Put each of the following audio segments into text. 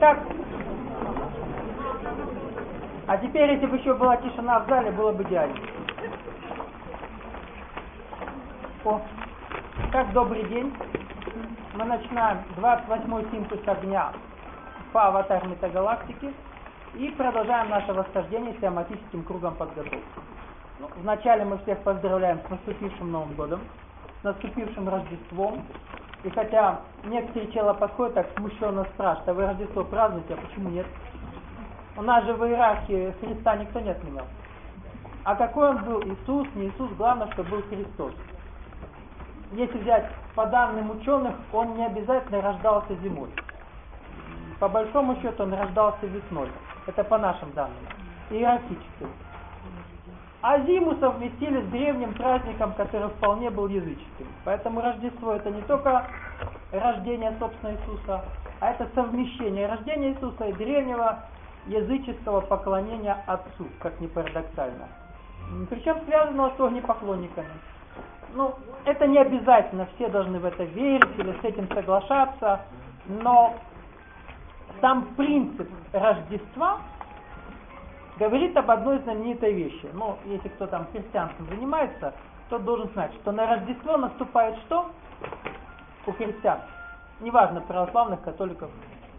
Итак, а теперь, если бы еще была тишина в зале, было бы идеально. Итак, добрый день. Мы начинаем 28-й синтез огня по аватар метагалактики и продолжаем наше восхождение с тематическим кругом подготовки. Вначале мы всех поздравляем с наступившим Новым годом, с наступившим Рождеством. И хотя некоторые челы подходят, так смущенно спрашивают: а вы Рождество празднуете, а почему нет? У нас же в иерархии Христа никто не отменял. А какой он был, Иисус, не Иисус, главное, что был Христос. Если взять по данным ученых, он не обязательно рождался зимой. По большому счету он рождался весной. Это по нашим данным. Иерархически. А зиму совместили с древним праздником, который вполне был языческим. Поэтому Рождество — это не только рождение, собственно, Иисуса, а это совмещение рождения Иисуса и древнего языческого поклонения Отцу, как ни парадоксально. Причем связанного с огнепоклонниками. Это не обязательно, все должны в это верить или с этим соглашаться, но сам принцип Рождества говорит об одной знаменитой вещи. Если кто там христианством занимается, тот должен знать, что на Рождество наступает что? У христиан. Неважно, православных, католиков.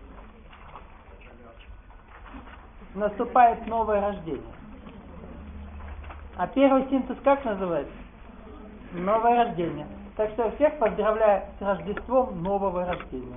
Наступает новое рождение. А первый синтез как называется? Новое рождение. Так что я всех поздравляю с Рождеством нового рождения.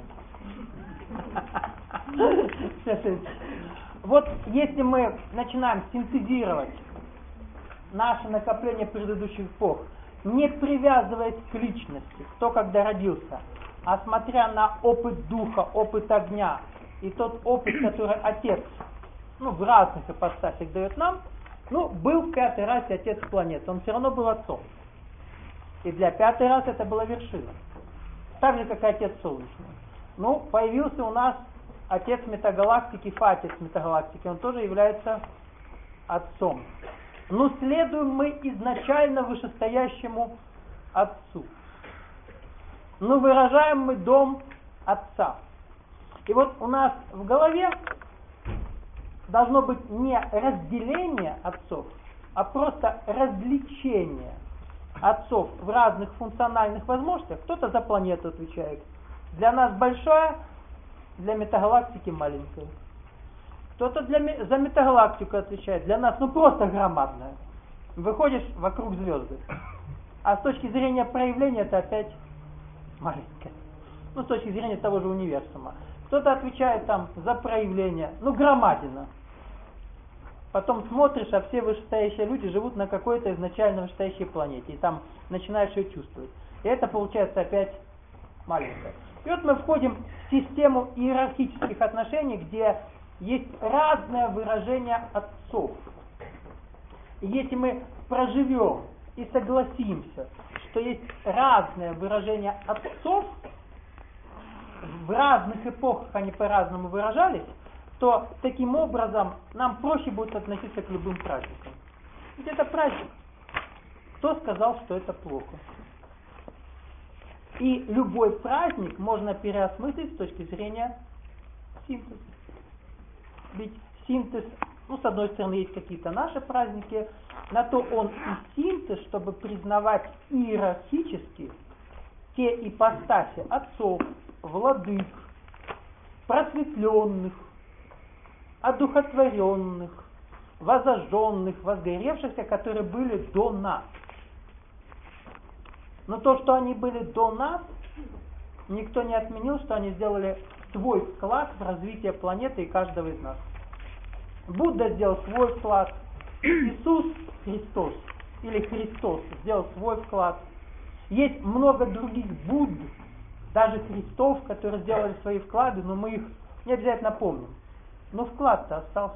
Вот если мы начинаем синтезировать наше накопление предыдущих эпох, не привязываясь к личности, кто когда родился, а смотря на опыт духа, опыт огня и тот опыт, который Отец в разных ипостасях дает нам, был в пятой расе Отец планеты, он все равно был Отцом. И для пятой расы это была вершина. Так же, как и Отец Солнечный. Появился у нас Отец метагалактики, Фатец метагалактики, он тоже является Отцом. Следуем мы изначально вышестоящему Отцу. Выражаем мы дом Отца. И вот у нас в голове должно быть не разделение отцов, а просто развлечение отцов в разных функциональных возможностях. Кто-то за планету отвечает. Для нас большая, для метагалактики маленькая. Кто-то за метагалактику отвечает. Для нас просто громадная. Выходишь вокруг звезды. А с точки зрения проявления это опять маленькая. С точки зрения того же универсума. Кто-то отвечает за проявление. Громадина. Потом смотришь, а все вышестоящие люди живут на какой-то изначально вышестоящей планете. И там начинаешь ее чувствовать. И это получается опять маленькое. И вот мы входим в систему иерархических отношений, где есть разное выражение отцов. И если мы проживем и согласимся, что есть разное выражение отцов, в разных эпохах они по-разному выражались, то таким образом нам проще будет относиться к любым праздникам. Ведь это праздник. Кто сказал, что это плохо? И любой праздник можно переосмыслить с точки зрения синтеза. Ведь синтез, с одной стороны, есть какие-то наши праздники, на то он и синтез, чтобы признавать иерархически те ипостаси отцов, владык, просветленных, одухотворенных, возожженных, возгоревшихся, которые были до нас. Но то, что они были до нас, никто не отменил, что они сделали свой вклад в развитие планеты и каждого из нас. Будда сделал свой вклад, Иисус Христос или Христос сделал свой вклад. Есть много других Будд, даже Христов, которые сделали свои вклады, но мы их не обязательно помним. Но вклад-то остался.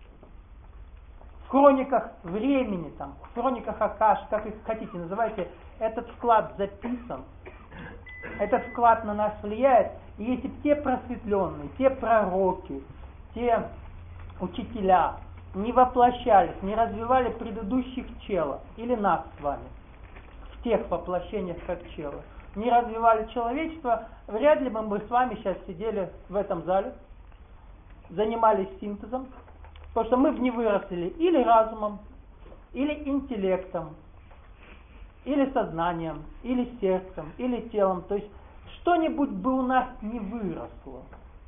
В хрониках времени, в хрониках Акаш, как их хотите называйте, этот вклад записан. Этот вклад на нас влияет. И если бы те просветленные, те пророки, те учителя не воплощались, не развивали предыдущих челов, или нас с вами, в тех воплощениях как челы, не развивали человечество, вряд ли бы мы с вами сейчас сидели в этом зале, занимались синтезом, потому что мы в не выросли или разумом, или интеллектом, или сознанием, или сердцем, или телом. То есть что-нибудь бы у нас не выросло.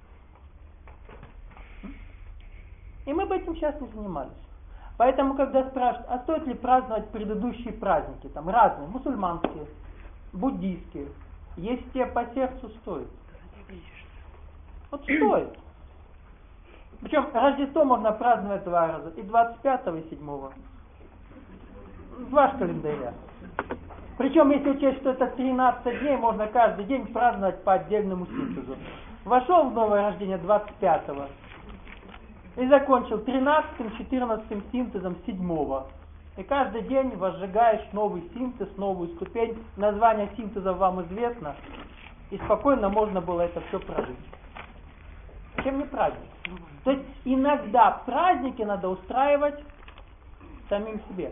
И мы бы этим сейчас не занимались. Поэтому, когда спрашивают, а стоит ли праздновать предыдущие праздники, там разные, мусульманские, буддийские, если тебе по сердцу стоит. Вот стоит. Причем Рождество можно праздновать 2 раза, и 25-го, и 7-го. Ваш календаря. Причем, если учесть, что это 13 дней, можно каждый день праздновать по отдельному синтезу. Вошел в новое рождение 25-го и закончил 13-м, 14-м синтезом 7-го. И каждый день возжигаешь новый синтез, новую ступень. Название синтеза вам известно. И спокойно можно было это все прожить. Чем не праздник? То есть иногда праздники надо устраивать самим себе.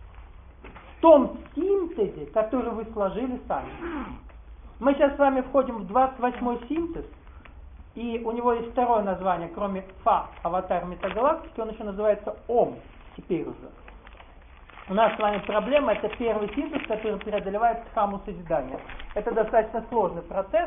В том синтезе, который вы сложили сами. Мы сейчас с вами входим в 28-й синтез, и у него есть второе название, кроме Фа, аватар метагалактики, он еще называется Ом, теперь уже. У нас с вами проблема, это первый синтез, который преодолевает дхамму созидания. Это достаточно сложный процесс.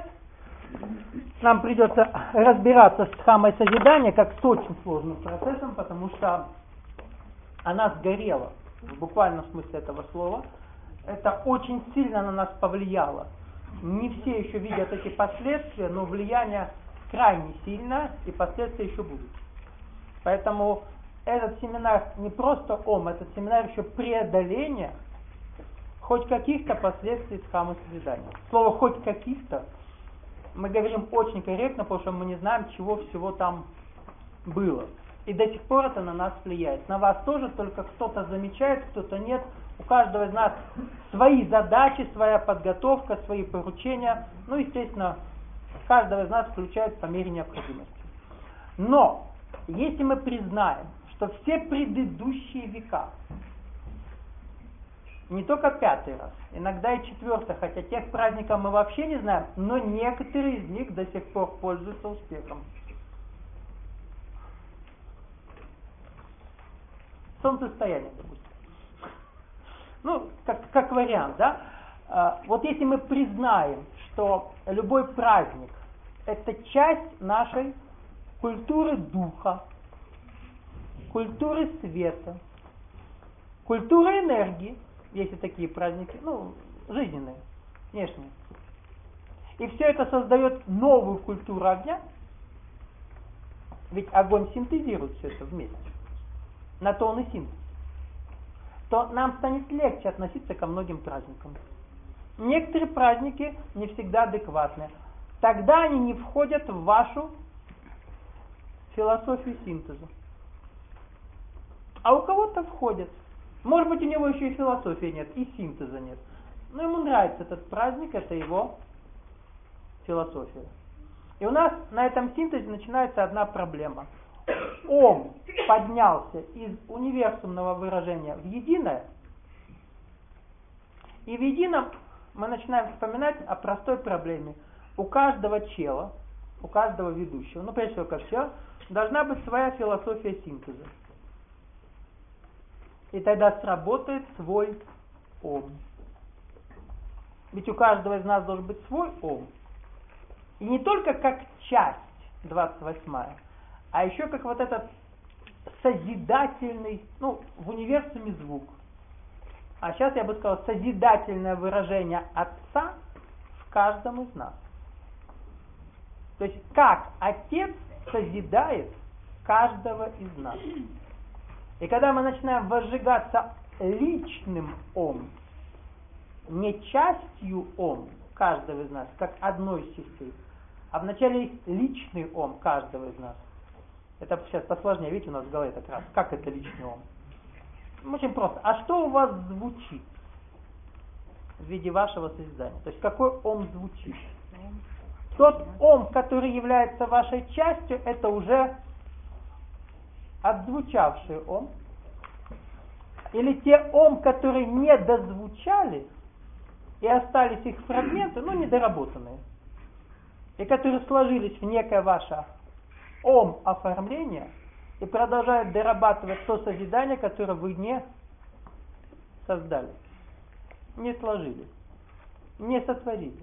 Нам придется разбираться с дхаммой созидания, как с очень сложным процессом, потому что она сгорела, в буквальном смысле этого слова. Это очень сильно на нас повлияло. Не все еще видят эти последствия, но влияние крайне сильно, и последствия еще будут. Поэтому этот семинар не просто Ом, этот семинар еще преодоление хоть каких-то последствий дхаммы созидания. Слово «хоть каких-то» мы говорим очень корректно, потому что мы не знаем, чего всего там было. И до сих пор это на нас влияет. На вас тоже, только кто-то замечает, кто-то нет. У каждого из нас свои задачи, своя подготовка, свои поручения. Ну, естественно, каждого из нас включает по мере необходимости. Но, если мы признаем, что все предыдущие века, не только 5-й раз, иногда и 4-й, хотя тех праздников мы вообще не знаем, но некоторые из них до сих пор пользуются успехом. Солнцестояние, допустим. Ну, как вариант, да? Вот если мы признаем, что любой праздник – это часть нашей культуры духа, культуры света, культуры энергии, если такие праздники, ну, жизненные, внешние. И все это создает новую культуру огня, ведь огонь синтезирует все это вместе. На то он и синтез. То нам станет легче относиться ко многим праздникам. Некоторые праздники не всегда адекватны. Тогда они не входят в вашу философию синтеза. А у кого-то входят. Может быть, у него еще и философии нет, и синтеза нет. Но ему нравится этот праздник, это его философия. И у нас на этом синтезе начинается одна проблема. Ом поднялся из универсумного выражения в единое, и в едином мы начинаем вспоминать о простой проблеме. У каждого чела, у каждого ведущего, ну прежде всего как чела, должна быть своя философия синтеза. И тогда сработает свой Ом. Ведь у каждого из нас должен быть свой Ом. И не только как часть 28-я, а еще как вот этот созидательный, ну, в универсуме звук. А сейчас я бы сказал, созидательное выражение Отца в каждом из нас. То есть, как Отец созидает каждого из нас. И когда мы начинаем возжигаться личным Ом, не частью Ом каждого из нас, как одной части, а вначале есть личный Ом каждого из нас. Это сейчас посложнее, видите, у нас в голове так раз. Как это личный Ом? Очень просто. А что у вас звучит в виде вашего созидания? То есть какой Ом звучит? Тот Ом, который является вашей частью, это уже отзвучавший Ом. Или те Ом, которые не дозвучали, и остались их фрагменты, но недоработанные. И которые сложились в некое ваше ом оформления и продолжает дорабатывать то созидание, которое вы не создали, не сложили, не сотворили.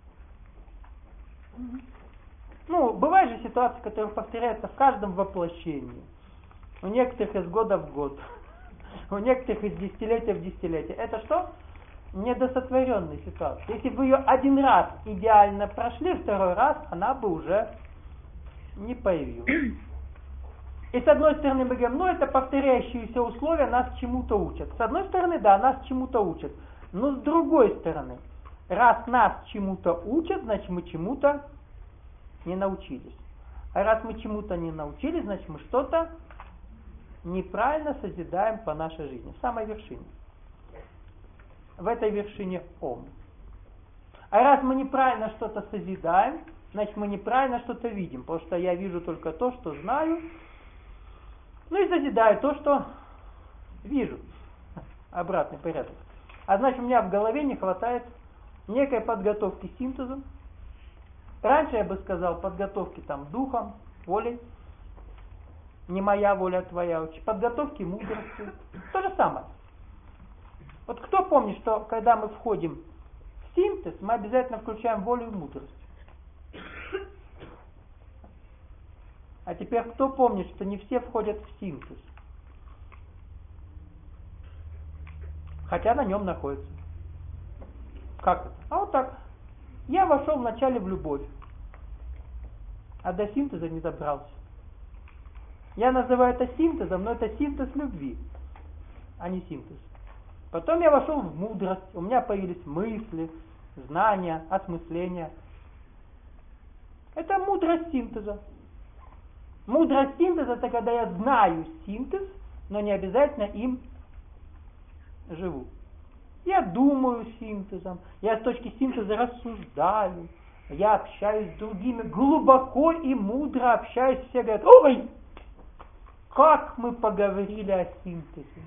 Ну, бывают же ситуации, которые повторяются в каждом воплощении. У некоторых из года в год, у некоторых из десятилетия в десятилетие. Это что? Недосотворенная ситуация. Если бы ее один раз идеально прошли, второй раз она бы уже не появилась. И с одной стороны мы говорим, ну это повторяющиеся условия нас чему-то учат. С одной стороны, да, нас чему-то учат. Но с другой стороны, раз нас чему-то учат, значит мы чему-то не научились. А раз мы чему-то не научились, значит мы что-то неправильно созидаем по нашей жизни. В самой вершине. В этой вершине ом. А раз мы неправильно что-то созидаем, значит мы неправильно что-то видим. Потому что я вижу только то, что знаю. Ну и созидаю то, что вижу. Обратный порядок. А значит у меня в голове не хватает некой подготовки к синтезу. Раньше я бы сказал подготовки там духом, волей. Не моя воля, твоя. Подготовки мудрости. То же самое. Вот кто помнит, что когда мы входим в синтез, мы обязательно включаем волю и мудрость. А теперь кто помнит, что не все входят в синтез? Хотя на нем находятся. Как это? А вот так. Я вошел вначале в любовь, а до синтеза не добрался. Я называю это синтезом, но это синтез любви, а не синтез. Потом я вошел в мудрость, у меня появились мысли, знания, осмысления. Это мудрость синтеза. Мудрость синтеза — это когда я знаю синтез, но не обязательно им живу. Я думаю синтезом, я с точки синтеза рассуждаю, я общаюсь с другими, глубоко и мудро общаюсь, все говорят, ой, как мы поговорили о синтезе.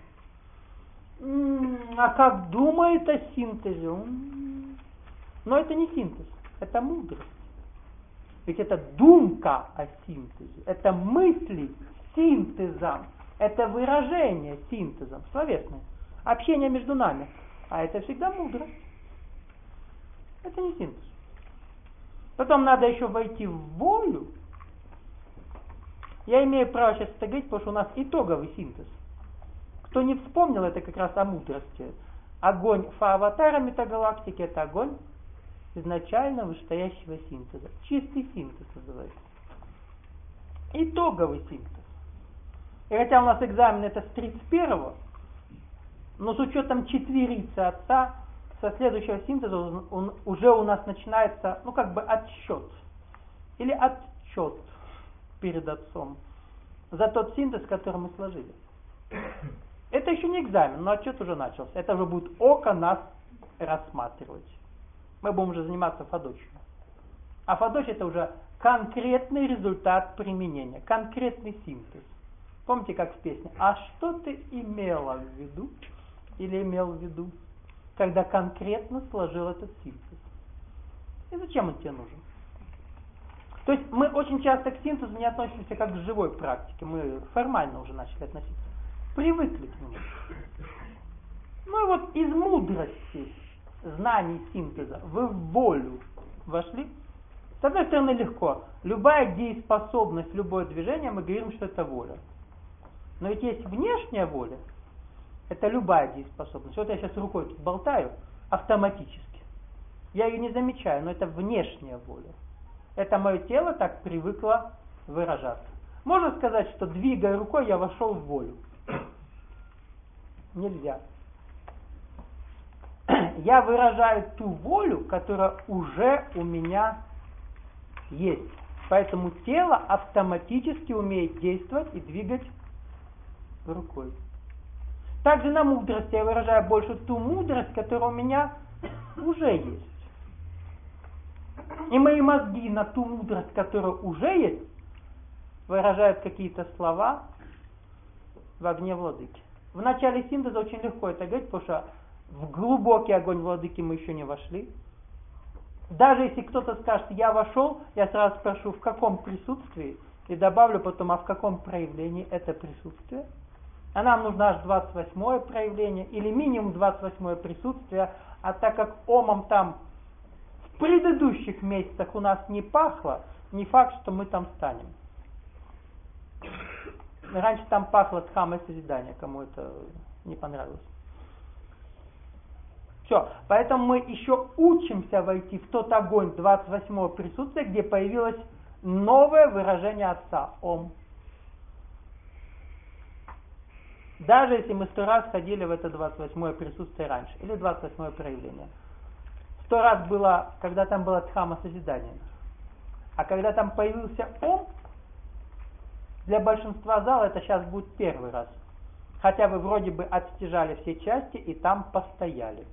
А как думает о синтезе? Но это не синтез, это мудрость. Ведь это думка о синтезе, это мысли синтезом, это выражение синтезом, словесное, общение между нами. А это всегда мудрость. Это не синтез. Потом надо еще войти в волю. Я имею право сейчас это говорить, потому что у нас итоговый синтез. Кто не вспомнил, это как раз о мудрости. Огонь фа-аватара метагалактики — это огонь изначально вышестоящего синтеза. Чистый синтез называется. Итоговый синтез. И хотя у нас экзамен это с 31-го, но с учетом четверицы отца, со следующего синтеза он уже у нас начинается, ну как бы отсчет. Или отчет перед отцом. За тот синтез, который мы сложили. Это еще не экзамен, но отчет уже начался. Это уже будет око нас рассматривать. Мы будем уже заниматься фадочью. А фадоч — это уже конкретный результат применения, конкретный синтез. Помните, как в песне? А что ты имела в виду? Или имел в виду, когда конкретно сложил этот синтез? И зачем он тебе нужен? То есть мы очень часто к синтезу не относимся как к живой практике. Мы формально уже начали относиться. Привыкли к нему. Ну и вот из мудрости знаний синтеза вы в волю вошли. С одной стороны легко. Любая дееспособность, любое движение, мы говорим, что это воля. Но ведь есть внешняя воля. Это любая дееспособность. Вот я сейчас рукой тут болтаю автоматически. Я ее не замечаю, но это внешняя воля. Это мое тело так привыкло выражаться. Можно сказать, что двигая рукой, я вошел в волю. Нельзя. Я выражаю ту волю, которая уже у меня есть. Поэтому тело автоматически умеет действовать и двигать рукой. Также на мудрости я выражаю больше ту мудрость, которая у меня уже есть. И мои мозги на ту мудрость, которая уже есть, выражают какие-то слова в огне владыки. В начале синтеза очень легко это говорить, потому что в глубокий огонь владыки мы еще не вошли. Даже если кто-то скажет, я вошел, я сразу спрошу, в каком присутствии, И добавлю потом, а в каком проявлении это присутствие. А нам нужно аж 28 проявление, или минимум 28 присутствие, а так как омом там в предыдущих месяцах у нас не пахло, не факт, что мы там станем. Раньше там пахло дхаммой созидания, кому это не понравилось. Все, поэтому мы еще учимся войти в тот огонь 28-го присутствия, где появилось новое выражение Отца, Ом. Даже если мы 100 раз ходили в это 28-е присутствие раньше, или 28-е проявление. 100 раз было, когда там было дхамма созидания. А когда там появился Ом, для большинства зала это сейчас будет первый раз. Хотя вы вроде бы отстяжали все части и там постояли.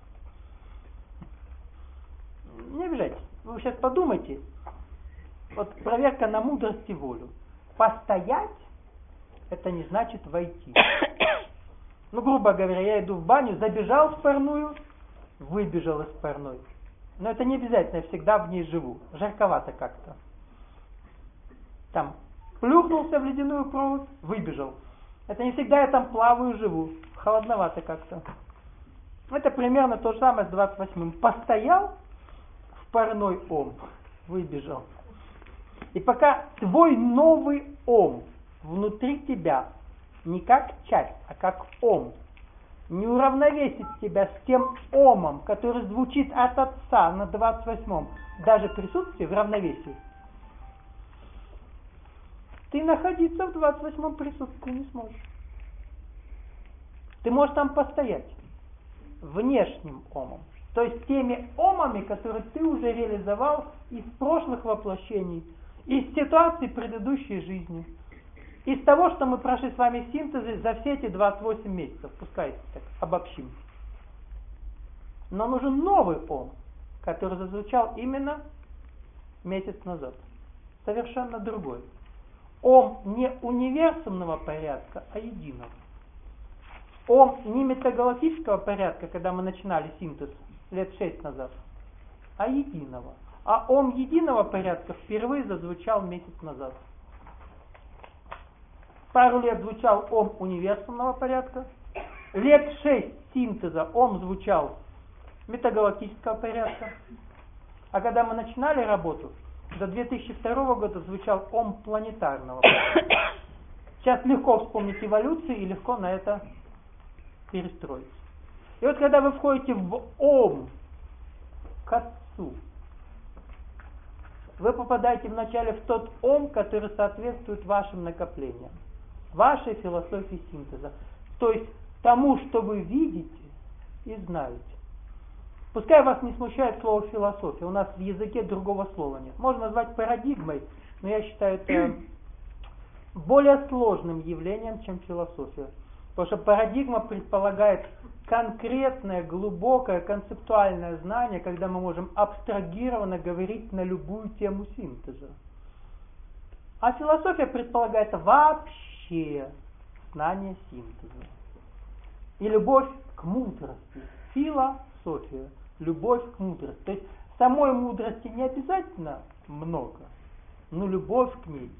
Не обижайтесь. Вы сейчас подумайте. Вот проверка на мудрость и волю. Постоять это не значит войти. Ну, грубо говоря, я иду в баню, забежал в парную, выбежал из парной. Но это не обязательно, я всегда в ней живу. Жарковато как-то. Там плюхнулся в ледяную провод, выбежал. Это не всегда я там плаваю, живу. Холодновато как-то. Это примерно то же самое с 28-м. Постоял в парной ом, выбежал. И пока твой новый ом внутри тебя не как часть, а как ом, не уравновесит тебя с тем омом, который звучит от Отца на 28-м, даже присутствие в равновесии, ты находиться в 28-м присутствии не сможешь. Ты можешь там постоять внешним омом. То есть теми омами, которые ты уже реализовал из прошлых воплощений, из ситуаций предыдущей жизни, из того, что мы прошли с вами в синтезе за все эти 28 месяцев. Пускай так обобщим. Но нужен новый ом, который зазвучал именно месяц назад. Совершенно другой. Ом не универсумного порядка, а единого. Ом не метагалактического порядка, когда мы начинали синтез лет 6 назад, а единого. А ом единого порядка впервые зазвучал месяц назад. Пару лет звучал ом универсумного порядка. Лет 6 синтеза ом звучал метагалактического порядка. А когда мы начинали работу, до 2002 года звучал ом планетарного порядка. Сейчас легко вспомнить эволюцию и легко на это перестроиться. И вот когда вы входите в ом к Отцу, вы попадаете вначале в тот ом, который соответствует вашим накоплениям, вашей философии синтеза, то есть тому, что вы видите и знаете. Пускай вас не смущает слово философия, у нас в языке другого слова нет. Можно назвать парадигмой, но я считаю это более сложным явлением, чем философия. Потому что парадигма предполагает конкретное, глубокое, концептуальное знание, когда мы можем абстрагированно говорить на любую тему синтеза. А философия предполагает вообще знание синтеза. И любовь к мудрости. Философия. Любовь к мудрости. То есть самой мудрости не обязательно много, но любовь к ней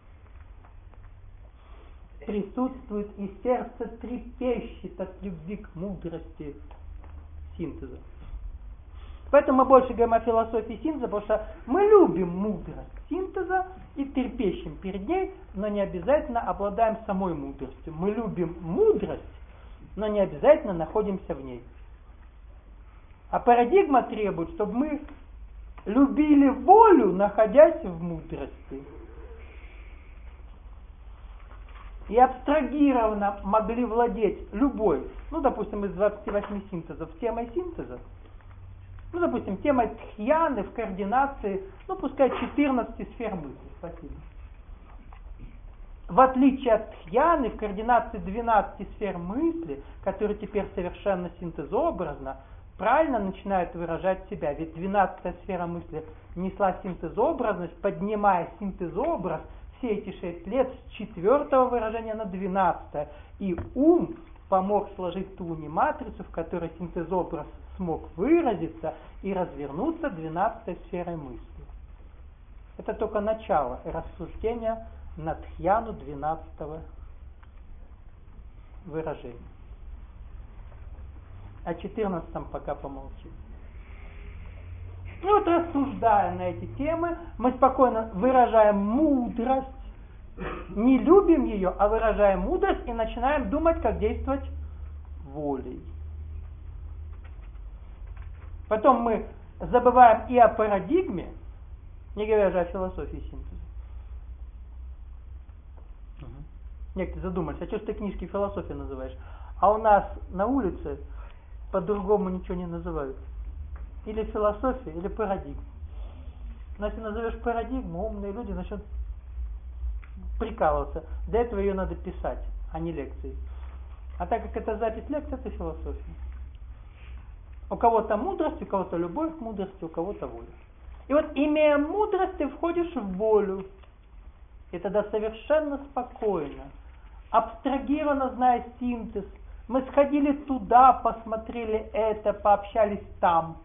присутствует, и сердце трепещет от любви к мудрости синтеза. Поэтому мы больше говорим о философии синтеза, потому что мы любим мудрость синтеза и трепещем перед ней, но не обязательно обладаем самой мудростью. Мы любим мудрость, но не обязательно находимся в ней. А парадигма требует, чтобы мы любили волю, находясь в мудрости. И абстрагированно могли владеть любой, ну, допустим, из 28 синтезов, темой синтеза, ну, допустим, темой тхьяны в координации, ну, пускай 14 сфер мысли. Спасибо. В отличие от тхьяны в координации 12 сфер мысли, которые теперь совершенно синтезообразно, правильно начинают выражать себя. Ведь 12-я сфера мысли несла синтезообразность, поднимая синтезообраз все эти 6 лет с 4-го выражения на 12-е. И ум помог сложить ту уни-матрицу, в которой синтезообраз смог выразиться и развернуться 12-й сферой мысли. Это только начало рассуждения на Тхьяну 12-го выражения. О 14-м пока помолчим. И вот рассуждая на эти темы, мы спокойно выражаем мудрость, не любим ее, а выражаем мудрость и начинаем думать, как действовать волей. Потом мы забываем и о парадигме, не говоря же о философии синтеза. Некоторые задумались, а что ж ты книжки философии называешь? А у нас на улице по-другому ничего не называют. Или философия, или парадигма. Но если назовешь парадигму, умные люди начнут прикалываться. Для этого ее надо писать, а не лекции. А так как это запись лекции, это философия. У кого-то мудрость, у кого-то любовь к мудрости, у кого-то воля. И вот, имея мудрость, ты входишь в волю. И тогда совершенно спокойно, абстрагированно зная синтез, мы сходили туда, посмотрели это, пообщались там.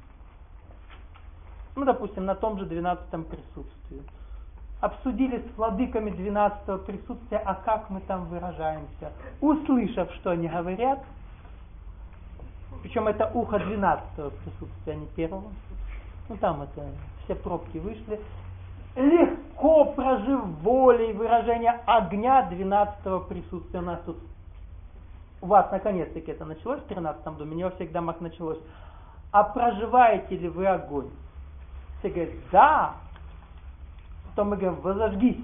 Ну, допустим, на том же 12-м присутствии. Обсудили с владыками 12-го присутствия, а как мы там выражаемся. Услышав, что они говорят, причем это ухо 12-го присутствия, а не первого. Ну, там это, все пробки вышли. Легко прожив волей выражение огня 12-го присутствия. У нас тут, у вас наконец-таки это началось в 13-м доме, не во всех домах началось. А проживаете ли вы огонь? Все говорят, да. То мы говорим, возожгись.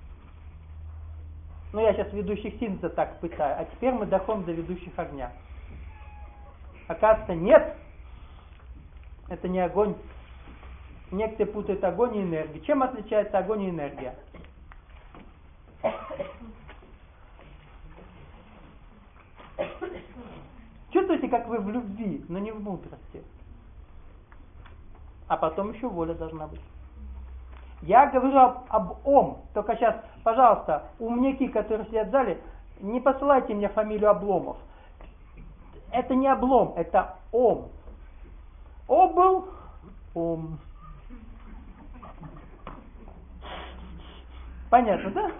Ну, я сейчас ведущих синтеза так пытаю, а теперь мы доходим до ведущих огня. Оказывается, нет. Это не огонь. Некоторые путают огонь и энергию. Чем отличается огонь и энергия? Чувствуете, как вы в любви, но не в мудрости. А потом еще воля должна быть. Я говорю об ом. Только сейчас, пожалуйста, умняки, которые сидят в зале, не посылайте мне фамилию Обломов. Это не облом, это ом. Обл, ом. Понятно, да?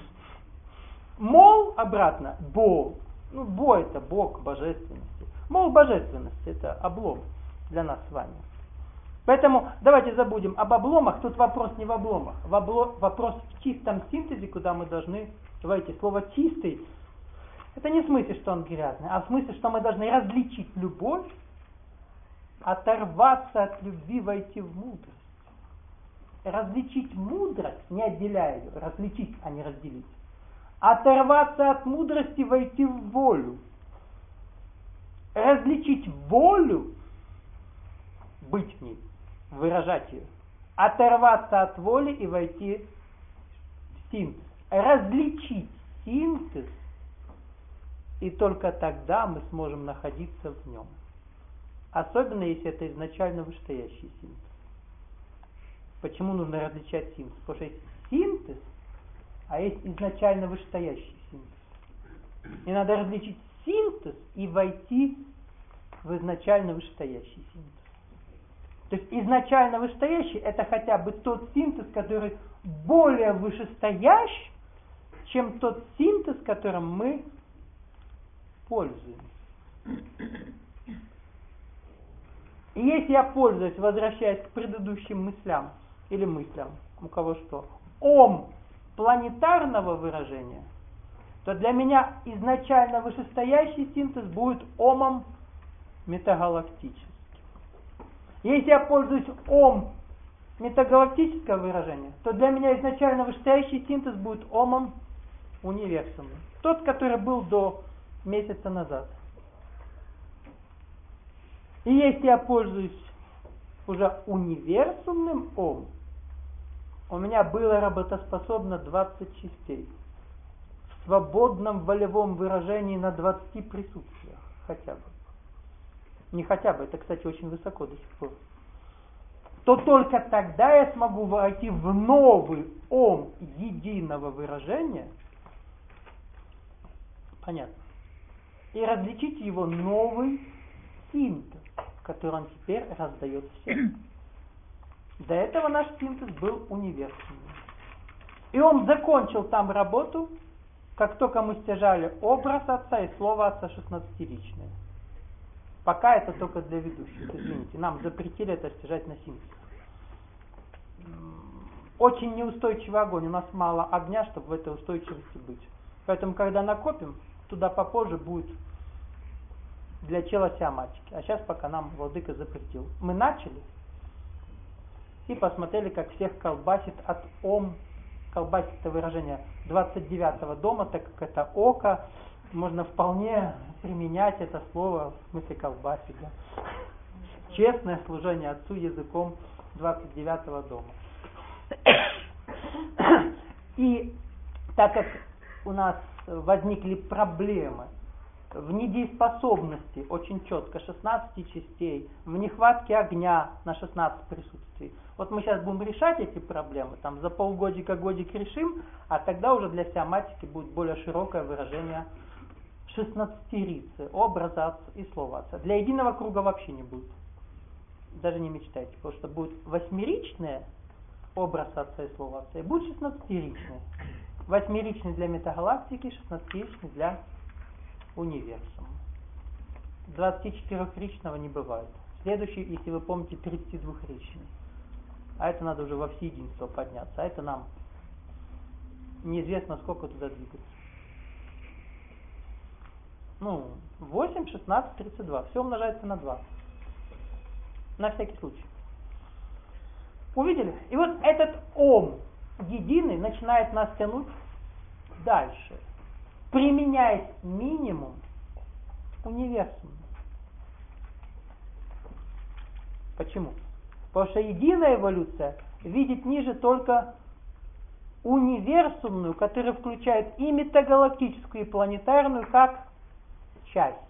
Мол, обратно, бо. Ну, бо это Бог божественности. Мол, божественность это облом для нас с вами. Поэтому давайте забудем об обломах. Тут вопрос не в обломах. Вопрос в чистом синтезе, куда мы должны войти. Слово чистый, это не в смысле, что он грязный, а в смысле, что мы должны различить любовь, оторваться от любви, войти в мудрость. Различить мудрость, не отделяя ее, различить, а не разделить. Оторваться от мудрости, войти в волю. Различить волю, быть в ней, выражать ее. Оторваться от воли и войти в синтез. Различить синтез, и только тогда мы сможем находиться в нем. Особенно, если это изначально вышестоящий синтез. Почему нужно различать синтез? Потому что есть синтез, а есть изначально вышестоящий синтез. И надо различить синтез и войти в изначально вышестоящий синтез. То есть изначально вышестоящий это хотя бы тот синтез, который более вышестоящий, чем тот синтез, которым мы пользуемся. И если я пользуюсь, возвращаясь к предыдущим мыслям, или мыслям, у кого что, ом планетарного выражения, то для меня изначально вышестоящий синтез будет омом метагалактическим. Если я пользуюсь ом метагалактического выражения, то для меня изначально вышестоящий синтез будет омом универсумным. Тот, который был до месяца назад. И если я пользуюсь уже универсумным ом, у меня было работоспособно 20 частей. В свободном волевом выражении на 20 присутствиях. Хотя бы. Не хотя бы, это, кстати, очень высоко до сих пор. То только тогда я смогу войти в новый ом единого выражения. Понятно. И различить его новый синтез, который он теперь раздает всем. До этого наш синтез был универсальным. И он закончил там работу, как только мы стяжали образ отца и слово отца 16-ричное. Пока это только для ведущих, извините. Нам запретили это стяжать на синтез. Очень неустойчивый огонь. У нас мало огня, чтобы в этой устойчивости быть. Поэтому, когда накопим, туда попозже будет для чела сиаматики. А сейчас пока нам владыка запретил. Мы начали и посмотрели, как всех колбасит от ом. Колбасит это выражение 29-го дома, так как это око. Можно вполне применять это слово в смысле колбасить. Да? Честное служение отцу языком 29-го дома. И так как у нас возникли проблемы в недееспособности очень четко 16 частей, в нехватке огня на 16 присутствий. Вот мы сейчас будем решать эти проблемы, там за полгодика-годик решим, а тогда уже для сиаматики будет более широкое выражение 16-рицы, образа отца и слова отца. Для единого круга вообще не будет. Даже не мечтайте, потому что будет 8-ричное образ отца и слова отца, и будет 16-ричный. 8-ричный для метагалактики, 16-ричный для универсума. 24-ричного не бывает. Следующий, если вы помните, 32-ричный. А это надо уже во всеединство подняться. А это нам неизвестно, сколько туда двигаться. 8, 16, 32. Все умножается на 2. На всякий случай. Увидели? И вот этот ом единый начинает нас тянуть дальше, применяя минимум универсум. Почему? Потому что единая эволюция видит ниже только универсумную, которая включает и метагалактическую, и планетарную, как часть.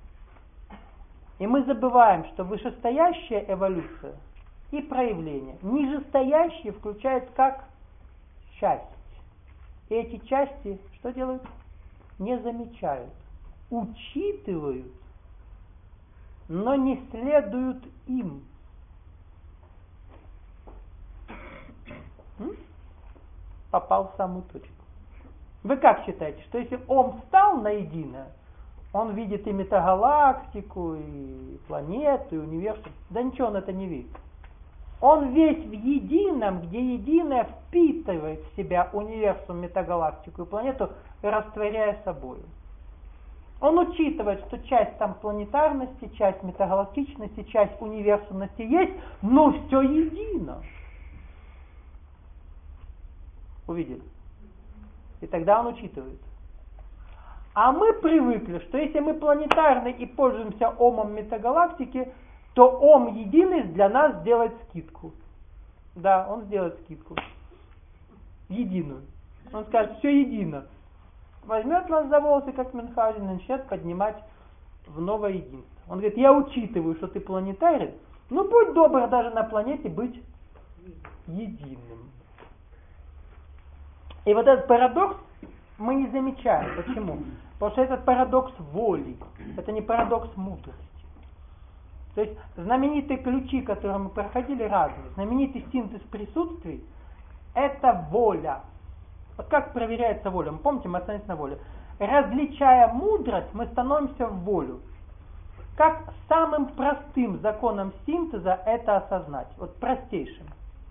И мы забываем, что вышестоящая эволюция и проявление нижестоящие включают как часть. И эти части что делают? Не замечают, учитывают, но не следуют им. Попал в самую точку. Вы как считаете, что если ом встал на единое, он видит и метагалактику, и планету, и универсум? Да ничего он это не видит. Он весь в едином, где единое впитывает в себя универсум, метагалактику и планету, растворяя собою. Он учитывает, что часть там планетарности, часть метагалактичности, часть универсумности есть, но все едино. Увидели? И тогда он учитывает. А мы привыкли, что если мы планетарны и пользуемся омом метагалактики, то ом единый для нас сделает скидку. Да, он сделает скидку. Единую. Он скажет, все едино. Возьмет нас за волосы, как Мюнхгаузен, и начнет поднимать в новое единство. Он говорит, я учитываю, что ты планетарий, но будь добр даже на планете быть единым. И вот этот парадокс мы не замечаем. Почему? Потому что это парадокс воли. Это не парадокс мудрости. То есть знаменитые ключи, которые мы проходили, разные. Знаменитый синтез присутствий – это воля. Вот как проверяется воля? Мы помните, мы остановились на воле. Различая мудрость, мы становимся в волю. Как самым простым законом синтеза это осознать? Вот простейшим.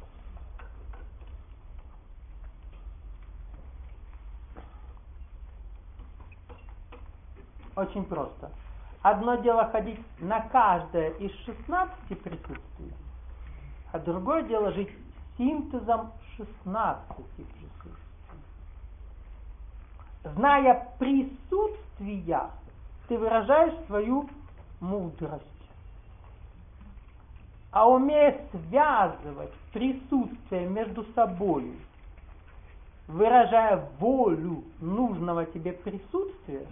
Очень просто. Одно дело ходить на каждое из 16 присутствий, а другое дело жить синтезом 16 присутствий. Зная присутствия, ты выражаешь свою мудрость. А умея связывать присутствие между собой, выражая волю нужного тебе присутствия,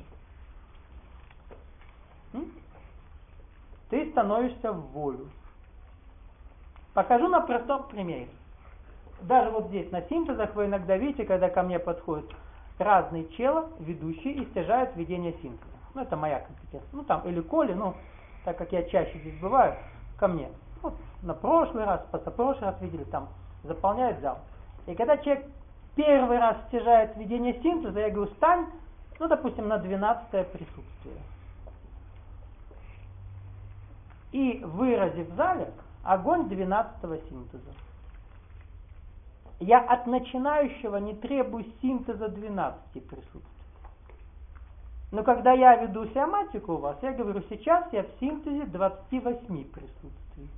ты становишься в волю. Покажу на простом примере. Даже вот здесь на синтезах вы иногда видите, когда ко мне подходят разные чела, ведущие, и стяжают ведение синтеза. Это моя компетенция. Там или Коля, так как я чаще здесь бываю, ко мне. Вот, на прошлый раз, позапрошлый раз видели, там заполняет зал. И когда человек первый раз стяжает ведение синтеза, я говорю, стань, ну, допустим, на 12-е присутствие. И вырази в зале огонь 12-го синтеза. Я от начинающего не требую синтеза 12 присутствий. Но когда я веду сиоматику у вас, я говорю, сейчас я в синтезе 28 присутствий.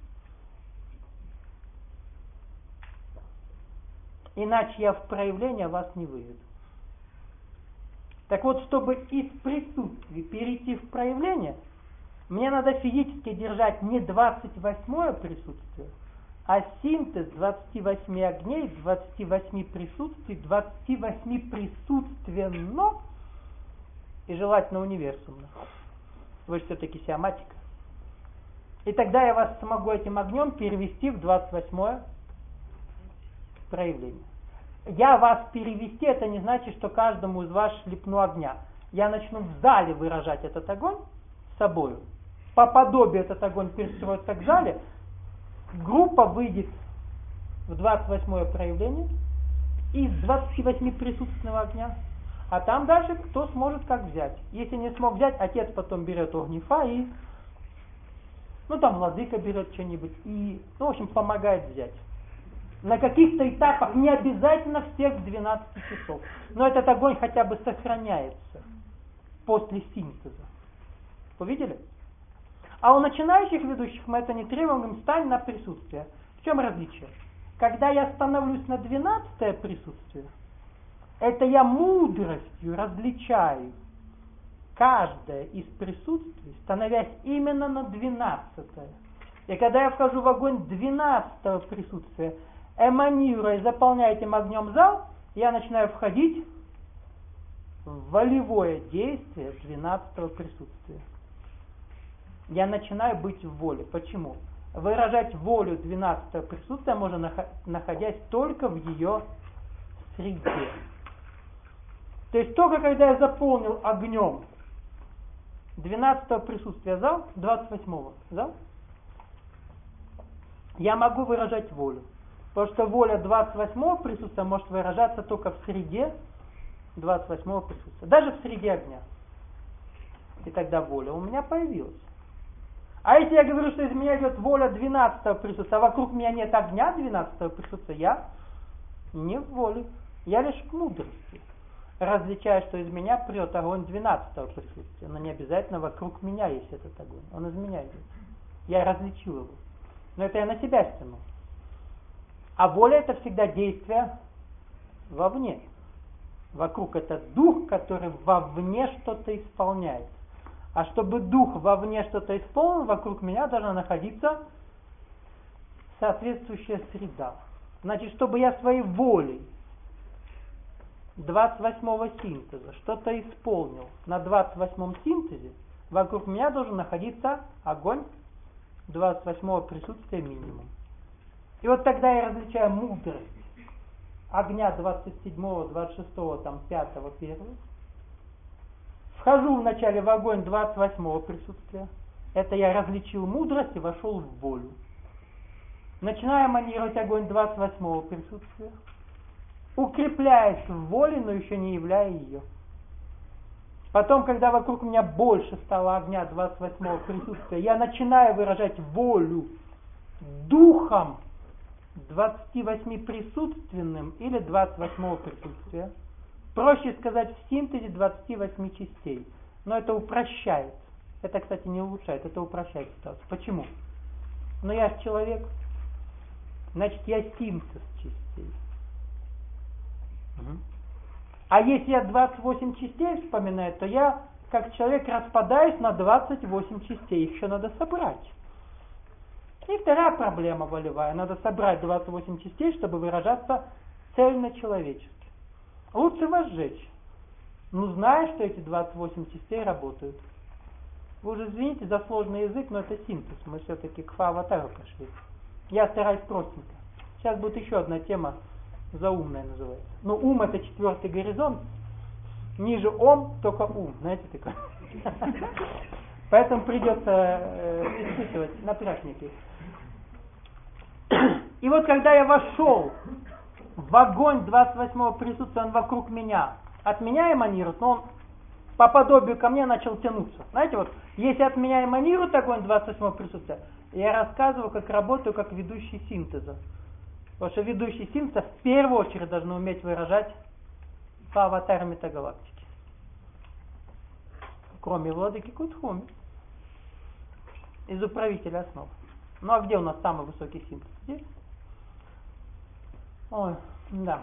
Иначе я в проявление вас не выведу. Так вот, чтобы из присутствий перейти в проявление, мне надо физически держать не 28-е присутствие, а синтез 28 огней, 28 присутствий, 28 присутственно и желательно универсумно. Вы же все-таки сиоматика. И тогда я вас смогу этим огнем перевести в 28-е проявление. Я вас перевести, это не значит, что каждому из вас шлепну огня. Я начну в зале выражать этот огонь с собой. По подобию этот огонь перестроится к зале. Группа выйдет в 28-е проявление из 28 присутственного огня. А там дальше кто сможет как взять. Если не смог взять, отец потом берет огнифа и, ну там владыка берет что-нибудь и, ну в общем, помогает взять. На каких-то этапах не обязательно всех 12 часов. Но этот огонь хотя бы сохраняется после синтеза. Увидели? А у начинающих ведущих мы это не требуем, им стань на присутствие. В чем различие? Когда я становлюсь на 12-е присутствие, это я мудростью различаю каждое из присутствий, становясь именно на 12-е. И когда я вхожу в огонь 12-го присутствия, эманируя и заполняя этим огнем зал, я начинаю входить в волевое действие 12-го присутствия. Я начинаю быть в воле. Почему? Выражать волю 12-го присутствия можно, находясь только в ее среде. То есть только когда я заполнил огнем 12-го присутствия зал, 28-го зал, я могу выражать волю. Потому что воля 28-го присутствия может выражаться только в среде 28-го присутствия. Даже в среде огня. И тогда воля у меня появилась. А если я говорю, что из меня идет воля 12-го присутствия, а вокруг меня нет огня 12-го присутствия, я не в воле. Я лишь в мудрости. Различаю, что из меня прет огонь 12-го присутствия. Но не обязательно вокруг меня есть этот огонь. Он из меня идет. Я различил его. Но это я на себя стяну. А воля это всегда действие вовне. Вокруг это дух, который вовне что-то исполняет. А чтобы дух вовне что-то исполнил, вокруг меня должна находиться соответствующая среда. Значит, чтобы я своей волей 28-го синтеза что-то исполнил на 28-м синтезе, вокруг меня должен находиться огонь 28-го присутствия минимум. И вот тогда я различаю мудрость огня 27-го, 26-го, там, 5-го, 1-го. Вхожу вначале в огонь 28-го присутствия. Это я различил мудрость и вошел в волю. Начинаю манировать огонь 28-го присутствия. Укрепляясь в воле, но еще не являя ее. Потом, когда вокруг меня больше стало огня 28-го присутствия, я начинаю выражать волю духом 28 присутственным или 28 присутствия. Проще сказать в синтезе 28 частей. Но это упрощает. Это, кстати, не улучшает, это упрощает ситуацию. Почему? Но я же человек, значит я синтез частей. А если я 28 частей вспоминаю, то я как человек распадаюсь на 28 частей. Их еще надо собрать. И вторая проблема волевая. Надо собрать 28 частей, чтобы выражаться цельно-человечески. Лучше вас сжечь. Ну, зная, что эти 28 частей работают. Вы уже извините за сложный язык, но это синтез. Мы все-таки к фа-аватару пошли. Я стараюсь простенько. Сейчас будет еще одна тема, заумная называется. Но ум это 4-й горизонт. Ниже ом, только ум. Знаете такое? Поэтому придется испытывать на практике. И вот когда я вошел в огонь 28-го присутствия, он вокруг меня, от меня эманирует, но он по подобию ко мне начал тянуться. Знаете, вот, если от меня эманирует огонь 28-го присутствия, я рассказываю, как работаю, как ведущий синтеза. Потому что ведущий синтеза в первую очередь должен уметь выражать по аватару метагалактики. Кроме владыки Кутхуми. Из управителя основ. Ну а где у нас самый высокий синтез? Здесь? Ой, да.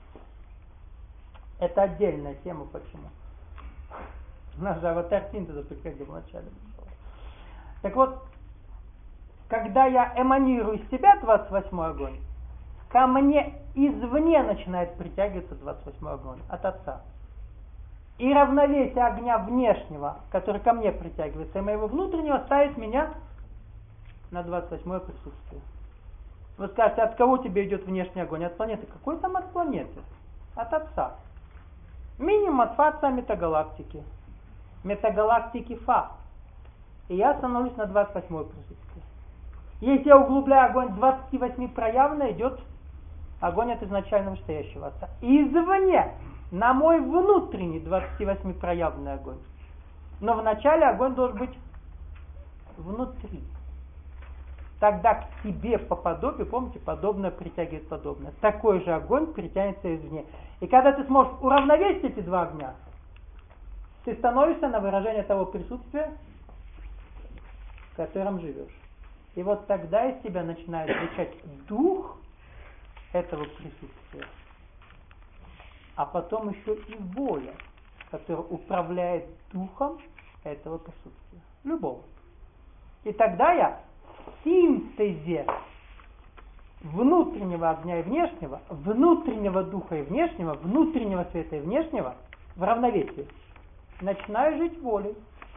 Это отдельная тема, почему. Наш же аватар синтеза приходил в начале. Так вот, когда я эманирую из себя 28-й огонь, ко мне извне начинает притягиваться 28-й огонь от Отца. И равновесие огня внешнего, который ко мне притягивается, и моего внутреннего, ставит меня на 28-е присутствие. Вы скажете, от кого тебе идет внешний огонь? От планеты. Какой там от планеты? От Отца. Минимум от Отца метагалактики. Метагалактики Фа. И я становлюсь на 28-е присутствие. Если я углубляю огонь 28 проявленно, идет огонь от изначального стоящего Отца. И извне на мой внутренний 28 проявленный огонь. Но вначале огонь должен быть внутри. Тогда к тебе по подобию, помните, подобное притягивает подобное. Такой же огонь притянется извне. И когда ты сможешь уравновесить эти два огня, ты становишься на выражение того присутствия, в котором живешь. И вот тогда из тебя начинает звучать дух этого присутствия, а потом еще и воля, которая управляет духом этого присутствия. Любого. И тогда я в синтезе внутреннего огня и внешнего, внутреннего духа и внешнего, внутреннего света и внешнего в равновесии начинаю жить волей.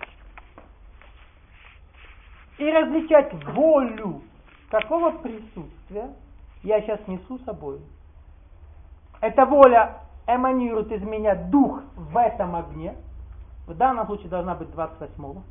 И различать волю какого присутствия я сейчас несу с собой. Эта воля эманирует из меня дух в этом огне. В данном случае должна быть 28-го.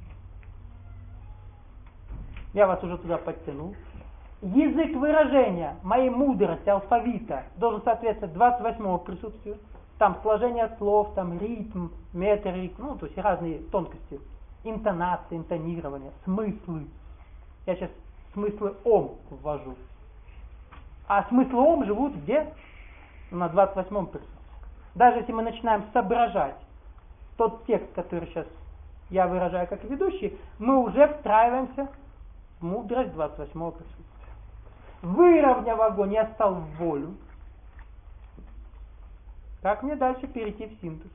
Я вас уже туда подтянул. Язык выражения моей мудрости, алфавита должен соответствовать 28-му присутствию. Там сложение слов, там ритм, метроритм, ну, то есть разные тонкости. Интонации, интонирование, смыслы. Я сейчас смыслы ом ввожу. А смыслы ом живут где? На 28-м присутствии. Даже если мы начинаем соображать тот текст, который сейчас я выражаю как ведущий, мы уже встраиваемся в мудрость 28-го присутствия. Выровняв огонь, я стал в волю. Как мне дальше перейти в синтез?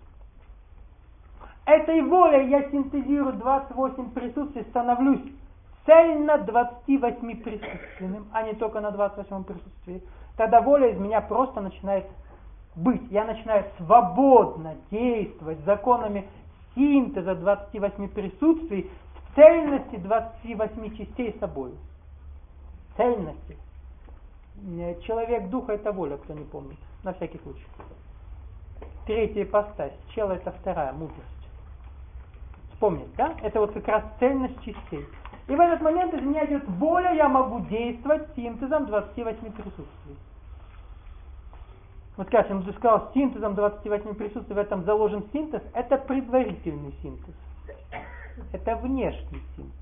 Этой волей я синтезирую 28 присутствий, становлюсь цельно 28 присутственным, а не только на 28 присутствии. Тогда воля из меня просто начинает быть. Я начинаю свободно действовать законами синтеза 28 присутствий в цельности 28 частей собой. Цельности. Человек духа — это воля, кто не помнит. На всякий случай. Третья ипостась. Чела — это вторая, мудрость. Вспомнить, да? Это вот как раз цельность частей. И в этот момент из меня идет воля, я могу действовать синтезом 28 присутствий. Вот как я уже сказал, синтезом 28 присутствий, в этом заложен синтез, это предварительный синтез. Это внешний синтез.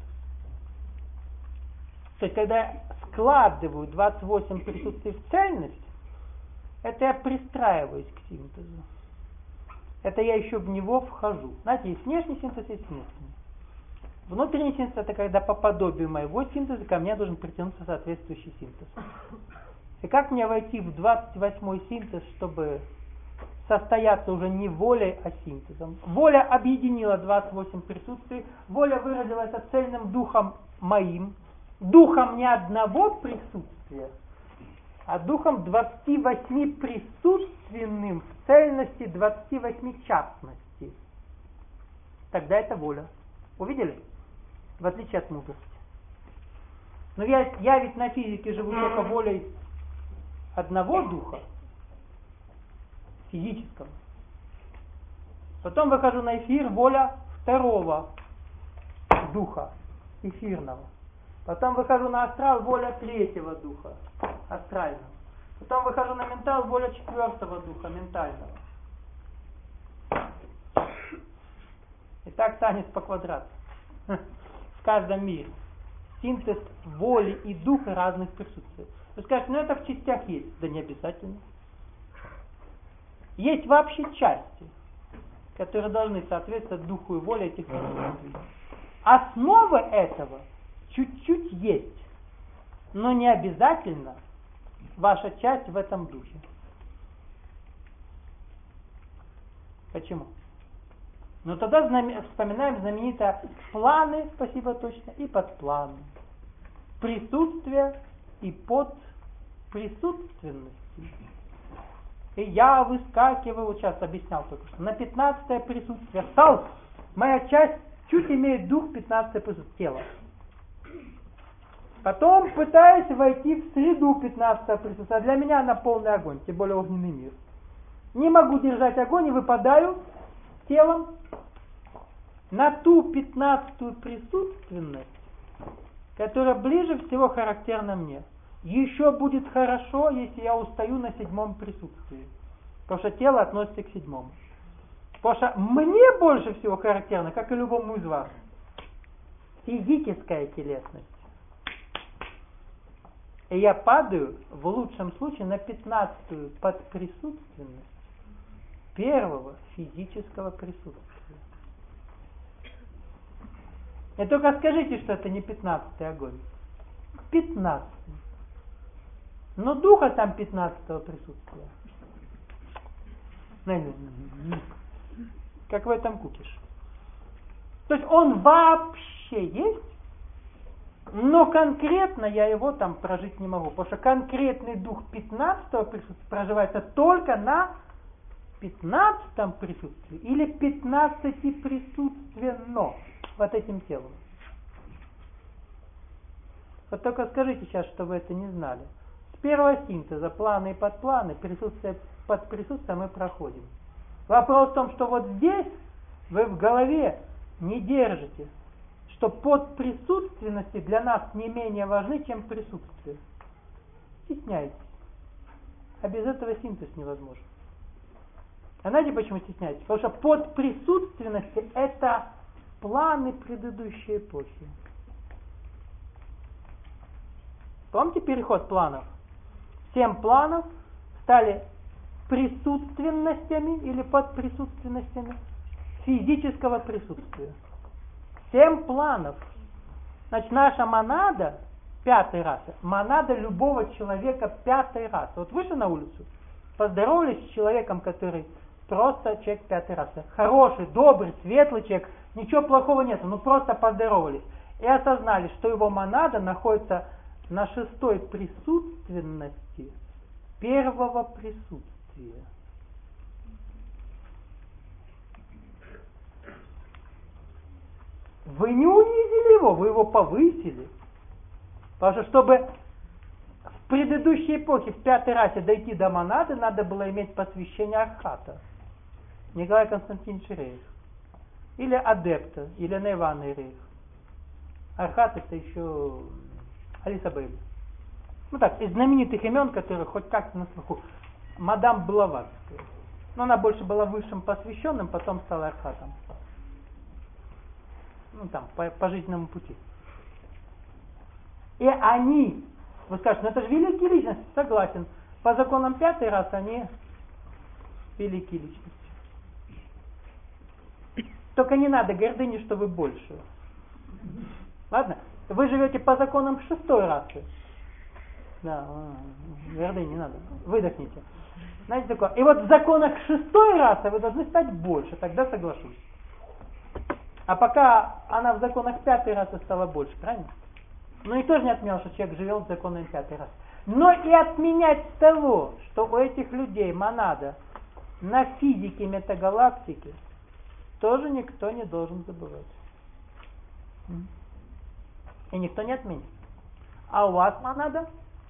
То есть, когда я складываю 28 присутствий в цельность, это я пристраиваюсь к синтезу. Это я еще в него вхожу. Знаете, есть внешний синтез, есть внутренний. Внутренний синтез — это когда по подобию моего синтеза ко мне должен притянуться соответствующий синтез. И как мне войти в 28-й синтез, чтобы состояться уже не волей, а синтезом? Воля объединила 28 присутствий, воля выразила это цельным духом моим, духом не одного присутствия, а духом 28 присутственным в цельности 28 частностей. Тогда это воля. Увидели? В отличие от мудрости. Но я ведь на физике живу только волей одного духа, физического. Потом выхожу на эфир, воля второго духа, эфирного. Потом выхожу на астрал, воля третьего духа, астрального. Потом выхожу на ментал, воля четвертого духа, ментального. И так танец по квадрату. В каждом мире. Синтез воли и духа разных присутствий. Вы скажете, это в частях есть. Да не обязательно. Есть вообще части, которые должны соответствовать духу и воле этих присутствий. Основа этого чуть-чуть есть, но не обязательно ваша часть в этом духе. Почему? Ну тогда вспоминаем знаменитые планы, спасибо точно, и подпланы. Присутствие и подприсутственности. И я выскакиваю, вот сейчас объяснял только что, на 15-е присутствие. Стал, моя часть чуть имеет дух 15-е присутствие тела. Потом пытаюсь войти в среду 15-е присутствие. А для меня она полный огонь, тем более огненный мир. Не могу держать огонь и выпадаю телом на ту 15-ю присутственность, которая ближе всего характерна мне. Еще будет хорошо, если я устаю на 7-м присутствии. Потому что тело относится к 7-му. Потому что мне больше всего характерно, как и любому из вас, физическая телесность. И я падаю, в лучшем случае, на 15-ю подприсутственность первого физического присутствия. И только скажите, что это не 15-й огонь. 15-й. Но духа там 15-го присутствия. Как в этом кукиш. То есть он вообще есть, но конкретно я его там прожить не могу. Потому что конкретный дух 15-го присутствия проживается только на 15-м присутствии или 15 присутственно вот этим телом. Вот только скажите сейчас, что вы это не знали. С первого синтеза планы и подпланы, присутствие под присутствием мы проходим. Вопрос в том, что вот здесь вы в голове не держите, что подприсутственности для нас не менее важны, чем присутствие. Стесняйтесь. А без этого синтез невозможен. А знаете, почему стесняетесь? Потому что подприсутственности это планы предыдущей эпохи. Помните переход планов? 7 планов стали присутственностями или подприсутственностями физического присутствия. 7 планов. Значит, наша монада 5-й расы, монада любого человека 5-й расы. Вот вышли на улицу, поздоровались с человеком, который просто человек 5-й расы. Хороший, добрый, светлый человек, ничего плохого нет, ну просто поздоровались. И осознали, что его монада находится на 6-й присутственности первого присутствия. Вы не унизили его, вы его повысили. Потому что, чтобы в предыдущей эпохе, в 5-й расе дойти до монады, надо было иметь посвящение Архата. Николай Константинович Рейх. Или адепта, или Ивана Рейх. Архат это еще Алиса Бейли. Ну так, из знаменитых имен, которые хоть как-то на слуху. Мадам Блаватская. Но она больше была высшим посвященным, потом стала Архатом. Ну там, по жизненному пути. И они, вы скажете, ну это же великие личности, согласен. По законам 5-й расы они великие личности. Только не надо гордыни, что вы больше. Ладно? Вы живете по законам 6-й расы. Да, гордыни не надо. Выдохните. Знаете такое? И вот в законах 6-й расы вы должны стать больше, тогда соглашусь. А пока она в законах 5-й расы стала больше, правильно? Ну никто же не отменял, что человек живет в законах 5-й расы. Но и отменять того, что у этих людей монада на физике метагалактики, тоже никто не должен забывать. И никто не отменит. А у вас монада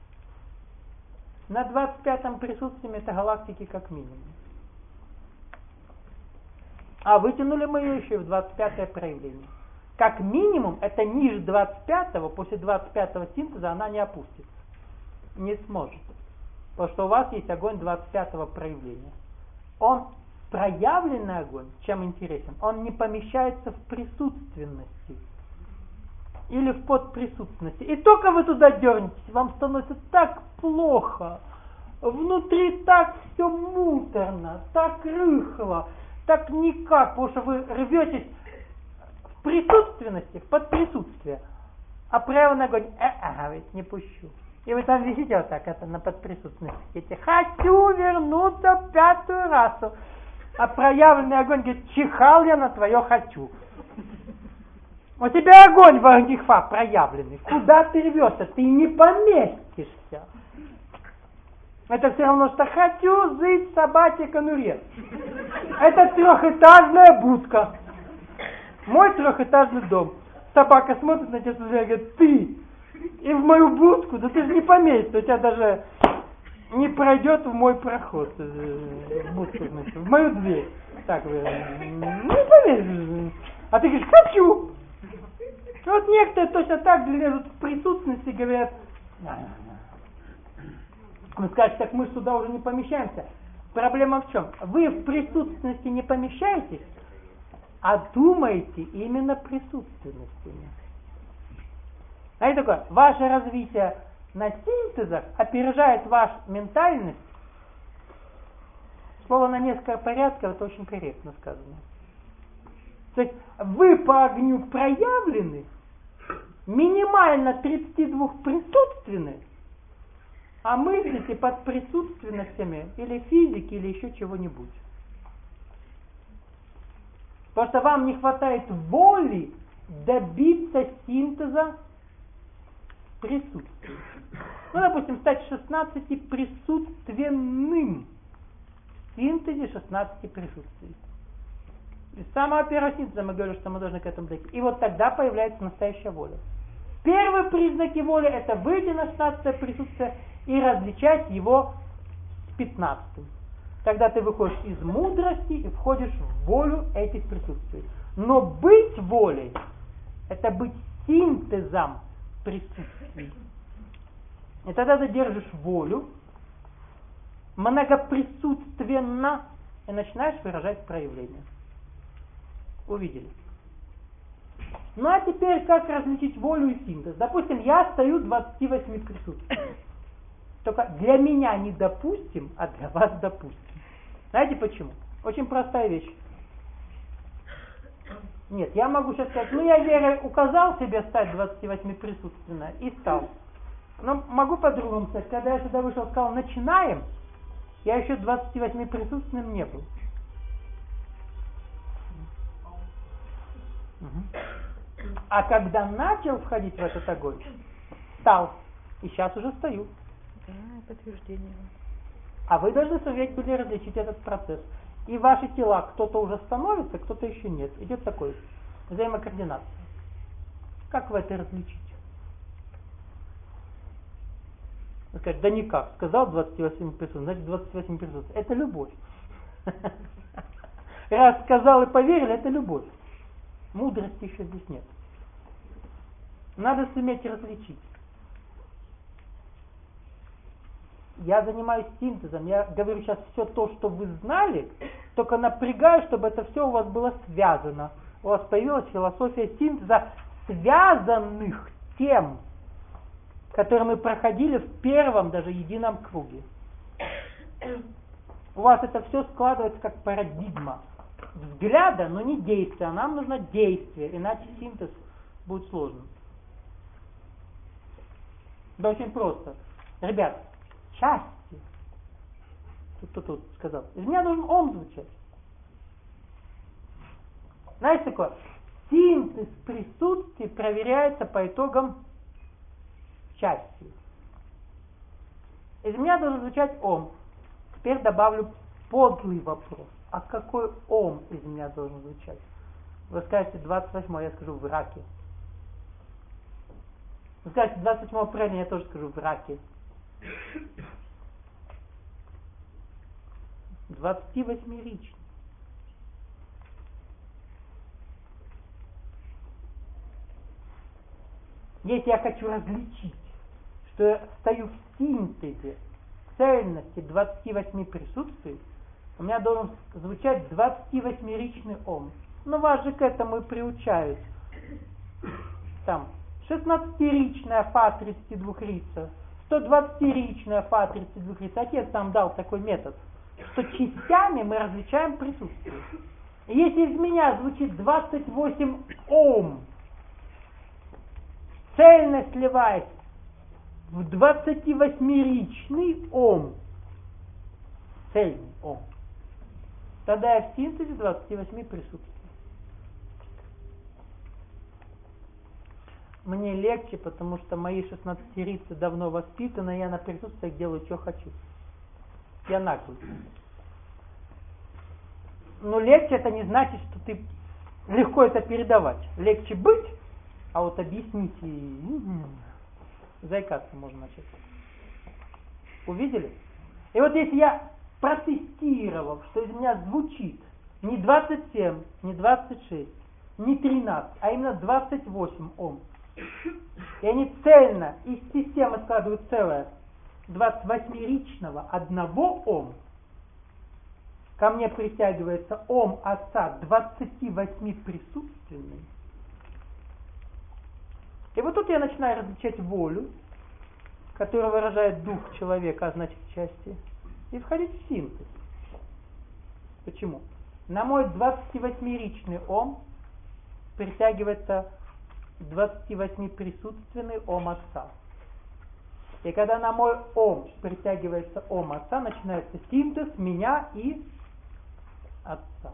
на 25-м присутствии метагалактики как минимум. А вытянули мы ее еще и в 25-е проявление. как минимум, это ниже 25-го, после 25-го синтеза она не опустится. Не сможет. Потому что у вас есть огонь 25-го проявления. Он, проявленный огонь, чем интересен, он не помещается в присутственности. Или в подприсутственности. И только вы туда дернетесь, вам становится так плохо. Внутри так все муторно, так рыхло, так никак, потому что вы рветесь в присутственности, в подприсутствие. А проявленный огонь, ведь не пущу. И вы там висите вот так, это на подприсутственности. Хочу вернуться в 5-ю расу. А проявленный огонь говорит, чихал я на твое хочу. У тебя огонь Варгихва проявленный. Куда ты рвешься? Ты не поместишься. Это все равно, что хочу жить в собачьей конуре. Это 3-этажная будка. Мой 3-этажный дом. Собака смотрит на тебя и говорит, ты и в мою будку, да ты же не поместишься. У тебя даже не пройдет в мой проход. В будку, значит, в мою дверь. Так, не поместишься. А ты говоришь, хочу. Вот некоторые точно так же лезут в присутственности и говорят, вы скажете, так мы сюда уже не помещаемся. Проблема в чем? Вы в присутственности не помещаетесь, а думаете именно присутственностями. Знаете такое? Ваше развитие на синтезах опережает вашу ментальность. Слово на несколько порядков, это очень корректно сказано. То есть вы по огню проявлены, минимально 32 присутственны, а мыслите под присутственностями или физики, или еще чего-нибудь. Потому что вам не хватает воли добиться синтеза присутствия. Ну, допустим, стать 16 присутственным. В синтезе 16 присутствий. И с самого первого синтеза мы говорим, что мы должны к этому дойти. И вот тогда появляется настоящая воля. Первые признаки воли – это выйти на 16 присутствие и различать его с 15. Тогда ты выходишь из мудрости и входишь в волю этих присутствий. Но быть волей – это быть синтезом присутствий. И тогда ты держишь волю многоприсутственно и начинаешь выражать проявление. Увидели? Ну а теперь как различить волю и синтез? Допустим, я стою 28 присутствий. Только для меня не допустим, а для вас допустим. Знаете почему? Очень простая вещь. Нет, я могу сейчас сказать, я Вере указал себе стать 28 присутственно и стал. Но могу по-другому сказать, когда я сюда вышел, сказал, начинаем, я еще 28 присутственным не был. А когда начал входить в этот огонь, стал. И сейчас уже стою. Подтверждение. А вы должны суметь были различить этот процесс. И ваши тела, кто-то уже становится, кто-то еще нет. Идет такой взаимокоординация. Как вы это различить? Вы скажете, да никак. Сказал 28 присутствий, значит 28 присутствий. Это любовь. Раз сказал и поверили, это любовь. Мудрости еще здесь нет. Надо суметь различить. Я занимаюсь синтезом. Я говорю сейчас все то, что вы знали, только напрягаю, чтобы это все у вас было связано. У вас появилась философия синтеза связанных тем, которые мы проходили в первом даже едином круге. У вас это все складывается как парадигма взгляда, но не действия. А нам нужно действие, иначе синтез будет сложным. Да очень просто. Ребят, части. Тут сказал. Из меня должен ом звучать. Знаете такое? Синтез присутствия проверяется по итогам части. Из меня должен звучать ом. Теперь добавлю подлый вопрос. А какой ом из меня должен звучать? Вы скажете 28, я скажу в раке. Вы скажете 28 правильно, я тоже скажу в раке. 28-ричный. Если я хочу различить, что я стою в синтезе цельности 28 присутствий, у меня должен звучать 28-ричный ом. Но вас же к этому и приучают. Там 16-ричная фа 32-рица, 120-ричная фа 32-рица. Отец нам дал такой метод, что частями мы различаем присутствие. И если из меня звучит 28 ом, цельно сливаясь в 28-ричный ом, цельный ом, тогда я в синтезе 28 присутствий. Мне легче, потому что мои 16-рицы давно воспитаны, я на присутствиях делаю, что хочу. Я наглый. Но легче это не значит, что ты легко это передавать. Легче быть, а вот объяснить и заикаться можно начать. Увидели? И вот если я протестировал, что из меня звучит не 27, не 26, не 13, а именно 28 ом, и они цельно из системы складывают целое 28-ричного одного ом, ко мне притягивается ом отца 28 присутственный. И вот тут я начинаю различать волю, которая выражает дух человека, а значит части, и входить в синтез. Почему? На мой 28-ричный ом притягивается 28-присутственный ом отца. И когда на мой ом притягивается ом отца, начинается синтез меня и отца.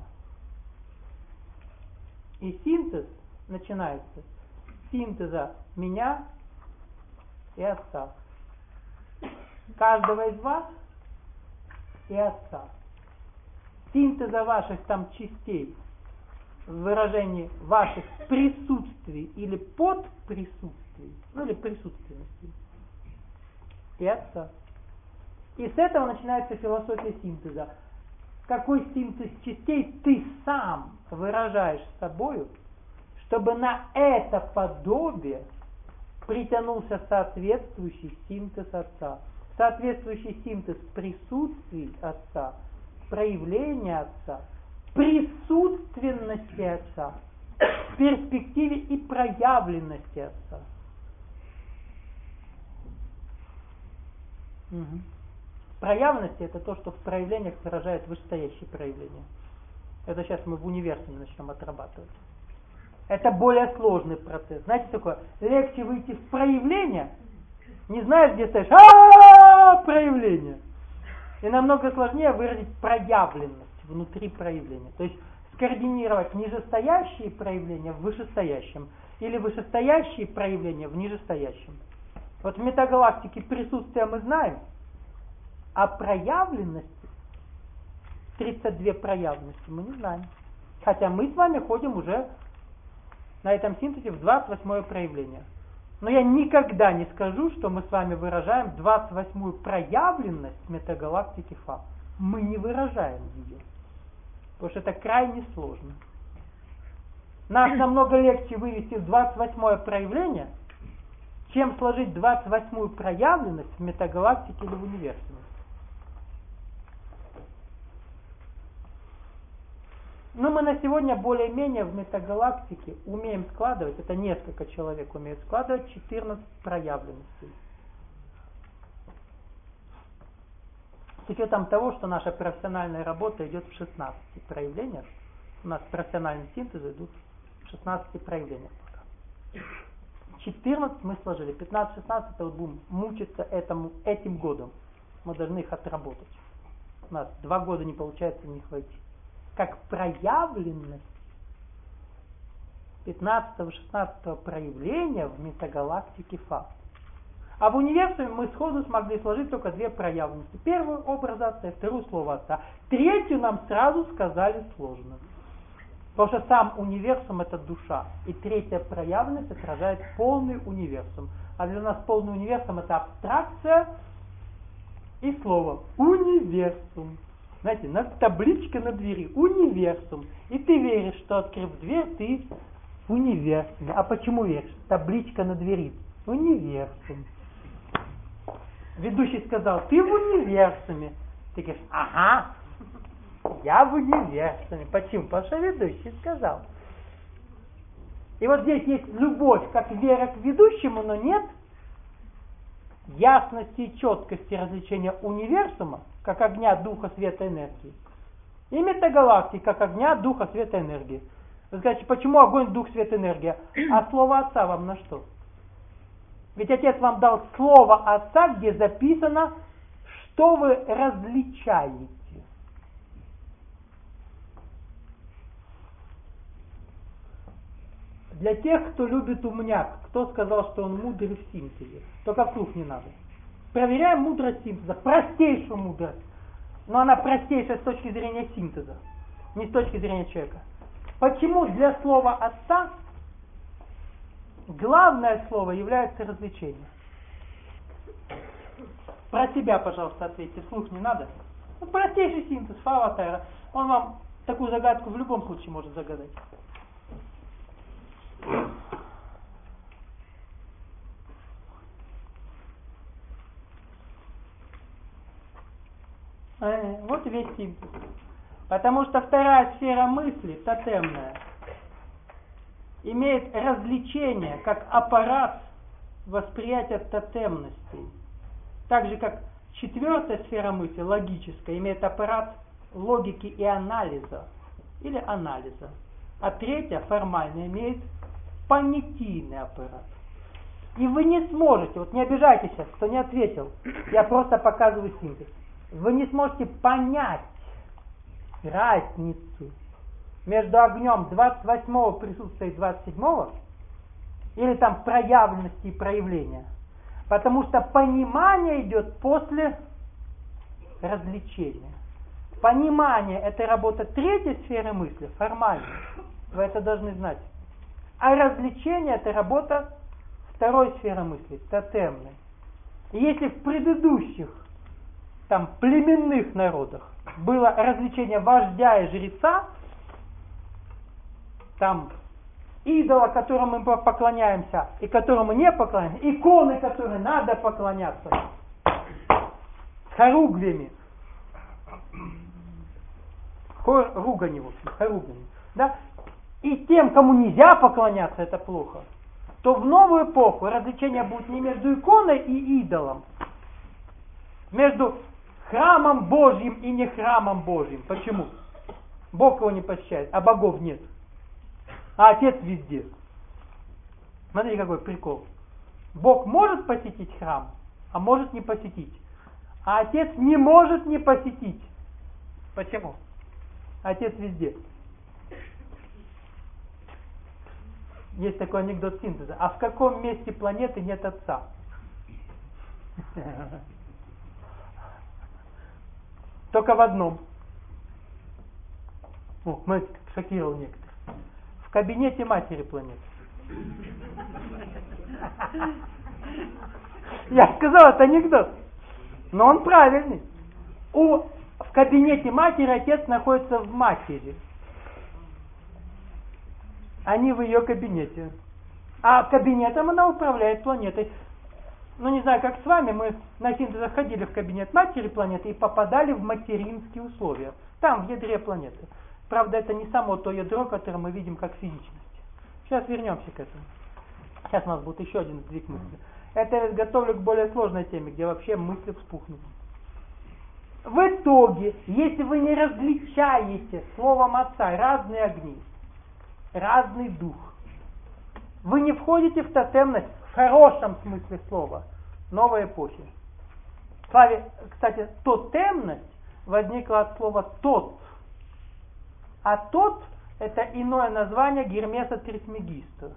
И синтез начинается с синтеза меня и отца. Каждого из вас и отца. Синтеза ваших там частей в выражении ваших присутствий или подприсутствий, ну или присутственности и отца. И с этого начинается философия синтеза. Какой синтез частей ты сам выражаешь собою, чтобы на это подобие притянулся соответствующий синтез отца. Соответствующий синтез присутствий отца, проявления отца, присутственности отца, перспективе и проявленности отца. Угу. Проявленности — это то, что в проявлениях выражает вышестоящие проявления. Это сейчас мы в универсуме начнем отрабатывать. Это более сложный процесс. Знаете, такое, легче выйти в проявление, не знаешь, где стоишь, проявление. И намного сложнее выразить проявленность внутри проявления. То есть скоординировать нижестоящие проявления в вышестоящем или вышестоящие проявления в нижестоящем. Вот в метагалактике присутствие мы знаем, а проявленности, 32 проявленности мы не знаем. Хотя мы с вами ходим уже на этом синтезе в 28 проявление. Но я никогда не скажу, что мы с вами выражаем 28-ю проявленность метагалактики Фа. Мы не выражаем ее. Потому что это крайне сложно. Нас намного легче вывести в 28-е проявление, чем сложить 28-ю проявленность в метагалактике или в универсуме. Но мы на сегодня более-менее в метагалактике умеем складывать, это несколько человек умеют складывать 14 проявленностей. С учетом того, что наша профессиональная работа идет в 16 проявлениях, у нас профессиональные синтезы идут в 16 проявлениях пока. 14 мы сложили, 15-16 это вот будем мучиться этим годом. Мы должны их отработать. У нас 2 года не получается в них войти. Как проявленность 15-16 проявления в метагалактике Фа. А в универсуме мы сходу смогли сложить только 2 проявленности. Первую — образ отца, вторую — слово отца. Третью нам сразу сказали сложно. Потому что сам универсум — это душа. И третья проявленность отражает полный универсум. А для нас полный универсум — это абстракция и слово универсум. Знаете, на табличке на двери универсум. И ты веришь, что, открыв дверь, ты В универсуме. А почему веришь? Табличка на двери. Универсум. Ведущий сказал, ты в универсуме. Ты говоришь, ага, я в универсуме. Почему? Потому что ведущий сказал. И вот здесь есть любовь, как вера к ведущему, но нет ясности и четкости различения универсума, как огня, духа, света, энергии, и метагалактики, как огня, духа, света, энергии. Вы скажете, почему огонь, дух, свет, энергия? А слово Отца вам на что? Ведь Отец вам дал слово Отца, где записано, что вы различаете. Для тех, кто любит умняк, кто сказал, что он мудрый в синтезе, только вслух не надо. Проверяем мудрость синтеза, простейшую мудрость. Но она простейшая с точки зрения синтеза, не с точки зрения человека. Почему для слова Отца главное слово является развлечение? Про себя, пожалуйста, ответьте, вслух не надо. Ну, простейший синтез, Фаватайра. Он вам такую загадку в любом случае может загадать. Вот и весь синтез. Потому что вторая сфера мысли, тотемная, имеет развлечение как аппарат восприятия тотемностей. Так же, как четвертая сфера мысли, логическая, имеет аппарат логики и анализа, или анализа. А третья, формальная, имеет понятийный аппарат. И вы не сможете, вот не обижайтесь, кто не ответил, я просто показываю синтез. Вы не сможете понять разницу между огнем 28-го присутствия и 27-го, или там проявленности и проявления. Потому что понимание идет после развлечения. Понимание – это работа третьей сферы мысли, формальной. Вы это должны знать. А развлечение – это работа второй сферы мысли, тотемной. И если в предыдущих там племенных народах было развлечение вождя и жреца, там идола, которому мы поклоняемся и которому не поклоняемся, иконы, которые надо поклоняться, с хоругвями, ругани, в общем, хоругвями, да? И тем, кому нельзя поклоняться, это плохо, то в новую эпоху развлечение будет не между иконой и идолом, между храмом Божьим и не храмом Божьим. Почему? Бог его не посещает, а богов нет. А Отец везде. Смотрите, какой прикол. Бог может посетить храм, а может не посетить. А Отец не может не посетить. Почему? Отец везде. Есть такой анекдот синтеза. А в каком месте планеты нет Отца? Только в одном. О, смотрите, как шокировал некоторых. В кабинете матери планеты. Я сказал, это анекдот. Но он правильный. В кабинете матери отец находится в матери. А не в ее кабинете. А кабинетом она управляет планетой. Ну, не знаю, как с вами, мы на синтез заходили в кабинет матери планеты и попадали в материнские условия. Там, в ядре планеты. Правда, это не само то ядро, которое мы видим как физичность. Сейчас вернемся к этому. Сейчас у нас будет еще один сдвиг мысли. Это я готовлю к более сложной теме, где вообще мысли вспухнут. В итоге, если вы не различаете словом Отца разные огни, разный дух, вы не входите в тотемность в хорошем смысле слова новой эпохи. Кстати, тотемность возникла от слова «тот». А «тот» — это иное название Гермеса Трисмегиста.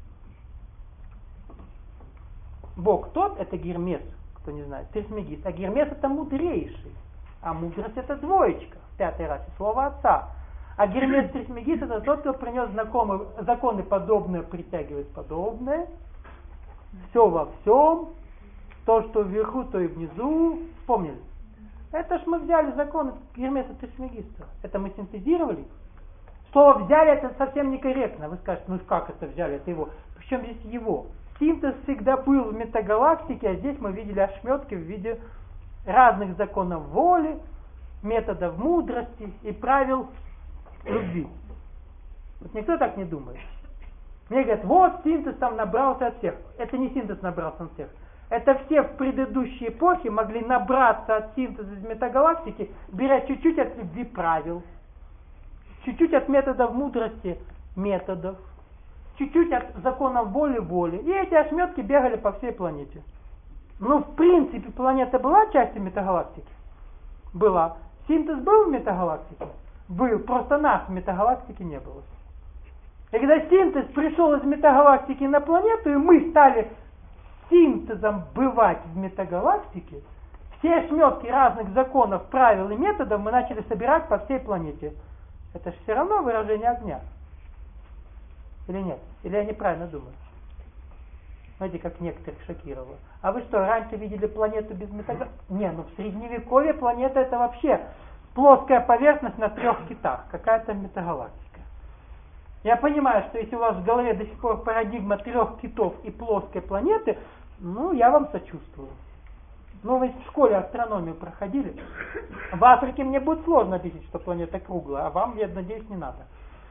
Бог тот — это Гермес, кто не знает, Трисмегист. А Гермес — это мудрейший. А мудрость — это двоечка, в пятой расе, слово Отца. А Гермес Трисмегист — это тот, кто принес законы подобное притягивает подобное. Все во всем. То, что вверху, то и внизу. Вспомнили? Это ж мы взяли законы Гермеса Трисмегиста. Это мы синтезировали. Слово «взяли» это совсем некорректно. Вы скажете, ну как это взяли, это его. Причем здесь его? Синтез всегда был в метагалактике, а здесь мы видели ошметки в виде разных законов воли, методов мудрости и правил любви. Вот никто так не думает. Мне говорят, вот синтез там набрался от всех. Это не синтез набрался от всех. Это все в предыдущей эпохе могли набраться от синтеза из метагалактики, беря чуть-чуть от любви правил, чуть-чуть от методов мудрости методов, чуть-чуть от законов воли. И эти ошметки бегали по всей планете. Ну, в принципе, планета была частью метагалактики? Была. Синтез был в метагалактике? Был. Просто нас в метагалактике не было. И когда синтез пришел из метагалактики на планету, и мы стали синтезом бывать в метагалактике, все ошметки разных законов, правил и методов мы начали собирать по всей планете. Это же все равно выражение огня. Или нет? Или я неправильно думаю? Знаете, как некоторых шокировало. А вы что, раньше видели планету без метагалактики? Не, ну в средневековье планета это вообще плоская поверхность на 3 китах. Какая-то метагалактика. Я понимаю, что если у вас в голове до сих пор парадигма 3 китов и плоской планеты, ну я вам сочувствую. Ну вы в школе астрономию проходили. В Африке мне будет сложно объяснить, что планета круглая, а вам, я надеюсь, не надо.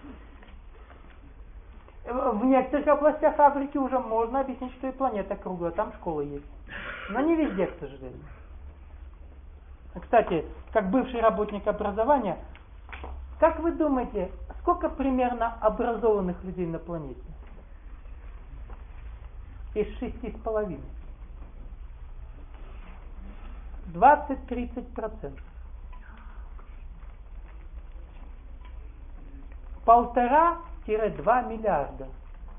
В некоторых областях Африки уже можно объяснить, что и планета круглая, там школы есть. Но не везде, к сожалению. Кстати, как бывший работник образования, как вы думаете, сколько примерно образованных людей на планете? Из 6,5. 20-30%. 1,5-2 миллиарда.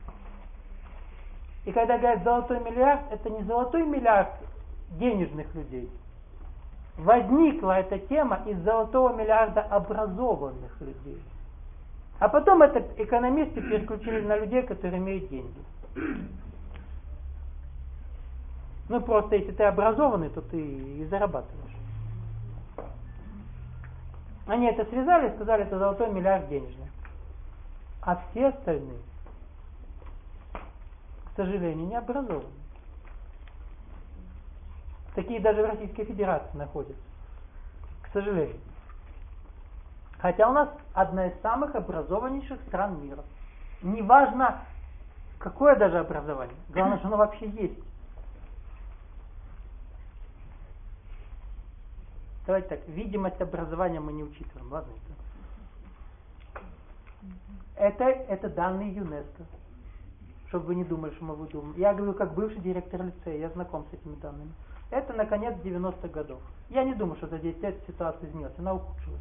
И когда говорят золотой миллиард, это не золотой миллиард денежных людей. Возникла эта тема из золотого миллиарда образованных людей. А потом это экономисты переключили на людей, которые имеют деньги. Ну просто если ты образованный, то ты и зарабатываешь. Они это связали и сказали, это золотой миллиард денежный. А все остальные, к сожалению, не образованы. Такие даже в Российской Федерации находятся. К сожалению. Хотя у нас одна из самых образованнейших стран мира. Неважно, какое даже образование. Главное, что оно вообще есть. Давайте так, видимость образования мы не учитываем, ладно? Это данные ЮНЕСКО. Чтобы вы не думали, что мы выдумываем. Я говорю, как бывший директор лицея, я знаком с этими данными. Это на конец 90-х годов. Я не думаю, что за 10 лет ситуация изменилась, она ухудшилась.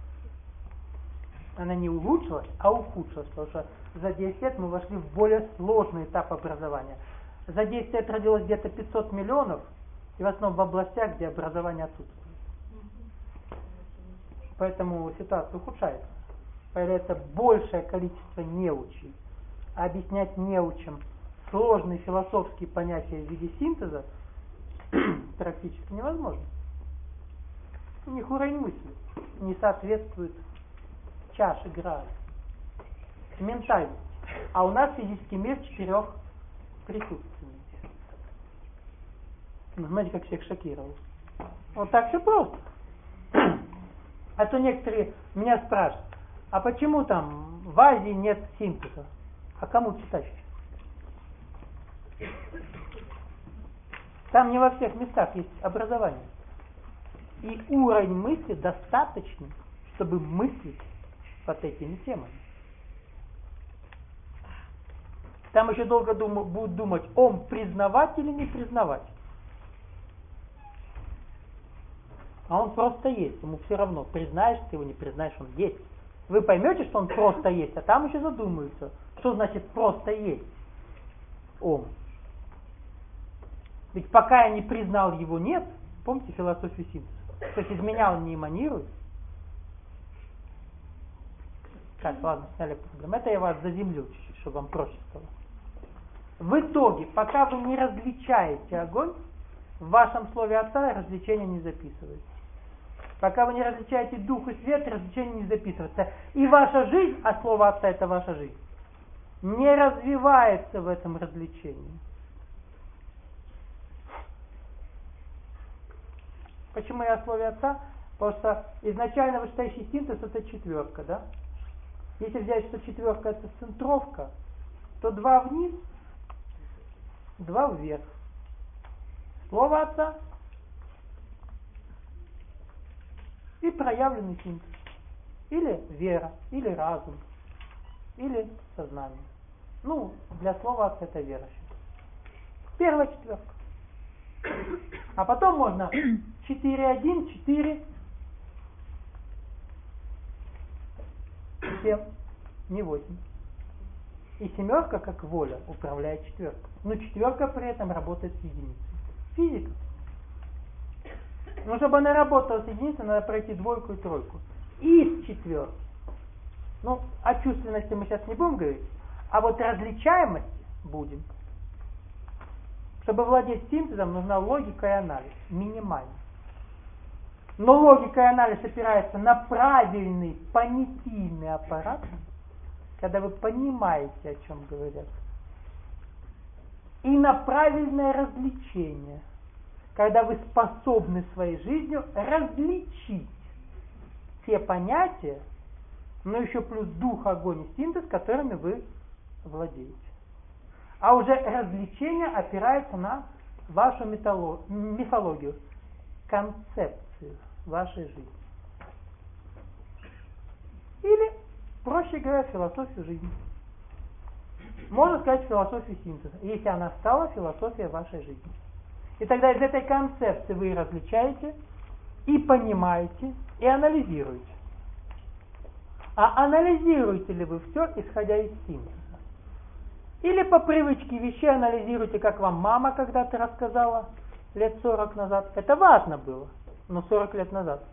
Она не улучшилась, а ухудшилась, потому что за 10 лет мы вошли в более сложный этап образования. За 10 лет родилось где-то 500 миллионов, и в основном в областях, где образование отсутствует. Поэтому ситуация ухудшается. Появляется большее количество неучей. А объяснять неучим сложные философские понятия в виде синтеза практически невозможно. У них уровень мысли не соответствует чаше града, ментальности. А у нас физический мир 4 присутствий. Ну, знаете, как всех шокировал. Вот так все просто. А то некоторые меня спрашивают, а почему там в Азии нет синтеза? А кому читать? Там не во всех местах есть образование. И уровень мысли достаточный, чтобы мыслить под этими темами. Там еще долго будут думать, он признавать или не признавать. А он просто есть, ему все равно, признаешь ты его, не признаешь, он есть. Вы поймете, что он просто есть, а там еще задумаются, что значит просто есть он. Ведь пока я не признал его нет, помните философию синтеза? То есть из меня он не эманирует. Так, ладно, сняли проблему. Это я вас заземлю чуть-чуть, чтобы вам проще стало. В итоге, пока вы не различаете огонь, в вашем слове отца развлечения не записывается. Пока вы не различаете дух и свет, различение не записывается. И ваша жизнь, а слово Отца это ваша жизнь, не развивается в этом развлечении. Почему я о слове Отца? Потому что изначально вышестоящий синтез это четверка, да? Если взять, что четверка это центровка, то 2 вниз, 2 вверх. Слово Отца и проявленный синтез. Или вера, или разум, или сознание. Ну, для слова Отца это вера. Первая четверка. А потом можно 4-1, 4, 7, не 8. И семерка, как воля, управляет четверкой. Но четверка при этом работает с единицей. Физика. Но чтобы она работала с единицей, надо пройти двойку и тройку. Из четверки. Ну, о чувственности мы сейчас не будем говорить, а вот различаемость будем. Чтобы владеть синтезом, нужна логика и анализ. Минимально. Но логика и анализ опираются на правильный понятийный аппарат, когда вы понимаете, о чем говорят. И на правильное развлечение, когда вы способны своей жизнью различить те понятия, но еще плюс дух, огонь и синтез, которыми вы владеете. А уже развлечение опирается на вашу мифологию, концепцию вашей жизни. Или, проще говоря, философию жизни. Можно сказать философию синтеза, если она стала философией вашей жизни. И тогда из этой концепции вы различаете, и понимаете, и анализируете. А анализируете ли вы все, исходя из синтеза? Или по привычке вещей анализируете, как вам мама когда-то рассказала лет 40 назад. Это важно было, но 40 лет назад.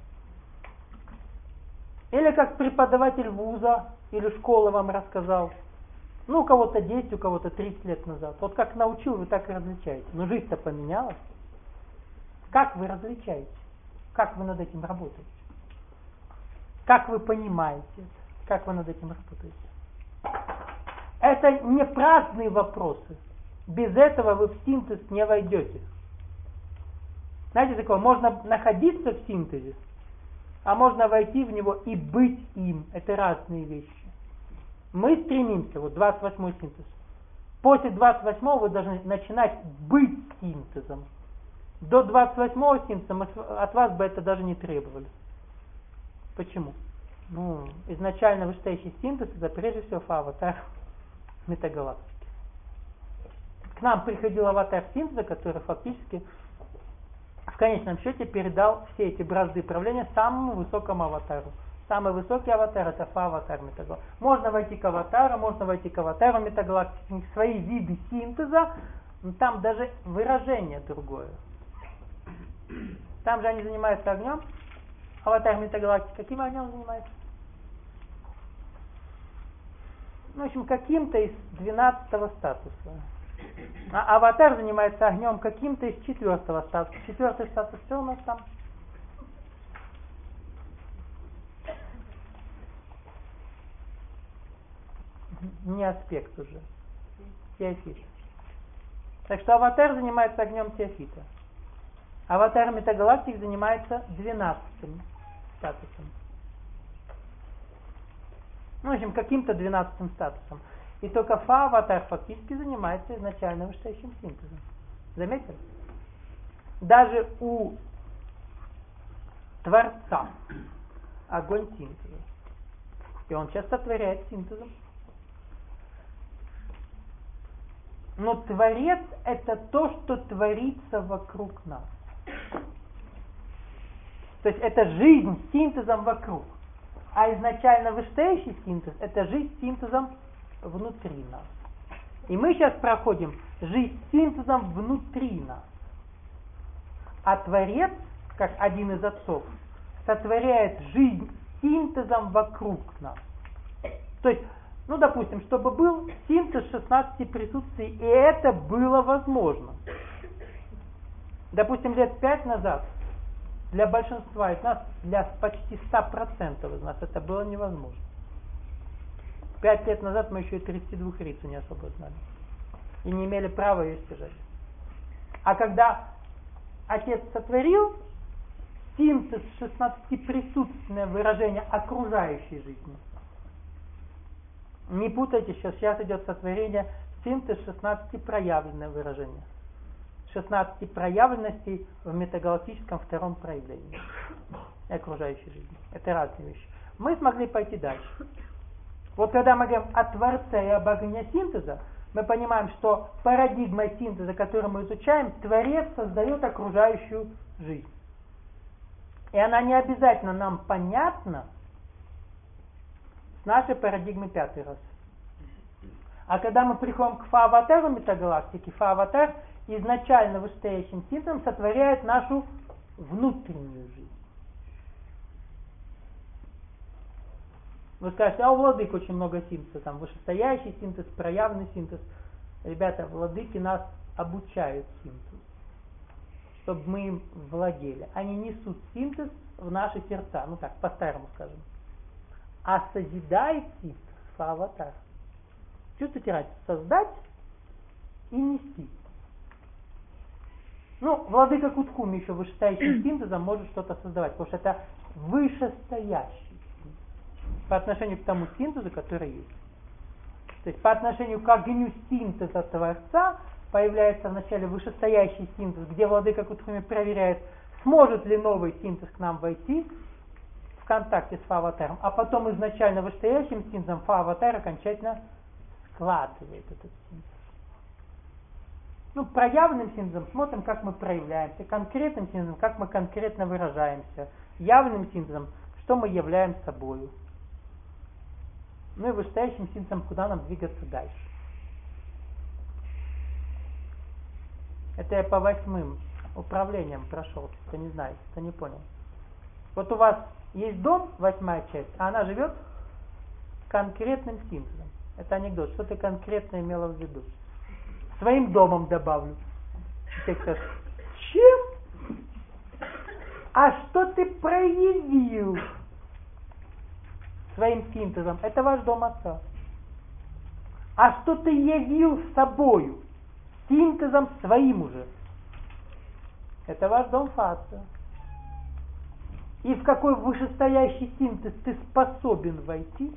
Или как преподаватель вуза или школы вам рассказал. Ну, у кого-то 10, у кого-то 30 лет назад. Вот как научил, вы так и различаете. Но жизнь-то поменялась. Как вы различаете? Как вы над этим работаете? Как вы понимаете это? Как вы над этим работаете? Это не праздные вопросы. Без этого вы в синтез не войдете. Знаете, такое, можно находиться в синтезе, а можно войти в него и быть им. Это разные вещи. Мы стремимся, вот 28-й синтез. После 28-го вы должны начинать быть синтезом. До 28-го синтеза от вас бы это даже не требовали. Почему? Ну, изначально вышестоящий синтез это прежде всего аватар метагалактики. К нам приходил аватар синтеза, который фактически в конечном счете передал все эти бразды правления самому высокому аватару. Самый высокий аватар это аватар метагалактики. Можно войти к аватару метагалактики, у них свои виды синтеза, но там даже выражение другое. Там же они занимаются огнем. Аватар метагалактики каким огнем занимается? Ну, в общем, каким-то из 12-го статуса. А аватар занимается огнем каким-то из 4-го статуса. 4-й статус, что у нас там? Не аспект уже. Теофит. Так что аватар занимается огнем теофита. Аватар метагалактик занимается 12-м статусом. Ну, в общем, каким-то 12-м статусом. И только аватар фактически занимается изначально вышестоящим синтезом. Заметили? Даже у Творца огонь синтеза. И он часто творяет синтезом. Но Творец это то, что творится вокруг нас. То есть это жизнь с синтезом вокруг. А изначально вышестоящий синтез это жизнь с синтезом внутри нас. И мы сейчас проходим жизнь с синтезом внутри нас. А Творец, как один из отцов, сотворяет жизнь с синтезом вокруг нас. То есть, ну допустим, чтобы был синтез 16 присутствий, и это было возможно. Допустим, лет 5 назад Для большинства из нас, для почти 100% из нас это было невозможно. 5 лет назад мы еще и 32 рицу не особо знали. И не имели права ее стяжать. А когда Отец сотворил, синтез 16-присутственное выражение окружающей жизни. Не путайте, сейчас идет сотворение, синтез 16-проявленное выражение. 16 проявленностей в метагалактическом втором проявлении окружающей жизни. Это разные вещи. Мы смогли пойти дальше. Вот когда мы говорим о Творце и об огне синтеза, мы понимаем, что парадигмой синтеза, которую мы изучаем, Творец создает окружающую жизнь. И она не обязательно нам понятна с нашей парадигмы 5 раз. А когда мы приходим к Фа-аватару метагалактики, Фа-аватар изначально вышестоящим синтезом сотворяет нашу внутреннюю жизнь. Вы скажете, а у владык очень много синтеза, там вышестоящий синтез, проявленный синтез. Ребята, владыки нас обучают синтезу, чтобы мы им владели. Они несут синтез в наши сердца, ну так, по-старому скажем. А созидает синтез Фа-аватар. Чувствуете разницу? Создать и нести. Ну, владыка Куткуми еще вышестоящим синтезом может что-то создавать, потому что это вышестоящий по отношению к тому синтезу, который есть. То есть по отношению к огню синтеза Творца появляется вначале вышестоящий синтез, где владыка Куткуми проверяет, сможет ли новый синтез к нам войти в контакте с Фа-аватаром, а потом изначально вышестоящим синтезом Фа-аватар окончательно складывает этот синтез. Ну, проявленным синтезом смотрим, как мы проявляемся, конкретным синтезом, как мы конкретно выражаемся, явным синтезом, что мы являем собою. Ну и вышестоящим синтезом, куда нам двигаться дальше. Это я по 8 управлениям прошел, кто не знает, кто не понял. Вот у вас есть дом, 8 часть, а она живет конкретным синтезом. Это анекдот. Что ты конкретно имела в виду? Своим домом добавлю. Ты скажешь, чем? А что ты проявил своим синтезом? Это ваш дом отца. А что ты явил собою? Синтезом своим уже. Это ваш дом Фа-отца. И в какой вышестоящий синтез ты способен войти?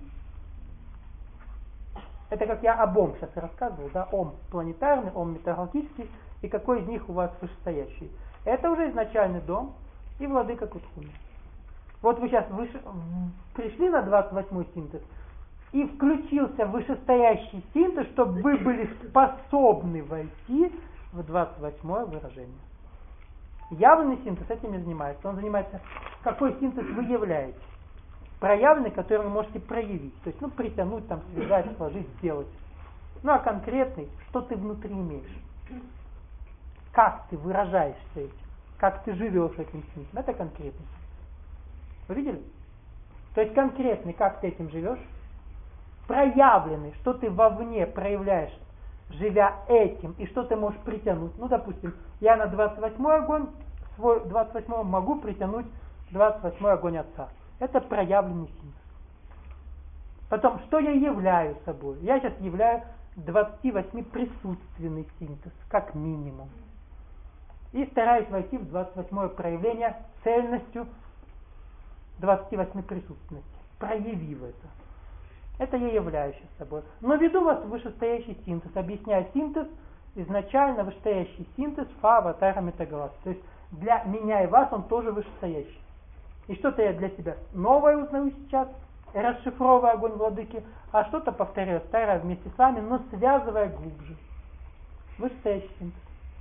Это как я об Ом сейчас рассказывал, да, Ом планетарный, Ом метагалактический, и какой из них у вас вышестоящий. Это уже изначальный дом и владыка Куткуми. Вот вы сейчас пришли на 28-й синтез, и включился вышестоящий синтез, чтобы вы были способны войти в 28-е выражение. Явный синтез этим не занимается. Он занимается, какой синтез вы являетесь. Проявленный, который вы можете проявить. То есть, ну, притянуть, там, связать, сложить, сделать. Ну, а конкретный, что ты внутри имеешь. Как ты выражаешься этим. Как ты живешь этим синтезом. Это конкретный. Вы видели? То есть, конкретный, как ты этим живешь. Проявленный, что ты вовне проявляешь, живя этим, и что ты можешь притянуть. Ну, допустим, я на 28-й огонь, свой 28-й могу притянуть 28-й огонь отца. Это проявленный синтез. Потом, что я являю собой? Я сейчас являю 28-присутственный синтез, как минимум. И стараюсь войти в 28-е проявление цельностью 28-присутственности, проявив это. Это я являю сейчас собой. Но веду вас в вышестоящий синтез, объясняю синтез, изначально вышестоящий синтез Фа-аватара метагалактики. То есть для меня и вас он тоже вышестоящий. И что-то я для себя новое узнаю сейчас, расшифровывая огонь владыки, а что-то повторяю старое вместе с вами, но связывая глубже. Вышестоящий синтез.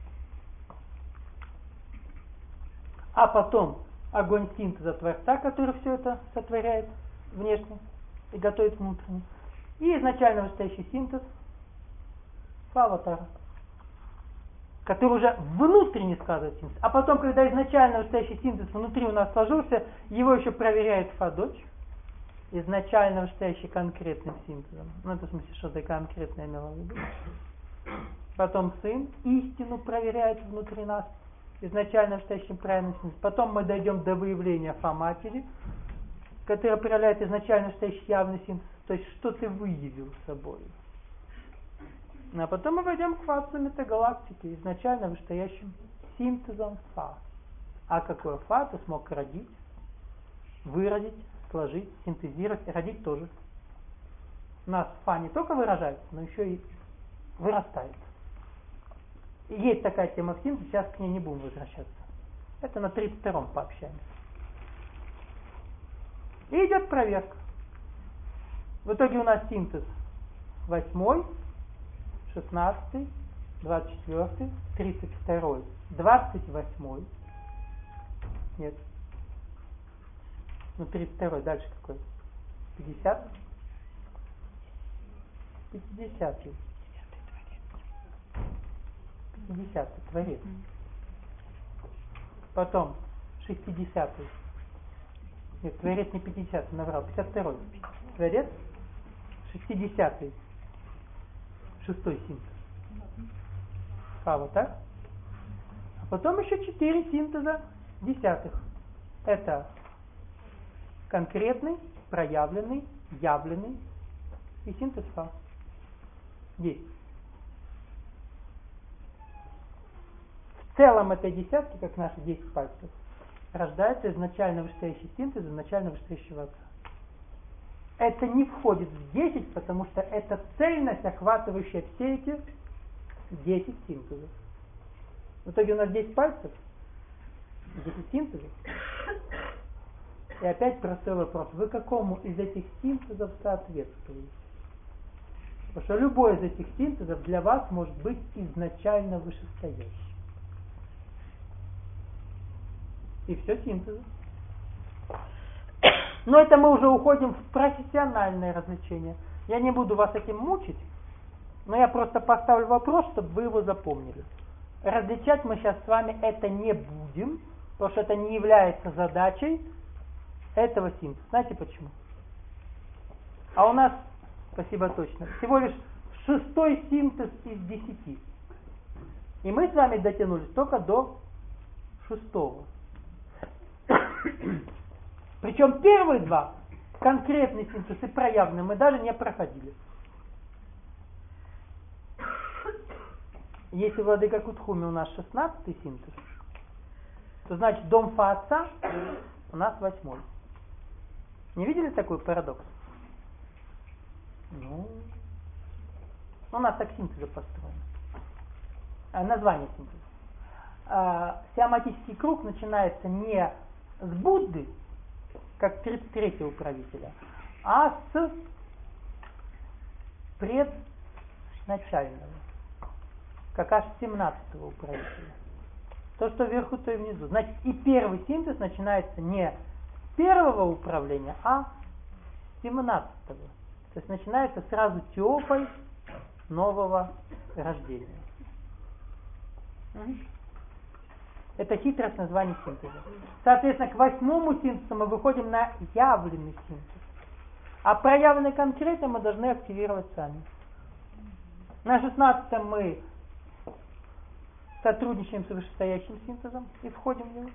А потом огонь синтеза Творца, который все это сотворяет внешне и готовит внутренне. И изначально вышестоящий синтез Фа-аватара, который уже внутренне сказывает синтез. А потом, когда изначально вышестоящий синтез внутри у нас сложился, его еще проверяет Фа-дочь, изначально вышестоящий конкретным синтезом. Ну, это в смысле, что-то конкретное имело в виду. Потом сын истину проверяет внутри нас, изначально вышестоящим правильным синтезом. Потом мы дойдем до выявления фа-матери, которая проявляет изначально вышестоящий явный синтез, то есть что ты выявил собой. А потом мы пойдем к фазу метагалактики, изначально вышестоящим синтезом фа. А какое фа ты смог родить, выразить, сложить, синтезировать, родить тоже. У нас фа не только выражается, но еще и вырастает. И есть такая тема в синтезе, сейчас к ней не будем возвращаться. Это на 32-м пообщаемся. И идет проверка. В итоге у нас синтез 8, 16, 24, 32, 28. Нет. Ну 32, дальше какой? 50? 50. 50, творец. Потом 60. Нет, творец не 50, наврал. 52. Творец. 60. Шестой синтез. Вот так. А потом еще 4 синтеза десятых. Это конкретный, проявленный, явленный и синтез фа. Есть. В целом этой десятки, как наши 10 пальцев, рождается изначально вышестоящий синтез, изначально вышестоящего отца. Это не входит в 10, потому что это цельность, охватывающая все эти 10 синтезов. В итоге у нас 10 пальцев, 10 синтезов. И опять простой вопрос. Вы какому из этих синтезов соответствуете? Потому что любой из этих синтезов для вас может быть изначально вышестоящий. И все синтезы. Но это мы уже уходим в профессиональное развлечение. Я не буду вас этим мучить, но я просто поставлю вопрос, чтобы вы его запомнили. Различать мы сейчас с вами это не будем, потому что это не является задачей этого синтеза. Знаете почему? А у нас, спасибо точно, всего лишь 6-й синтез из 10. И мы с вами дотянулись только до 6-го. Причем первые два, конкретный синтез и проявленный, мы даже не проходили. Если владыка Кутхуми у нас 16-й синтез, то значит дом фа отца у нас 8-й. Не видели такой парадокс? Ну, у нас так синтезы построены. Название синтеза. Сиаматический круг начинается не с Будды, как 33-го правителя, а с предначального, как аж 17-го управителя. То, что вверху, то и внизу. Значит, и первый синтез начинается не с первого управления, а с 17-го. То есть начинается сразу теопой нового рождения. Это хитрость названия синтеза. Соответственно, к 8-му синтезу мы выходим на явленный синтез. А проявленный конкретно мы должны активировать сами. На 16-м мы сотрудничаем с вышестоящим синтезом и входим в него.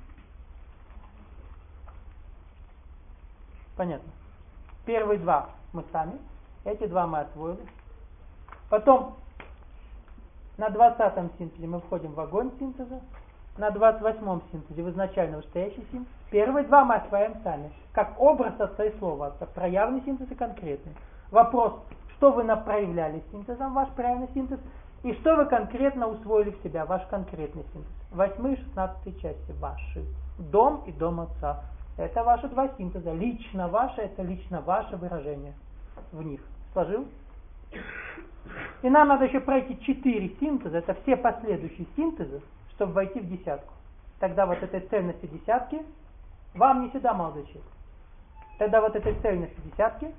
Понятно. Первые два мы сами, эти два мы освоили. Потом на 20-м синтезе мы входим в огонь синтеза. На 28-м синтезе в изначально вышестоящий синтез. Первые два мы осваиваем сами, как образ отца и слова отца, проявленный синтез и конкретный. Вопрос, что вы напроявляли синтезом, ваш проявленный синтез, и что вы конкретно усвоили в себя, ваш конкретный синтез. 8 и 16 части ваши. Дом и дом отца. Это ваши два синтеза. Лично ваше, это лично ваше выражение в них. Сложил? И нам надо еще пройти 4 синтеза, это все последующие синтезы, чтобы войти в десятку. Тогда вот этой цельности десятки вам не сюда, молодой человек. Тогда вот этой цельности десятки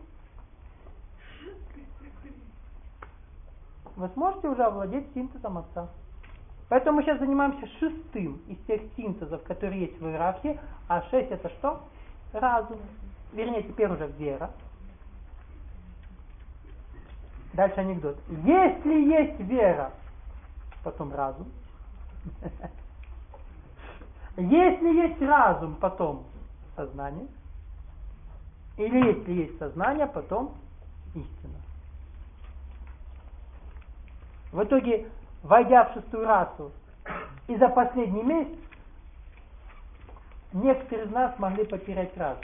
вы сможете уже овладеть синтезом отца. Поэтому мы сейчас занимаемся 6-м из тех синтезов, которые есть в иерархии. А 6 это что? Разум. Вернее, теперь уже вера. Дальше анекдот. Если есть вера, потом разум. Если есть разум, потом сознание. Или если есть сознание, потом истина. В итоге, войдя в шестую расу, и за последний месяц некоторые из нас могли потерять разум.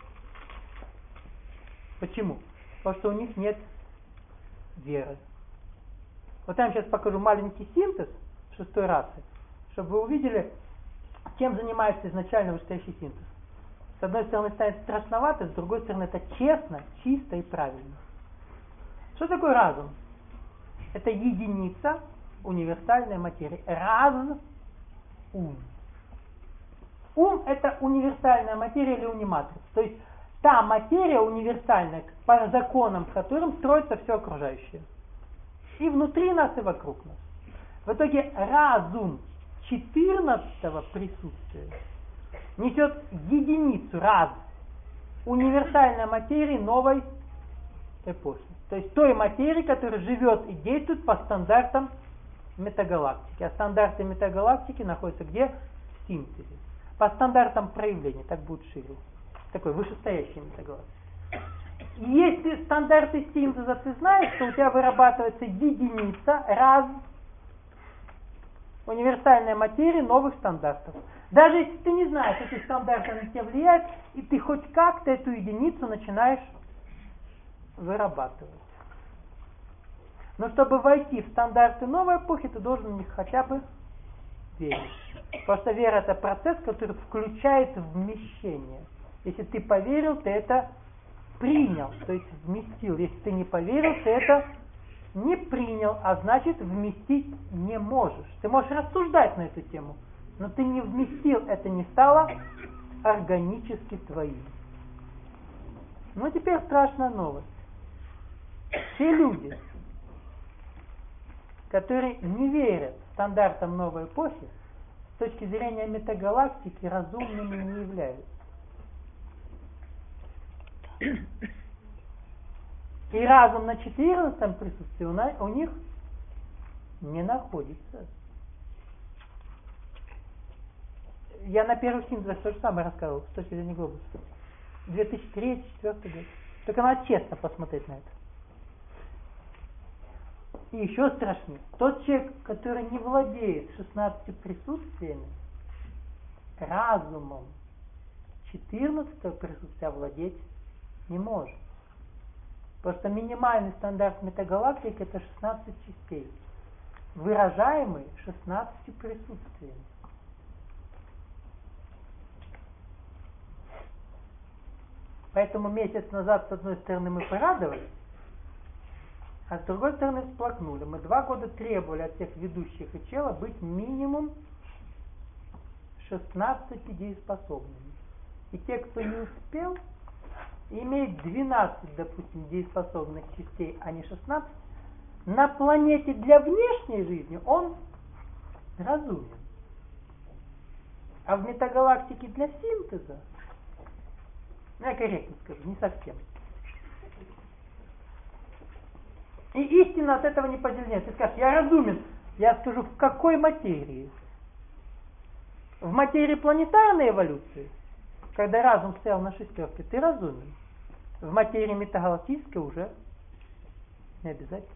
Почему? Потому что у них нет веры. Вот я вам сейчас покажу маленький синтез шестой расы, чтобы вы увидели, чем занимается изначально вышестоящий синтез. С одной стороны станет страшновато, с другой стороны это честно, чисто и правильно. Что такое разум? Это единица универсальной материи. Раз ум. Ум это универсальная материя или униматрица. То есть та материя универсальная, по законам которым строится все окружающее. И внутри нас, и вокруг нас. В итоге разум 14-го присутствия несет единицу, раз, универсальной материи новой эпохи. То есть той материи, которая живет и действует по стандартам метагалактики. А стандарты метагалактики находятся где? В синтезе. По стандартам проявления, так будет шире. Такой вышестоящий метагалактик. Если стандарты синтеза ты знаешь, то у тебя вырабатывается единица, раз, универсальной материи новых стандартов. Даже если ты не знаешь, эти стандарты на тебя влияют, и ты хоть как-то эту единицу начинаешь вырабатывать. Но чтобы войти в стандарты новой эпохи, ты должен в них хотя бы верить. Потому что вера это процесс, который включает вмещение. Если ты поверил, ты это принял, то есть вместил. Если ты не поверил, ты это не принял, а значит вместить не можешь. Ты можешь рассуждать на эту тему, но ты не вместил, это не стало органически твоим. Ну теперь страшная новость. Все люди, которые не верят стандартам новой эпохи, с точки зрения метагалактики разумными не являются. И разум на 14-м присутствии у них не находится. Я на первых синтезах то же самое рассказывал, с точки зрения глобуса. 2003-2004 год. Только надо честно посмотреть на это. И еще страшнее. Тот человек, который не владеет 16 присутствиями, разумом 14-го присутствия владеть не может. Потому что минимальный стандарт метагалактики это 16 частей, выражаемый 16 присутствиями. Поэтому месяц назад, с одной стороны, мы порадовались, а с другой стороны всплакнули. Мы 2 года требовали от всех ведущих и чела быть минимум 16 дееспособными. И те, кто не успел, имеет 12, допустим, дееспособных частей, а не 16, на планете для внешней жизни он разумен. А в метагалактике для синтеза, я корректно скажу, не совсем. И истина от этого не поделена. Ты скажешь, я разумен. Я скажу, в какой материи? В материи планетарной эволюции, когда разум стоял на шестерке, ты разумен. В материи метагалактической уже не обязательно.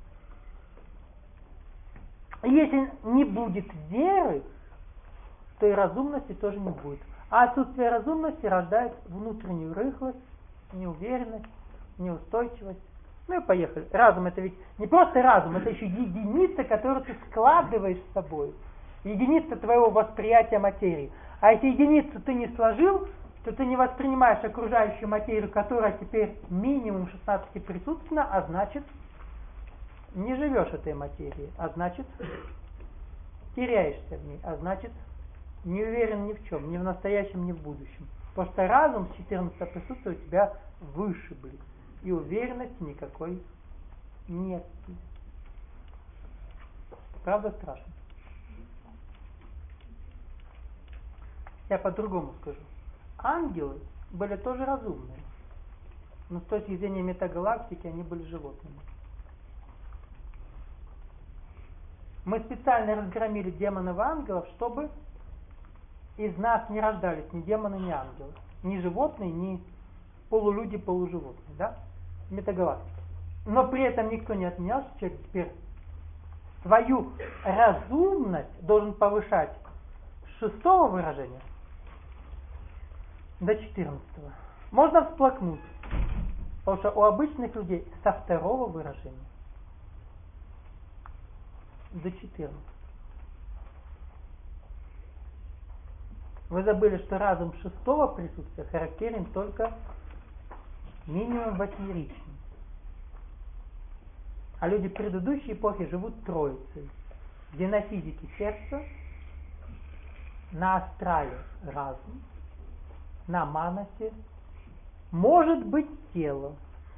Если не будет веры, то и разумности тоже не будет. А отсутствие разумности рождает внутреннюю рыхлость, неуверенность, неустойчивость. Ну и поехали. Разум это ведь не просто разум, это еще единица, которую ты складываешь с собой. Единица твоего восприятия материи. А если единицу ты не сложил, то ты не воспринимаешь окружающую материю, которая теперь минимум 16 присутствена, а значит не живешь этой материей, а значит теряешься в ней, а значит не уверен ни в чем, ни в настоящем, ни в будущем. Потому что разум с 14 присутствия у тебя вышибли. И уверенности никакой нет. Правда страшно? Я по-другому скажу. Ангелы были тоже разумные. Но с точки зрения метагалактики они были животными. Мы специально разгромили демонов и ангелов, чтобы из нас не рождались ни демоны, ни ангелы, ни животные, ни полулюди, полуживотные, да? Метагалактика. Но при этом никто не отменял, что человек теперь свою разумность должен повышать с 6-го выражения до 14-го. Можно всплакнуть, потому что у обычных людей со 2-го выражения до 14-го. Вы забыли, что разум 6-го присутствия характерен только минимум 8-ричным. А люди предыдущей эпохи живут троицей, где на физике сердце, на астрале разум, на манасе может быть тело.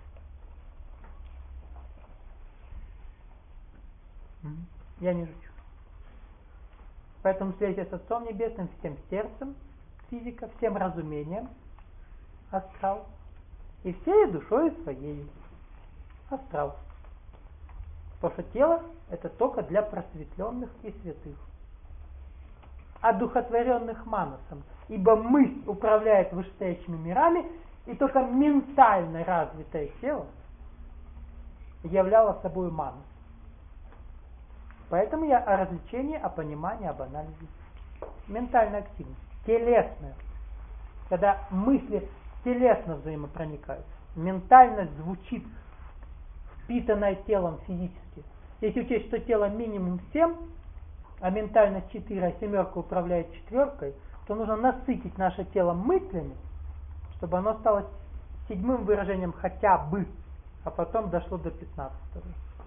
Я не шучу. Поэтому встретитесь с Отцом Небесным всем сердцем, физика, всем разумением, астрал, и всей душой своей, астрал. Потому что тело это только для просветленных и святых. Одухотворенных манасом, ибо мысль управляет вышестоящими мирами, и только ментально развитое тело являло собой манас. Поэтому я о развлечении, о понимании, об анализе. Ментальная активность, телесная. Когда мысли телесно взаимопроникают. Ментальность звучит впитанная телом физически. Если учесть, что тело минимум 7, а ментальность 4, а 7 управляет 4, то нужно насытить наше тело мыслями, чтобы оно стало 7-м выражением хотя бы, а потом дошло до 15-го.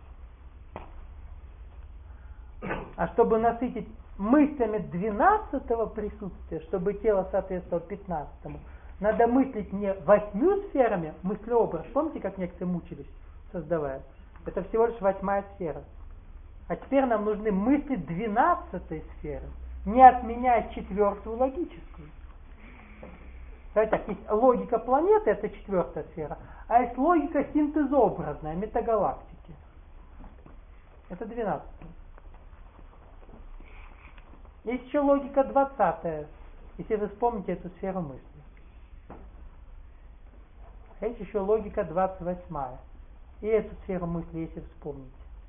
А чтобы насытить мыслями 12-го присутствия, чтобы тело соответствовало 15-му, надо мыслить не 8 сферами, мыслеобраз. Помните, как некоторые мучились, создавая? Это всего лишь 8-я сфера. А теперь нам нужны мысли 12-й сферы, не отменяя 4-ю логическую. Знаете, так, есть логика планеты, это 4-я сфера, а есть логика синтезообразная, метагалактики. Это 12-я. Есть еще логика 20-я, если вы вспомните эту сферу мысли. Есть еще логика 28-я. И эту сферу мысли, если вспомните.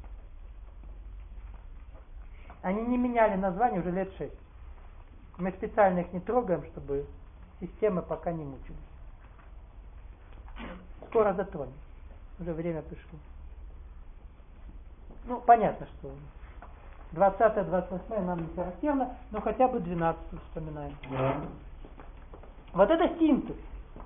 Они не меняли название уже лет 6. Мы специально их не трогаем, чтобы системы пока не мучились. Скоро затронем. Уже время пришло. Ну, понятно, что 20-е, 28-е нам не характерно, но хотя бы 12-ю вспоминаем. Вот это синтез.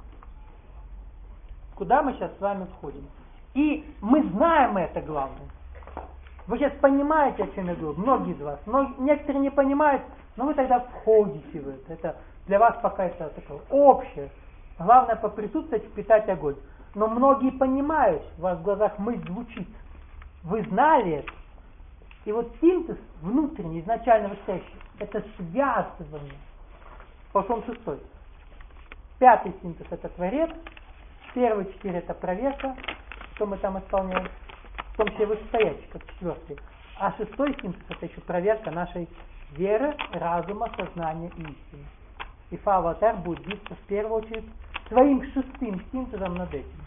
Куда мы сейчас с вами входим. И мы знаем это главное. Вы сейчас понимаете, о чем я говорю, многие из вас. Некоторые не понимают, но вы тогда входите в это. Это для вас пока это такое общее. Главное поприсутствовать, впитать огонь. Но многие понимают, у вас в глазах мысль звучит. Вы знали это. И вот синтез внутренний, изначально вышедший, это связывание. Потому что он 6-й. 5-й синтез это Творец. Первые 4 это проверка, что мы там исполняем. В том числе вышестоящий, как 4-й. А 6-й синтез это еще проверка нашей веры, разума, сознания и истины. И Фа-аватар будет биться в первую очередь своим 6-м синтезом над этим.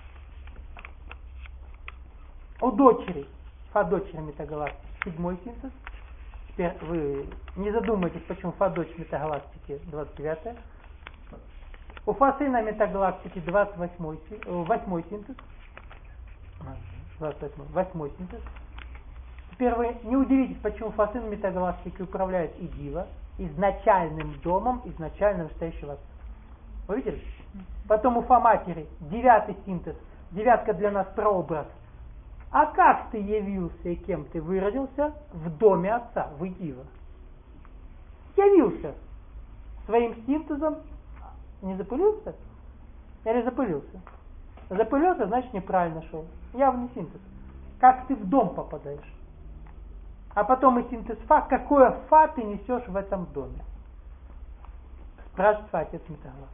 У дочери, Фа-дочери метагалактики, 7-й синтез. Теперь вы не задумайтесь, почему Фа-дочь метагалактики 29-я. У Фа-сына метагалактики 8-й синтез. 8-й синтез. Теперь вы не удивитесь, почему Фа-сын метагалактики управляет Идила, изначальным домом, изначально вышестоящего отца. Вы видели? Потом у Фа-матери 9-й синтез. 9-ка для нас прообраз. А как ты явился и кем ты выродился в доме отца, в Идила? Явился своим синтезом. Не запылился? Или запылился? Запылился, значит неправильно шел. Явный синтез. Как ты в дом попадаешь? А потом и синтез Фа. Какое Фа ты несешь в этом доме? Спрашивает отец метагалактики.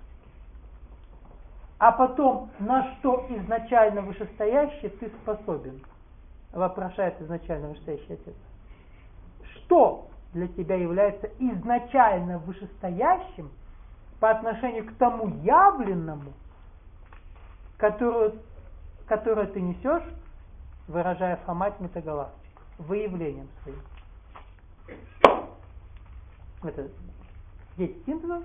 А потом, на что изначально вышестоящий ты способен? Вопрошает изначально вышестоящий отец. Что для тебя является изначально вышестоящим по отношению к тому явленному, которое ты несешь, выражая формат метагалактик, выявлением своим. Это 10 синтезов.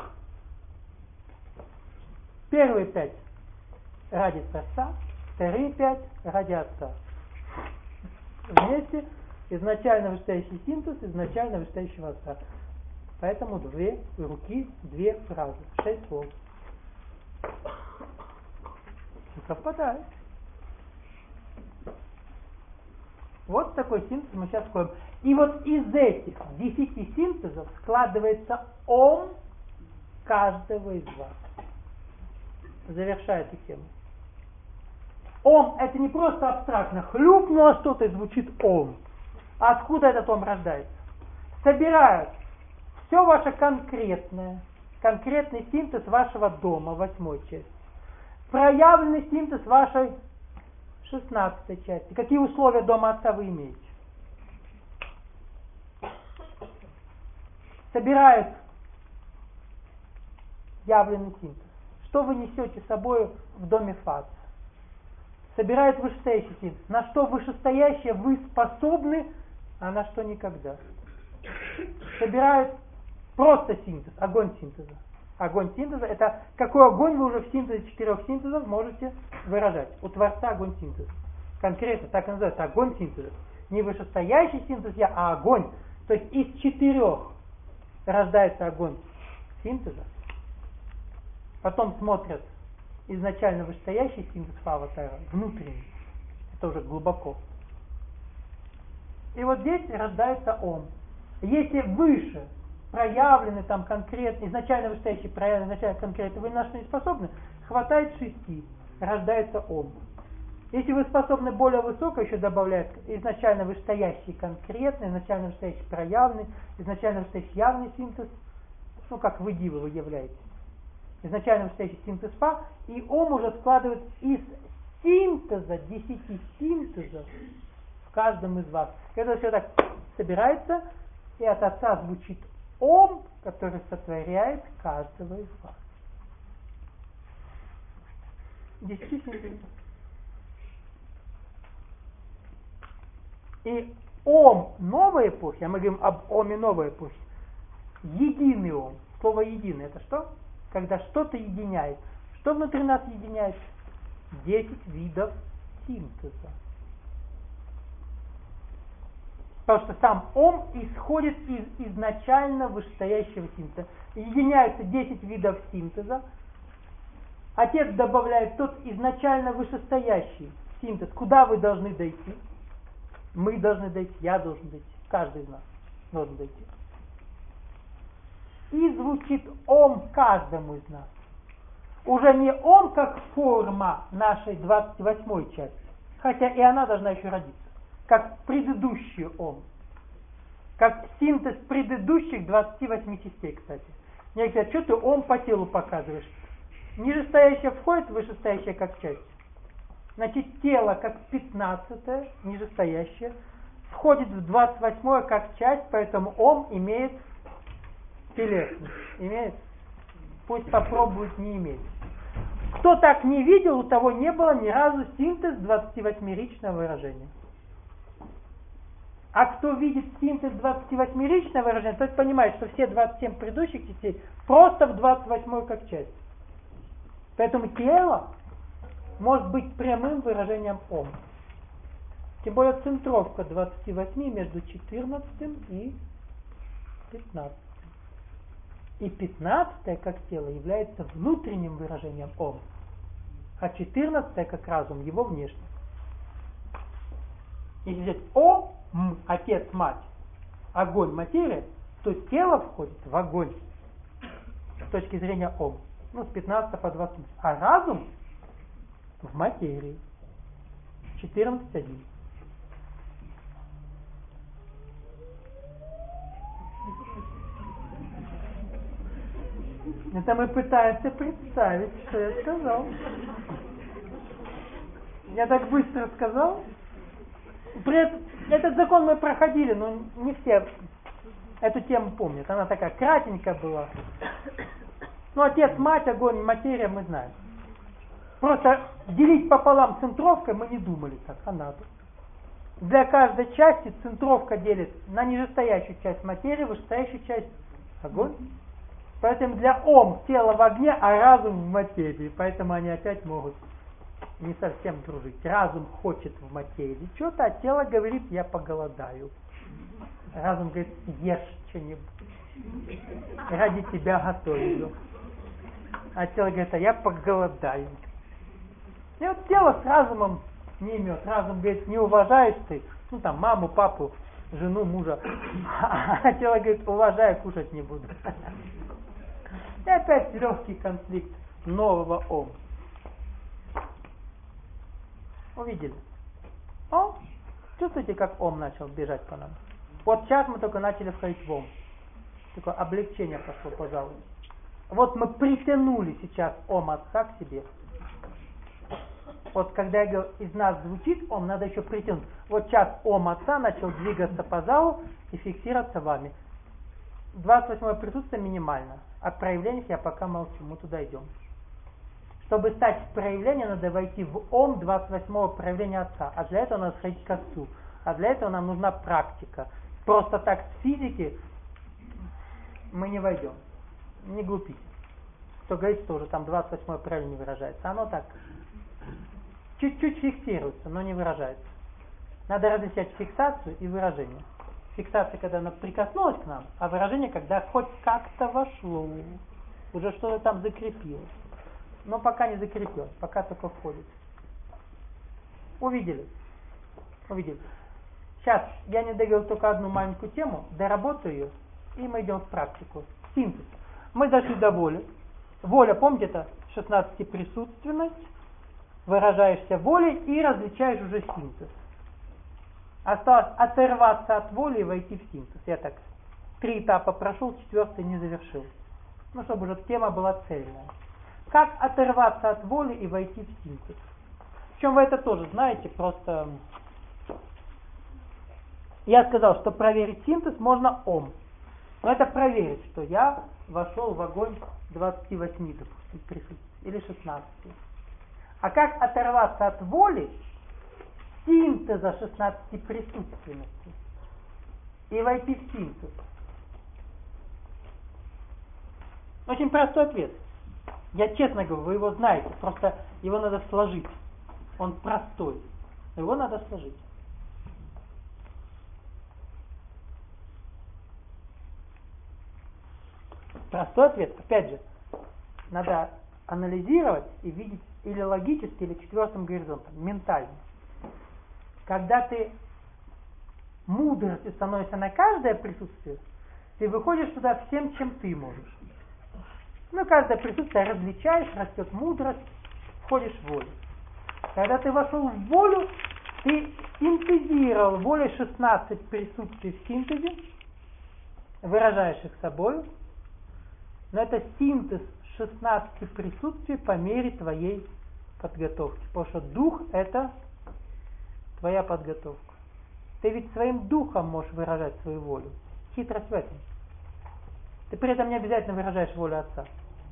Первые 5 ради Творца, вторые 5 ради Отца. Вместе изначально вышестоящий синтез, изначально вышестоящего Отца. Поэтому 2 руки, 2 фразы, 6 слов. И совпадает. Вот такой синтез мы сейчас входим. И вот из этих 10 синтезов складывается ом каждого из вас. Завершая эту тему. Ом — это не просто абстрактно хлюпнуло что-то и звучит ом. А откуда этот ом рождается? Собирают все ваше конкретное, конкретный синтез вашего дома, 8-й части, проявленный синтез вашей 16-й части. Какие условия дома Отца вы имеете? Собирает явленный синтез. Что вы несете с собой в доме Фаца? Собирает вышестоящий синтез. На что вышестоящее вы способны, а на что никогда. Собирает просто синтез, огонь синтеза. Огонь синтеза — это какой огонь вы уже в синтезе 4 синтезов можете выражать. У Творца огонь синтеза. Конкретно так и называется, огонь синтеза. Не вышестоящий синтез я, а огонь. То есть из 4 рождается огонь синтеза. Потом смотрят изначально вышестоящий синтез аватара, внутренний. Это уже глубоко. И вот здесь рождается ом. Если выше проявлены там конкретно, изначально вышестоящий проявлены, изначально конкретно, вы на что не способны, хватает 6, рождается ом. Если вы способны более высоко, еще добавляет изначально вышестоящий конкретный, изначально вышестоящий проявленный, изначально вышестоящий явный синтез, ну как вы дивы вы являетесь. Изначально вышестоящий синтез Фа, и ом уже складывает из синтеза, 10 синтезов в каждом из вас. Это все так собирается, и от Отца звучит ом, который сотворяет каждого из вас. 10 синтезов. И ом новой эпохи, а мы говорим об оме новой эпохи, единый ом. Слово единый — это что? Когда что-то единяется. Что внутри нас единяется? 10 видов синтеза. Потому что сам ом исходит из изначально вышестоящего синтеза. Единяются 10 видов синтеза. Отец добавляет тот изначально вышестоящий синтез. Куда вы должны дойти? Мы должны дойти, я должен дойти, каждый из нас должен дойти. И звучит ом каждому из нас. Уже не ом как форма нашей 28-й части, хотя и она должна еще родиться, как предыдущий ом, как синтез предыдущих 28 частей, кстати. Мне говорят, что ты ом по телу показываешь? Нижестоящее входит, вышестоящее как часть. Значит, тело как 15-е, нижестоящее, входит в 28-е как часть, поэтому ом имеет телесность. Имеет? Пусть попробует не иметь. Кто так не видел, у того не было ни разу синтез 28-ричного выражения. А кто видит синтез 28-ричного выражения, тот понимает, что все 27 предыдущих частей просто в 28-й как часть. Поэтому тело может быть прямым выражением ом. Тем более центровка 28 между 14 и 15. И 15 как тело является внутренним выражением ом, а 14 как разум его внешним. Если взять ом, отец, мать, огонь, материя, то тело входит в огонь с точки зрения ом. Ну, с 15 по 20. А разум в материи. 14.1. Это мы пытаемся представить, что я сказал. Я так быстро сказал. Этот закон мы проходили, но не все Эту тему помнят. Она такая кратенькая была. Ну, отец, мать, огонь, материя мы знаем. Просто делить пополам центровкой мы не думали так, а надо. Для каждой части центровка делит на нижестоящую часть материи, вышестоящую часть огонь. Поэтому для Ом тело в огне, а разум в материи. Поэтому они опять могут не совсем дружить. Разум хочет в материи что-то, а тело говорит, я поголодаю. Разум говорит, ешь что-нибудь. Ради тебя готовлю. А тело говорит, а я поголодаю. И вот тело с разумом не имет. Разум говорит, не уважаешь ты, ну там, маму, папу, жену, мужа. А тело говорит, уважаю, кушать не буду. И опять легкий конфликт нового Ом. Увидели? О, чувствуете, как Ом начал бежать по нам? Вот сейчас мы только начали входить в Ом. Такое облегчение пошло по залу. Вот мы притянули сейчас Ом Отца к себе. Вот когда я говорю, из нас звучит Ом, надо еще притянуть. Вот сейчас Ом Отца начал двигаться по залу и фиксироваться вами. 28-е присутствие минимально. О проявлениях я пока молчу, мы туда идем. Чтобы стать в проявление, надо войти в Ом 28-го проявления Отца. А для этого надо сходить к Отцу. А для этого нам нужна практика. Просто так с физики мы не войдем. Не глупите. Кто говорит, что уже там 28-е проявление выражается. Оно так чуть-чуть фиксируется, но не выражается. Надо различать фиксацию и выражение. Фиксация, когда она прикоснулась к нам, а выражение, когда хоть как-то вошло. Уже что-то там закрепилось. Но пока не закрепилось, пока только входит. Увидели? Увидели. Сейчас я не договорил только одну маленькую тему, доработаю ее, и мы идем в практику. Синтез. Мы дошли до воли. Воля, помните, это 16-присутственность, выражаешься волей и различаешь уже синтез. Осталось оторваться от воли и войти в синтез. Я так 3 этапа прошел, 4-й не завершил. Ну, чтобы уже тема была цельная. Как оторваться от воли и войти в синтез? Причем вы это тоже знаете, просто... Я сказал, что проверить синтез можно Ом. Но это проверить, что я вошел в огонь 28, допустим, присутствий, или 16. А как оторваться от воли, синтеза 16 присутственностей и войти в синтез? Очень простой ответ. Я честно говорю, вы его знаете, просто его надо сложить. Он простой, но его надо сложить. Простой ответ, опять же, надо анализировать и видеть или логически, или 4-м горизонтом, ментально. Когда ты мудростью становишься на каждое присутствие, ты выходишь туда всем, чем ты можешь. Ну, каждое присутствие различаешь, растет мудрость, входишь в волю. Когда ты вошел в волю, ты синтезировал волей 16 присутствий в синтезе, выражаешь их собой, но это синтез 16 присутствий по мере твоей подготовки. Потому что дух – это твоя подготовка. Ты ведь своим духом можешь выражать свою волю. Хитрость в этом. Ты при этом не обязательно выражаешь волю Отца.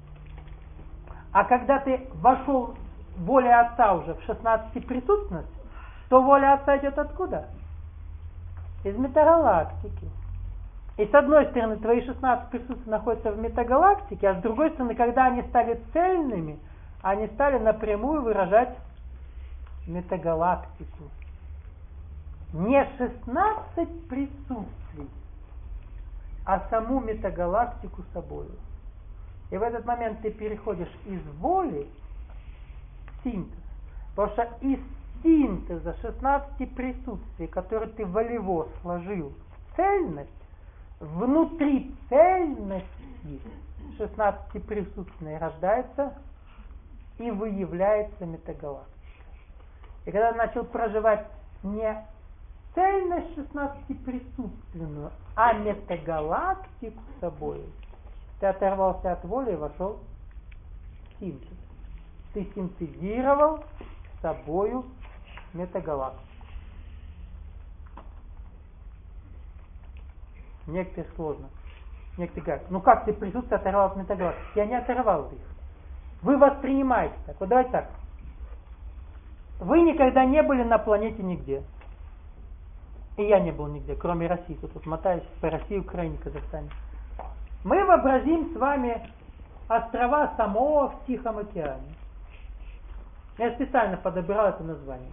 А когда ты вошел в волю Отца уже в 16 присутственность, то воля Отца идет откуда? Из метагалактики. И с одной стороны, твои 16 присутствий находятся в метагалактике, а с другой стороны, когда они стали цельными, они стали напрямую выражать метагалактику. Не 16 присутствий, а саму метагалактику собою. И в этот момент ты переходишь из воли в синтез. Потому что из синтеза 16 присутствий, которые ты волево сложил в цельность, внутри цельности 16 присутственной рождается и выявляется метагалактика. И когда ты начал проживать не цельность 16 присутственную, а метагалактику с собой, ты оторвался от воли и вошел в синтез. Ты синтезировал с собою метагалактику. некоторые сложно. Некоторые говорят, ну как ты присутствие оторвал от метагалактики? Я не оторвал их. Вы воспринимаете так. Вот давайте так. Вы никогда не были на планете нигде. И я не был нигде, кроме России. Тут мотаюсь по России, Украине, Казахстане. Мы вообразим с вами острова Самоа в Тихом океане. Я специально подобрал это название.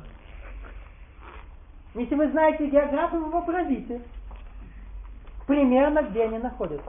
Если вы знаете географию, вы вообразите примерно, где они находятся.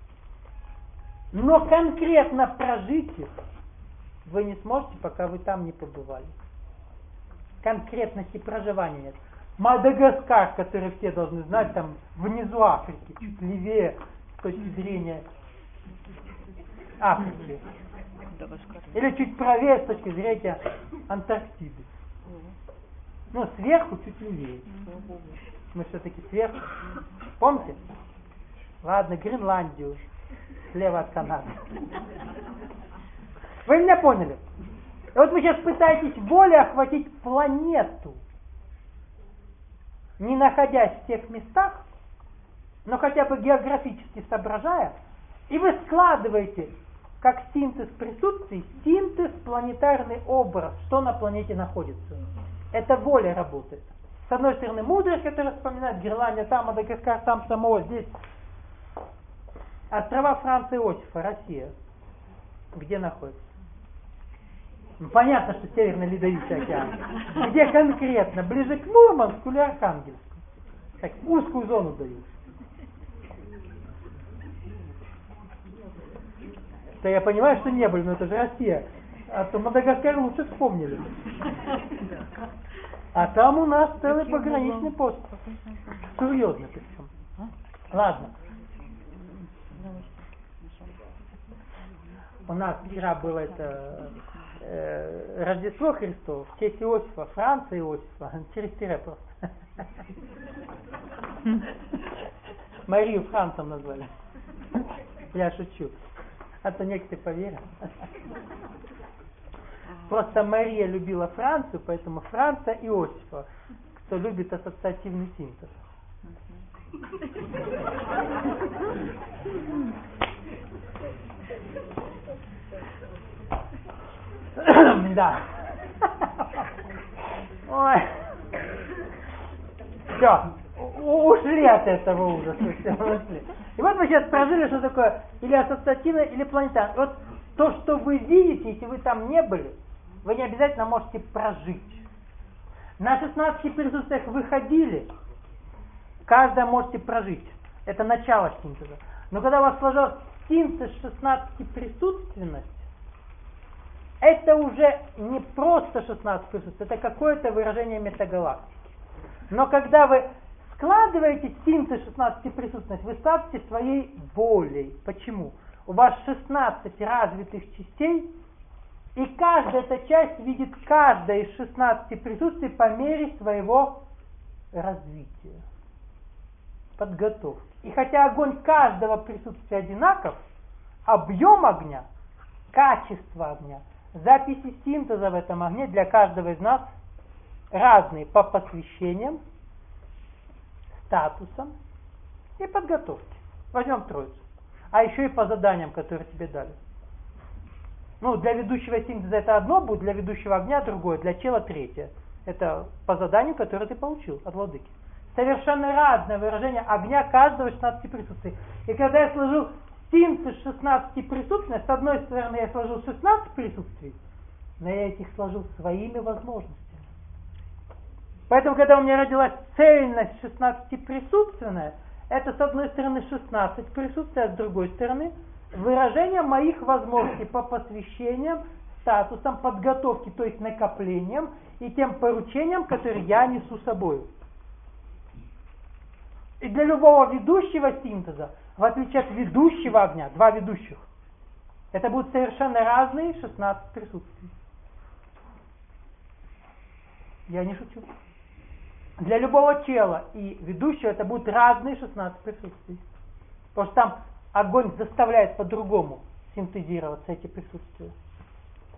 Но конкретно прожить их вы не сможете, пока вы там не побывали. Конкретности проживания нет. Мадагаскар, который все должны знать, там внизу Африки, чуть левее с точки зрения Африки. Или чуть правее с точки зрения Антарктиды. Ну, сверху чуть левее. Мы все-таки сверху. Помните? Ладно, Гренландию. Слева от Канады. Вы меня поняли? И вот вы сейчас пытаетесь волей охватить планету, не находясь в тех местах, но хотя бы географически соображая, и вы складываете, как синтез присутствий, синтез, планетарный образ, что на планете находится. Это воля работает. С одной стороны, мудрость, которая вспоминает Гренландия, там Мадагаскар, там Самоа, здесь острова Франца Иосифа, Россия. Где находится? Ну, понятно, что Северный Ледовитый океан. Где конкретно? Ближе к Мурманску или Архангельску? Так, узкую зону дают. Да я понимаю, что не были, но это же Россия. А то Мадагаскар лучше вспомнили. А там у нас целый пограничный пост. Серьезно причем. Ладно. У нас вчера было это Рождество Христово в честь Иосифа, Франца Иосифа, через тире просто. Марию Францем назвали. Я шучу. А то некоторые поверят. Просто Мария любила Францию, поэтому Франца Иосифа, кто любит ассоциативный синтез. Да. Ой. Все. Ушли от этого ужаса. Все. И вот вы сейчас прожили, что такое или ассоциативное, или планетарное. Вот то, что вы видите, если вы там не были, вы не обязательно можете прожить. На 16 присутствиях вы ходили, каждое можете прожить. Это начало синтеза. Но когда у вас сложился синтез 16 присутственности, это уже не просто 16 присутствий, это какое-то выражение метагалактики. Но когда вы складываете синтез 16 присутственности, вы складываете своей волей. Почему? У вас 16 развитых частей, и каждая эта часть видит каждое из 16 присутствий по мере своего развития, подготовки. И хотя огонь каждого присутствия одинаков, объем огня, качество огня, записи синтеза в этом огне для каждого из нас разные по посвящениям, статусам и подготовке. Возьмем троицу. А еще и по заданиям, которые тебе дали. Ну, для ведущего синтеза это одно будет, для ведущего огня другое, для чела третье. Это по заданию, которое ты получил от владыки. Совершенно разное выражение огня каждого 16 присутствий. И когда я сложил синтез 16 присутствий, с одной стороны я сложил 16 присутствий, но я их сложил своими возможностями. Поэтому, когда у меня родилась цельность 16 присутственная, это с одной стороны 16 присутствий, а с другой стороны выражение моих возможностей по посвящениям, статусам, подготовке, то есть накоплениям и тем поручениям, которые я несу с собой. И для любого ведущего синтеза, в отличие от ведущего огня, два ведущих, это будут совершенно разные 16 присутствий. Я не шучу. Для любого тела и ведущего это будут разные 16 присутствий. Потому что там огонь заставляет по-другому синтезироваться эти присутствия.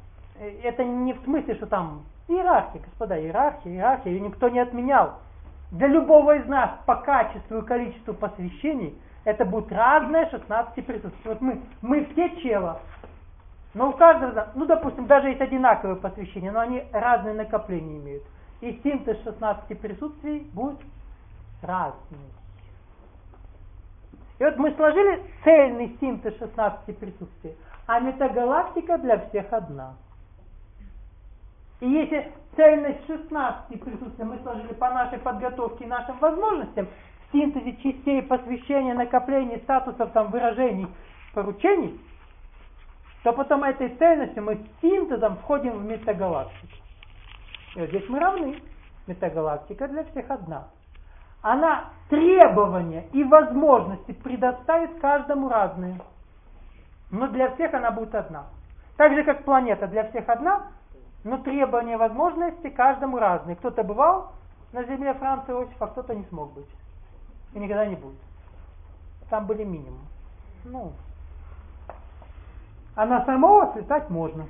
Это не в смысле, что там иерархия, господа, иерархия, ее никто не отменял. для любого из нас по качеству и количеству посвящений это будет разное 16 присутствий. Вот мы все чело, но у каждого, ну допустим, даже есть одинаковые посвящения, но они разные накопления имеют. И синтез 16 присутствий будет разный. И вот мы сложили цельный синтез 16 присутствий, а метагалактика для всех одна. И если цельность 16 присутствий мы сложили по нашей подготовке и нашим возможностям, в синтезе частей, посвящения, накоплений, статусов, там, выражений, поручений, то потом этой цельностью мы с синтезом входим в метагалактику. И вот здесь мы равны. Метагалактика для всех одна. Она требования и возможности предоставит каждому разные. Но для всех она будет одна. Так же, как планета для всех одна, но требования и возможности каждому разные. Кто-то бывал на Земле Франца Иосифа, а кто-то не смог быть. И никогда не будет. Там были минимум. А на самого слетать можно.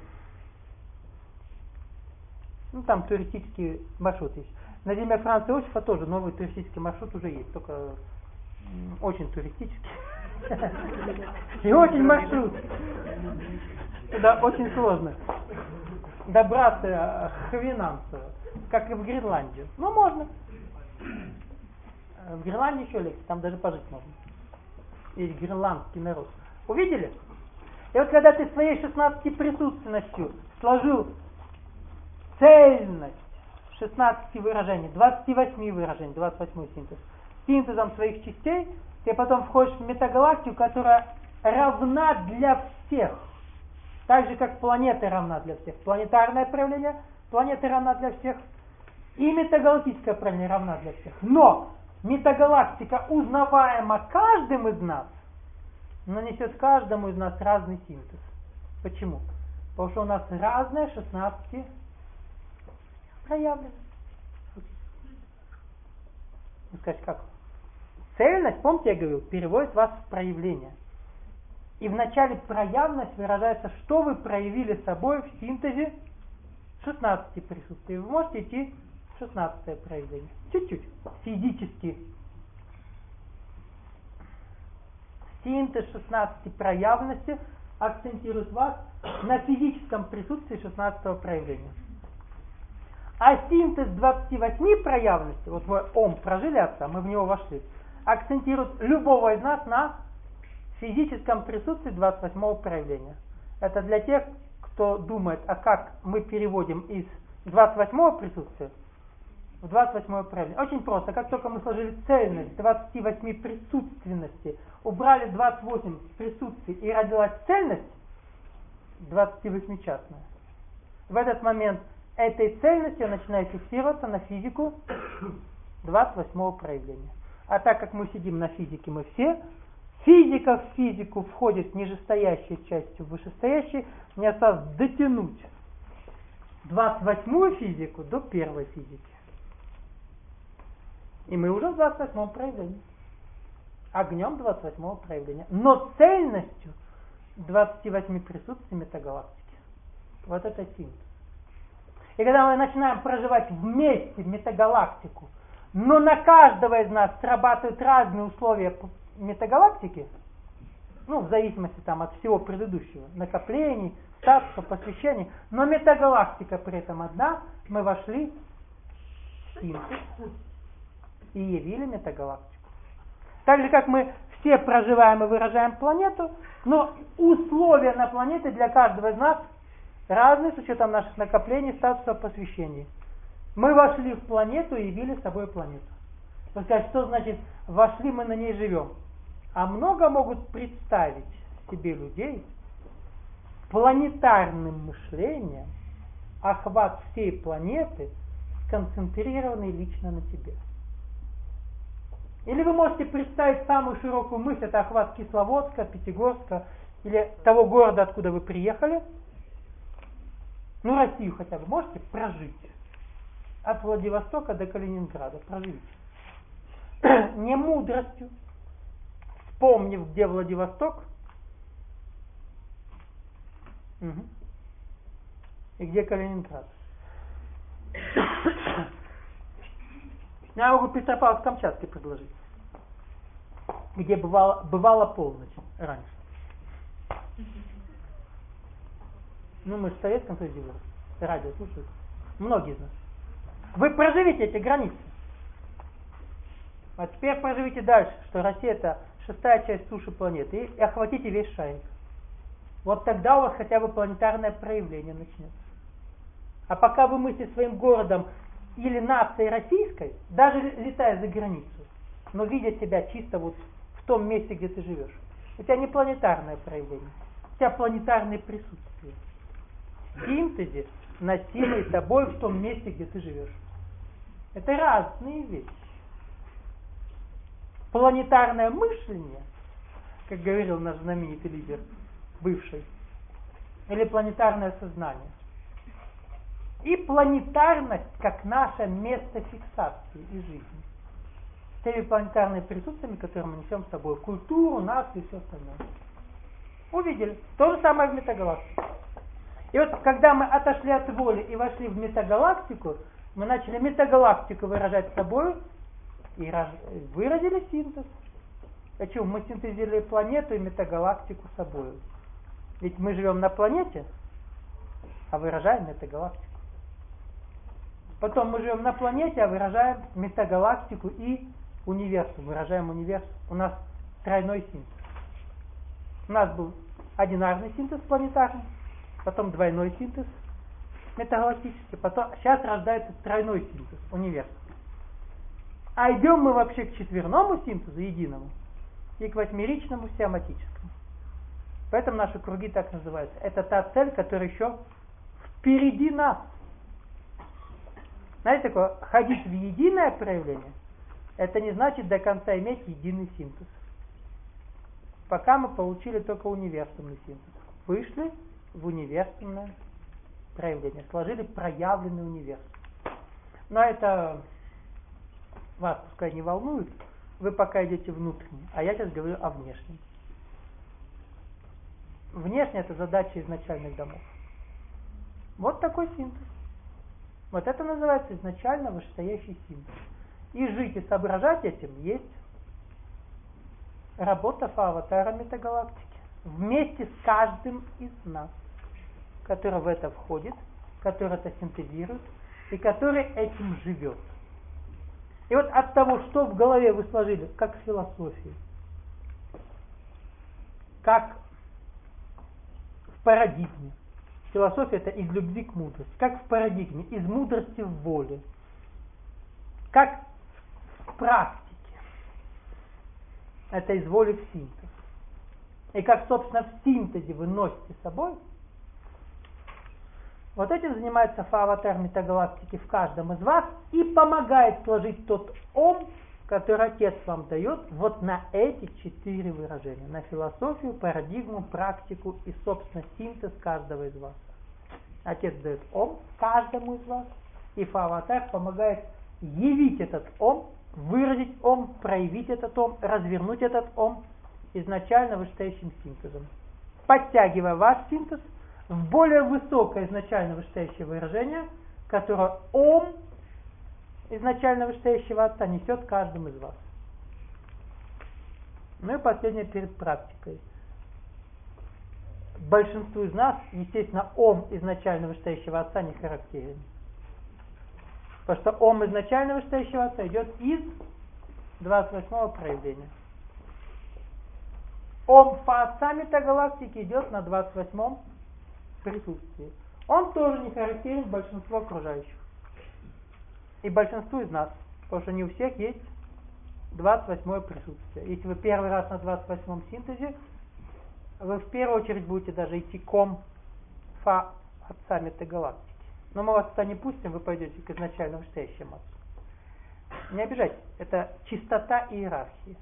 Там туристический маршрут есть. На Земле Франца Иосифа тоже новый туристический маршрут уже есть, только очень туристический. И очень маршрут. Туда очень сложно добраться к Хвинансу, как и в Гренландию. Но можно. В Гренландии еще легче, там даже пожить можно. Есть гренландский народ. Увидели? И вот когда ты своей 16 присутственностью сложил цельность 16 выражений, 28 выражений, 28 синтез, синтезом своих частей, ты потом входишь в метагалактику, которая равна для всех. Так же, как планета равна для всех. Планетарное проявление планеты равна для всех. И метагалактическое проявление равна для всех. Но метагалактика узнаваема каждым из нас, но несет каждому из нас разный синтез. Почему? Потому что у нас разное 16 проявлено. Вы скажете, как? Цельность, помните, я говорил, переводит вас в проявление. И в начале проявленность выражается, что вы проявили собой в синтезе 16 присутствий. Вы можете идти в 16 проявление. Чуть-чуть. Физически. Синтез 16 проявленности акцентирует вас на физическом присутствии 16 проявления. А синтез 28 проявленности, вот мы Ом прожили отца, мы в него вошли, акцентирует любого из нас на физическом присутствии 28 проявления. Это для тех, кто думает, а как мы переводим из 28 присутствия в 28 проявление. Очень просто. Как только мы сложили цельность 28 присутственности, убрали 28 присутствий и родилась цельность 28-частная, в этот момент этой цельностью начинает фиксироваться на физику 28 проявления. А так как мы сидим на физике, мы все, физика в физику входит нижестоящей частью в вышестоящей, мне осталось дотянуть 28 физику до первой физики. И мы уже в 28 проявлении. Огнем 28 проявления. Но цельностью 28 присутствий метагалактики. Вот это синтез. И когда мы начинаем проживать вместе метагалактику, но на каждого из нас срабатывают разные условия метагалактики, в зависимости от всего предыдущего, накоплений, статуса, посвящений, но метагалактика при этом одна, мы вошли в синтез и явили метагалактику. Так же, как мы все проживаем и выражаем планету, но условия на планете для каждого из нас разные с учетом наших накоплений, статусов, посвящений. Мы вошли в планету и явили собой планету. Вы скажете, что значит вошли, мы на ней живем? А много могут представить себе людей планетарным мышлением, охват всей планеты, сконцентрированный лично на тебе. Или вы можете представить самую широкую мысль, это охват Кисловодска, Пятигорска, или того города, откуда вы приехали. Россию хотя бы можете прожить. От Владивостока до Калининграда. Проживите. Не мудростью, вспомнив, где Владивосток, и где Калининград. Я могу Петропавловск-Камчатский предложить, где бывала полночь раньше. Ну, мы же в Советском Союзе выросли. Радио слушают. Многие из нас. Вы проживите эти границы. А теперь проживите дальше, что Россия это 6-я часть суши планеты, и охватите весь шарик. Вот тогда у вас хотя бы планетарное проявление начнется. А пока вы мыслите своим городом или нацией российской, даже летая за границу, но видя себя чисто вот в том месте, где ты живешь, у тебя не планетарное проявление, у тебя планетарное присутствие. В синтезе носимый тобой в том месте, где ты живешь. Это разные вещи. Планетарное мышление, как говорил наш знаменитый лидер, бывший, или планетарное сознание. И планетарность как наше место фиксации и жизни. Теми планетарными присутствиями, которые мы несем с собой, культуру, нацию и все остальное. Увидели. То же самое в метагалактике. И вот когда мы отошли от воли и вошли в метагалактику, мы начали метагалактику выражать собой и выразили синтез. Почему? Мы синтезировали планету и метагалактику собой. Ведь мы живем на планете, а выражаем метагалактику. Потом мы живем на планете, а выражаем метагалактику и универсум. Выражаем универсум. У нас тройной синтез. У нас был одинарный синтез планетарный, потом двойной синтез метагалактический, потом сейчас рождается тройной синтез, универсум. А идем мы вообще к четверному синтезу, единому, и к восьмеричному сиаматическому. Поэтому наши круги так называются. Это та цель, которая еще впереди нас. Знаете, такое, ходить в единое проявление, это не значит до конца иметь единый синтез. Пока мы получили только универсумный синтез. Вышли в универсумное проявление, сложили проявленный универсум. Но это вас пускай не волнует, вы пока идете внутренне, а я сейчас говорю о внешнем. Внешне это задача изначальных домов. Вот такой синтез. Вот это называется изначально вышестоящий синтез. И жить и соображать этим есть работа аватара метагалактики. Вместе с каждым из нас, который в это входит, который это синтезирует и который этим живет. И вот от того, что в голове вы сложили, как в философии, как в парадигме. Философия это из любви к мудрости. Как в парадигме, из мудрости в воле. Как в практике. Это из воли в синтез. И как, собственно, в синтезе вы носите с собой. Вот этим занимается аватар метагалактики в каждом из вас и помогает сложить тот ом, который Отец вам дает вот на эти 4 выражения. На философию, парадигму, практику и, собственно, синтез каждого из вас. Отец дает ом каждому из вас, и аватар помогает явить этот ом, выразить ом, проявить этот ом, развернуть этот ом изначально вышестоящим синтезом. Подтягивая ваш синтез в более высокое изначально вышестоящее выражение, которое ом изначально вышестоящего Отца несет каждому из вас. Ну и последнее перед практикой. Большинству из нас, естественно, ом изначально вышестоящего Отца не характерен. Потому что ом изначально вышестоящего Отца идет из 28-го проявления. Ом Отца метагалактики идет на 28-м присутствии. Он тоже не характерен большинству окружающих. И большинству из нас. Потому что не у всех есть 28-е присутствие. Если вы первый раз на 28-м синтезе, вы в первую очередь будете даже идти к ом Фа Отца метагалактики. Но мы вас туда не пустим, вы пойдете к изначально вышестоящему Отцу. Не обижайтесь, это чистота иерархии.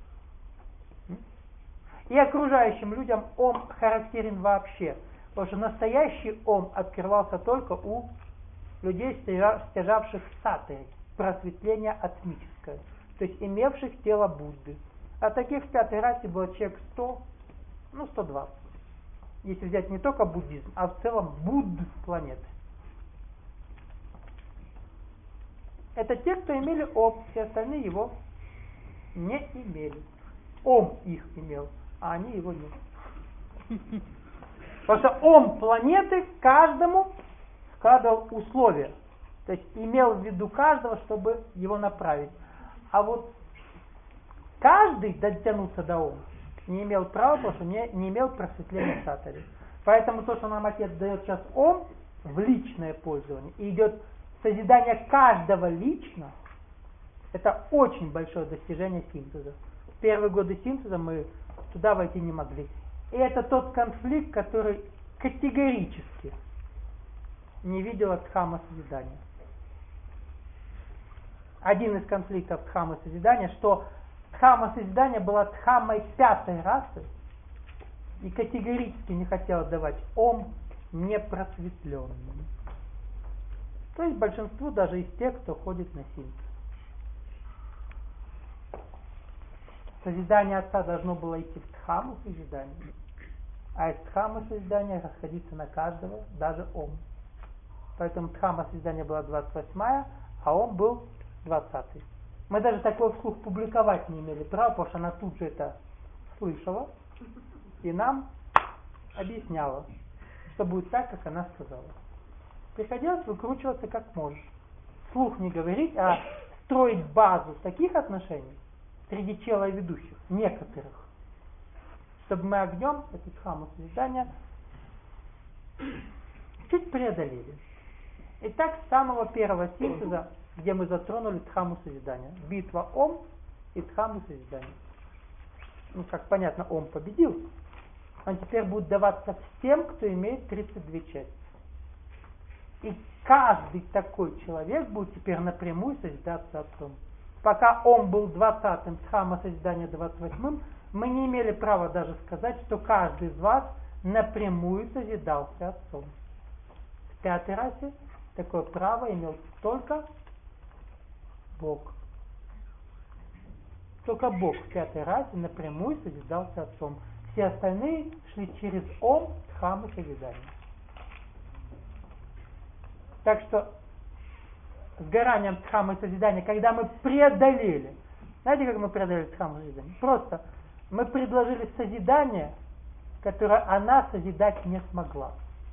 И окружающим людям ом характерен вообще. Потому что настоящий ом открывался только у людей, стяжавших сатори, просветление атмическое, то есть имевших тело Будды. А таких в пятой расе было человек 100, 120. Если взять не только буддизм, а в целом Будд планеты. это те, кто имели Ом, все остальные его не имели. Ом их имел, а они его нет. Потому что Ом планеты каждому складывал условия. То есть имел в виду каждого, чтобы его направить. А вот каждый дотянуться до Ом не имел права, потому что не имел просветления в Сатаре. Поэтому то, что нам Отец дает сейчас Ом, в личное пользование, и идет созидание каждого лично, это очень большое достижение синтеза. В первые годы синтеза мы туда войти не могли. И это тот конфликт, который категорически не видел Дхамма созидания. Один из конфликтов Дхаммы созидания, что Дхамма созидания была Дхаммой пятой расы и категорически не хотела давать Ом непросветленным. То есть большинству даже из тех, кто ходит на синтез. Созидание Отца должно было идти в Дхамму созидания, а из Дхаммы созидания расходиться на каждого, даже Ом. Поэтому Дхамма созидания была 28-я, а Ом был 20-й. Мы даже такое вслух публиковать не имели права, потому что она тут же это слышала и нам объясняла, что будет так, как она сказала. Приходилось выкручиваться как можешь. Вслух не говорить, а строить базу таких отношений среди ведущих, некоторых, чтобы мы огнем это Дхамму созидания чуть преодолели. Итак, с самого первого синтеза, где мы затронули Дхамму созидания. Битва Ом и Дхамму созидания. Ну, как понятно, Ом победил. Он теперь будет даваться всем, кто имеет 32 части. И каждый такой человек будет теперь напрямую созидаться Отцом. Пока Ом был 20-м, Дхамма созидания 28-м, мы не имели права даже сказать, что каждый из вас напрямую созидался Отцом. В пятой расе такое право имел только Бог. Только Бог в пятой расе напрямую созидался Отцом. Все остальные шли через Ом Дхаммы созидания. Так что сгоранием Дхаммы созидания, когда мы преодолели, знаете, как мы преодолели Дхамму созидания? Просто мы предложили созидание, которое она созидать не смогла.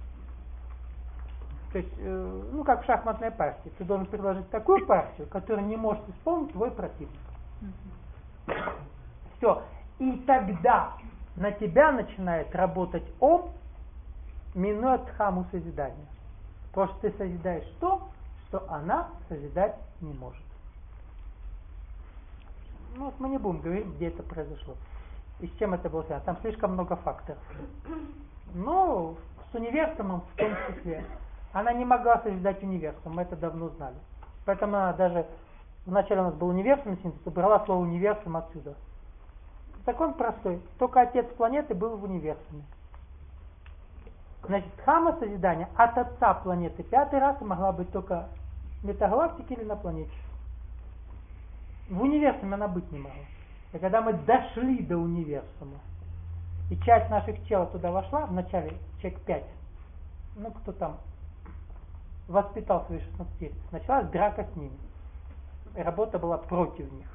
То есть, ну как в шахматной партии, ты должен предложить такую партию, которую не может исполнить твой противник. Все. И тогда на тебя начинает работать Ом, минуя Дхамму созидания. Потому что ты созидаешь то, что она созидать не может. Ну вот мы не будем говорить, где это произошло. И с чем это было связано. Там слишком много факторов. Но с универсумом в том числе. Она не могла созидать универсум, мы это давно знали. Поэтому она даже, вначале у нас был универсум, убрала слово универсум отсюда. Закон простой. Только отец планеты был в универсуме. Значит, Дхамма созидания от отца планеты пятой расы могла быть только в метагалактике или на планете. В универсуме она быть не могла. И когда мы дошли до универсума, и часть наших тел туда вошла, вначале человек 5, ну кто там воспитал свои 16 лет, началась драка с ними. И работа была против них.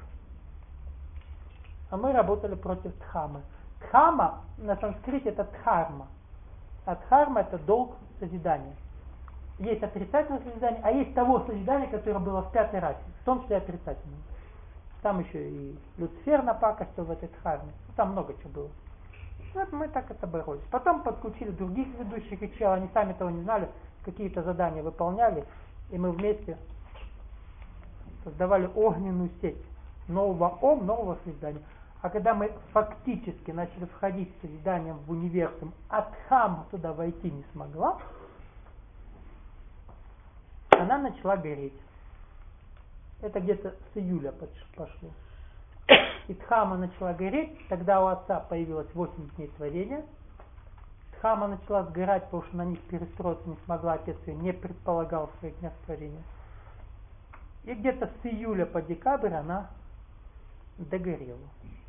А мы работали против Дхаммы. Дхамма на санскрите это дхарма. А дхарма это долг созидания. Есть отрицательное созидание, а есть того созидания, которое было в пятой расе, в том числе отрицательное. Там еще и Люцифер напакостил в этой дхарме. Там много чего было. Вот мы так это боролись. Потом подключили других ведущих и чел, они сами того не знали, какие-то задания выполняли, и мы вместе создавали огненную сеть нового Ом, нового созидания. А когда мы фактически начали входить с созиданием в универсум, а Дхамма туда войти не смогла, она начала гореть. Это где-то с июля пошло. И Дхамма начала гореть, тогда у отца появилось 8 дней творения. Дхамма начала сгорать, потому что на них перестроиться не смогла, отец ее не предполагал в своих днях творения. И где-то с июля по декабрь она догорела.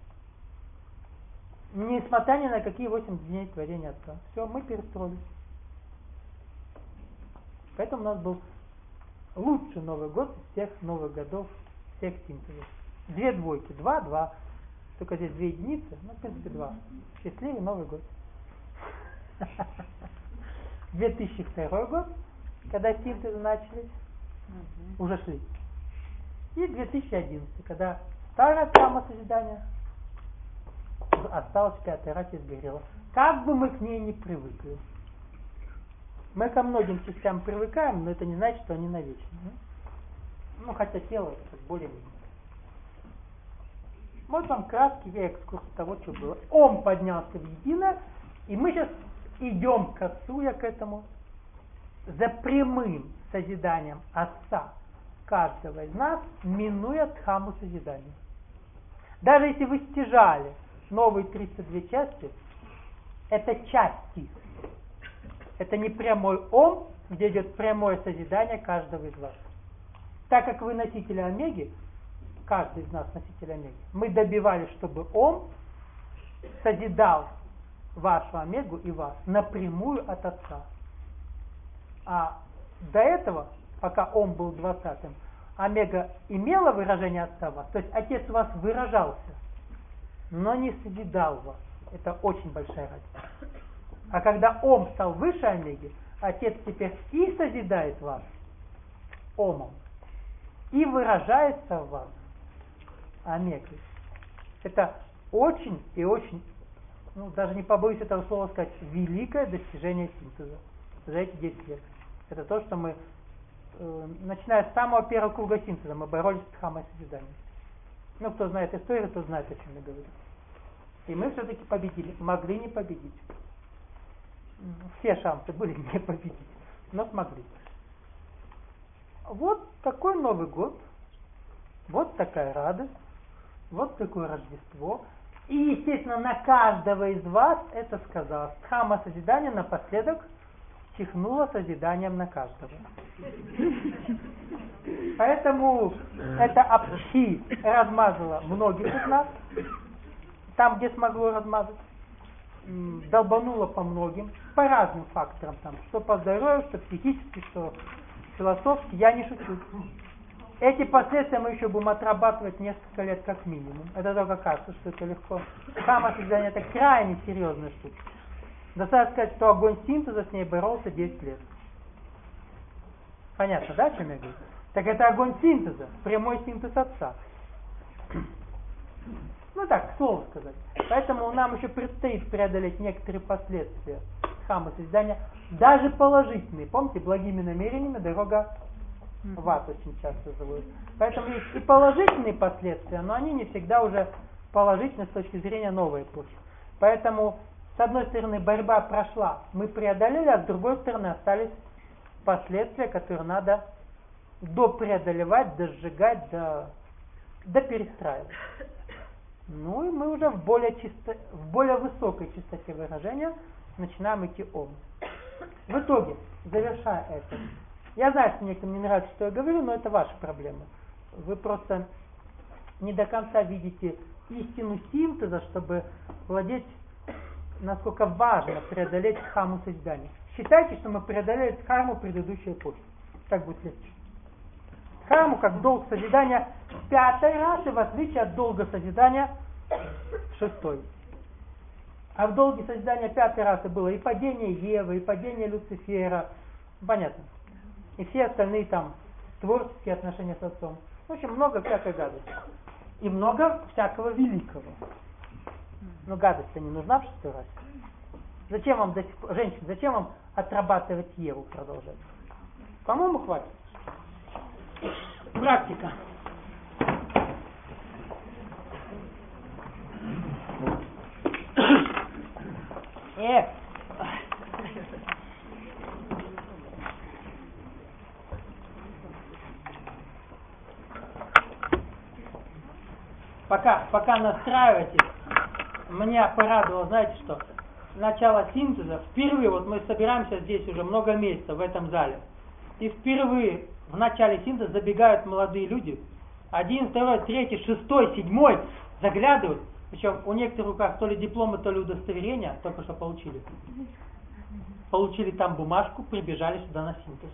Несмотря ни на какие 8 дней творения отца. Все, мы перестроились. Поэтому у нас был лучший Новый год из всех Новых годов, всех синтезов. 2 двойки, 2, 2. Только здесь 2 единицы, ну, в принципе, 2. Счастливый Новый год. 2002 год, когда синтезы начались, уже шли. И 2011, когда старая программа созидания осталась в 5-й расе сгорела. Как бы мы к ней не привыкли. Мы ко многим частям привыкаем, но это не значит, что они навечно. Ну, хотя тело это более-менее. Вот вам краткий экскурс того, что было. Ом поднялся в единое, и мы сейчас идем к Отцу, я к этому, за прямым созиданием Отца каждого из нас, минуя Дхамму созидания. Даже если вы стяжали новые 32 части, это части. Это не прямой Ом, где идет прямое созидание каждого из вас. Так как вы носители Омеги, каждый из нас носитель Омеги, мы добивались, чтобы Ом созидал вашу Омегу и вас напрямую от Отца. А до этого, пока Ом был 20-м, Омега имела выражение Отца в вас, то есть Отец в вас выражался, но не созидал вас. Это очень большая разница. А когда Ом стал выше Омеги, Отец теперь и созидает вас Омом, и выражается в вас Омегой. Это очень и очень, ну, даже не побоюсь этого слова сказать, великое достижение синтеза за эти 10 лет. Это то, что мы, начиная с самого первого круга синтеза, мы боролись с Дхаммой созидания. Ну, кто знает историю, тот знает, о чем я говорю. И мы все-таки победили. Могли не победить. Все шансы были не победить, но смогли. Вот такой Новый год, вот такая радость, вот такое Рождество. И, естественно, на каждого из вас это сказалось. Дхамма созидания напоследок чихнула созиданием на каждого. Поэтому это апчхи размазало многих из нас, там, где смогло размазать, долбануло по многим, по разным факторам, там, что по здоровью, что психически, что философски, я не шучу. Эти последствия мы еще будем отрабатывать несколько лет как минимум. Это только кажется, что это легко. Дхамма созидания это крайне серьезная штука. Достаточно сказать, что огонь синтеза с ней боролся 10 лет. Понятно, да, о чем я говорю? Так это огонь синтеза, прямой синтез Отца. Ну так, к слову сказать. Поэтому нам еще предстоит преодолеть некоторые последствия Дхаммы созидания, даже положительные. Помните, благими намерениями дорога в ад очень часто зовут. Поэтому есть и положительные последствия, но они не всегда уже положительны с точки зрения новой эпохи. Поэтому, с одной стороны, борьба прошла, мы преодолели, а с другой стороны, остались последствия, которые надо допреодолевать, досжигать, доперестраивать. Ну и мы уже в более высокой чистоте выражения начинаем идти Ом. В итоге, завершая это, я знаю, что некоторым не нравится, что я говорю, но это ваша проблема. Вы просто не до конца видите истину синтеза, чтобы владеть, насколько важно преодолеть дхамму созидания. Считайте, что мы преодолели дхамму предыдущей эпохи. Так будет легче. Дхамму как долг созидания в 5-й расе, в отличие от долга созидания в 6-й. А в долге созидания 5-й расы было и падение Евы, и падение Люцифера. Понятно. И все остальные там творческие отношения с Отцом. В общем, много всякой гадости. И много всякого великого. Но гадость-то не нужна в 6-й расе. Зачем вам, женщин, зачем вам отрабатывать Еву продолжать? По-моему, хватит. Практика. Пока настраиваетесь, меня порадовало, знаете что? Начало синтеза, впервые, вот мы собираемся здесь уже много месяцев в этом зале, и впервые в начале синтеза забегают молодые люди, 1, 2, 3, 6, 7 заглядывают, причем у некоторых руках то ли дипломы, то ли удостоверения только что получили. получили там бумажку, прибежали сюда на синтез.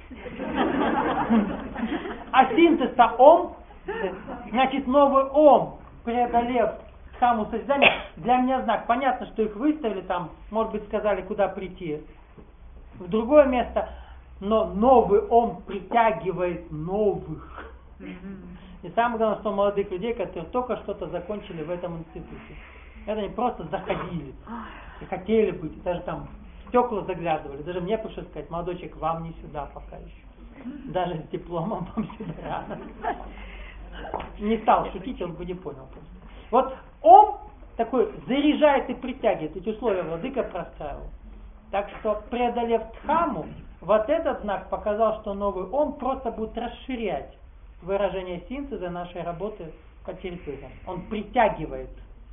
А синтез-то Ом, значит новый Ом, преодолев Дхаму созидания, для меня знак. Понятно, что их выставили там, может быть, сказали, куда прийти. В другое место, но новый Ом притягивает новых. И самое главное, что молодых людей, которые только что-то закончили в этом институте. Это не просто заходили и хотели быть, даже там в стекла заглядывали. Даже мне пришлось сказать, молодой человек, вам не сюда пока еще. Даже с дипломом вам сюда рано. Не стал шутить, он бы не понял просто. Вот Ом такой заряжает и притягивает. Эти условия владыка простраивал. Так что, преодолев Дхаму, вот этот знак показал, что новый Ом просто будет расширять выражение синтеза нашей работы по терапии. Он притягивает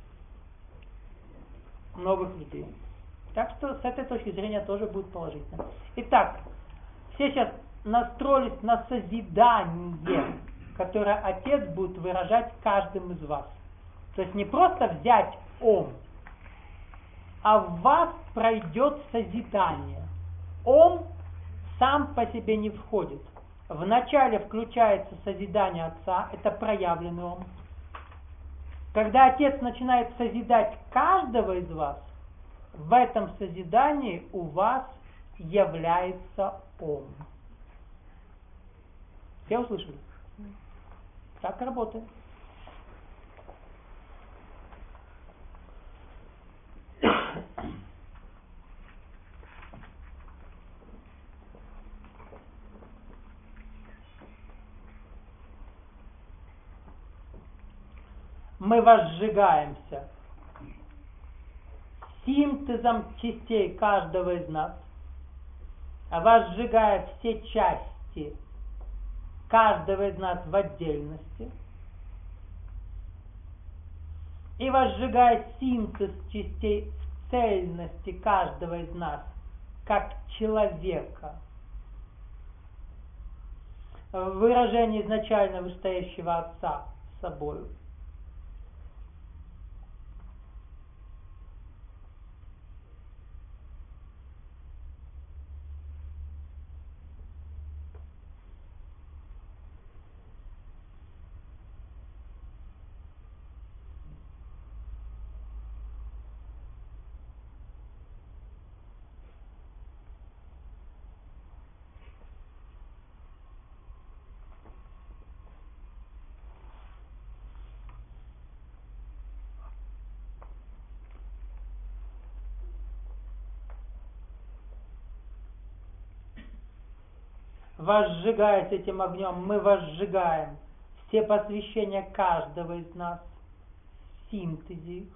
новых людей. Так что с этой точки зрения тоже будет положительно. Итак, все сейчас настроились на созидание, которое Отец будет выражать каждым из вас. То есть не просто взять Ом, а в вас пройдет созидание. Ом сам по себе не входит. Вначале включается созидание Отца, это проявленный Ом. Когда Отец начинает созидать каждого из вас, в этом созидании у вас является Ом. Все услышали? Так работает. Мы возжигаемся синтезом частей каждого из нас, возжигая все части каждого из нас в отдельности и возжигая синтез частей в цельности каждого из нас как человека в выражении изначально вышестоящего Отца собою. Возжигаясь этим огнем, мы возжигаем все посвящения каждого из нас в синтезе их,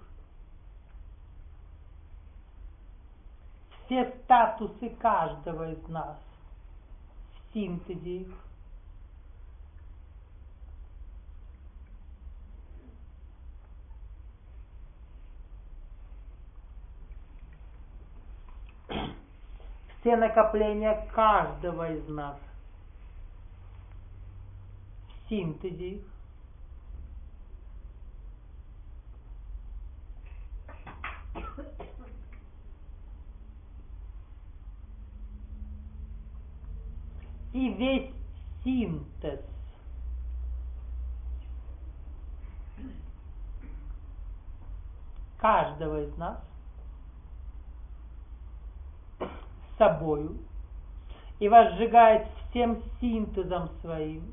все статусы каждого из нас в синтезе их, все накопления каждого из нас в синтезе их, и весь синтез каждого из нас с собою и возжигает всем синтезом своим.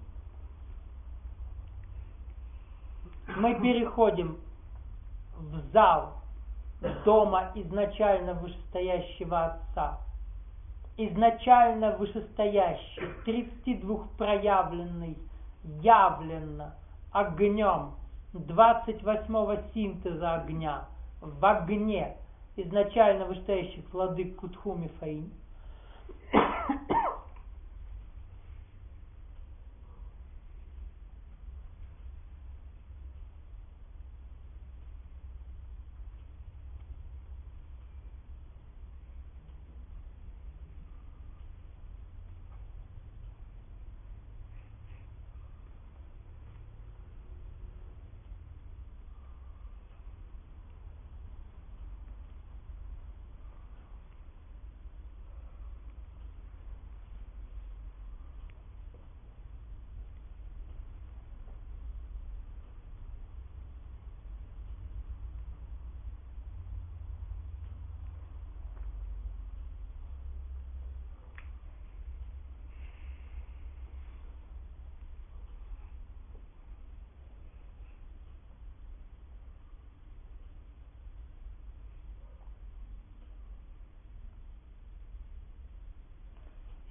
Мы переходим в зал дома изначально вышестоящего Отца. Изначально вышестоящий, 32 проявленный, явленно огнем 28-го синтеза огня, в огне изначально вышестоящих владык Кутхуми Фаинь.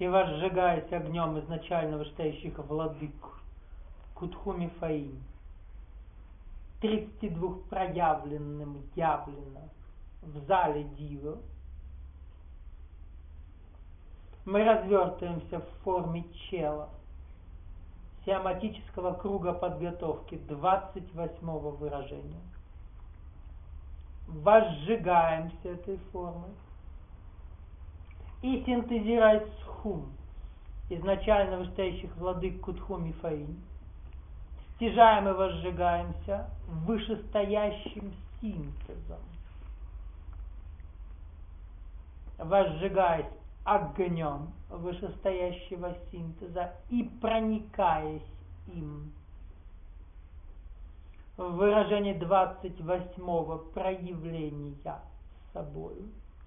и возжигаясь огнем изначально вышестоящих владык Кутхуми Фаинь, 32 проявленным явлено в зале Дива, мы развертываемся в форме чела, сиаматического круга подготовки 28-го выражения. Возжигаемся этой формой и, синтезируя схум изначально вышестоящих владык Кутхуми Фаинь, стяжаем и возжигаемся вышестоящим синтезом. Возжигаясь огнем вышестоящего синтеза и проникаясь им в выражении 28-го проявления собою.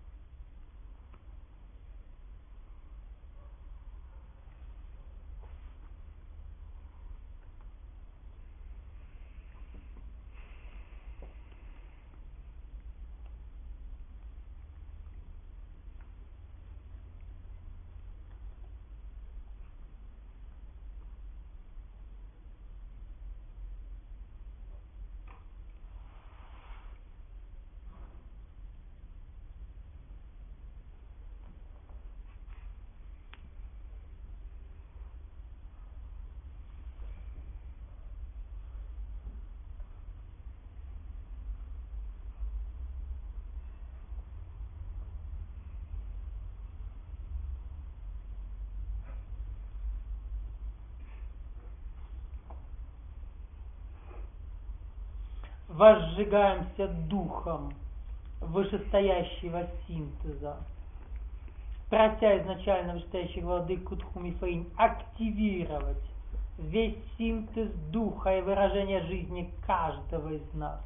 Возжигаемся духом вышестоящего синтеза, прося изначально вышестоящих владык Кутхуми Фаинь активировать весь синтез духа и выражения жизни каждого из нас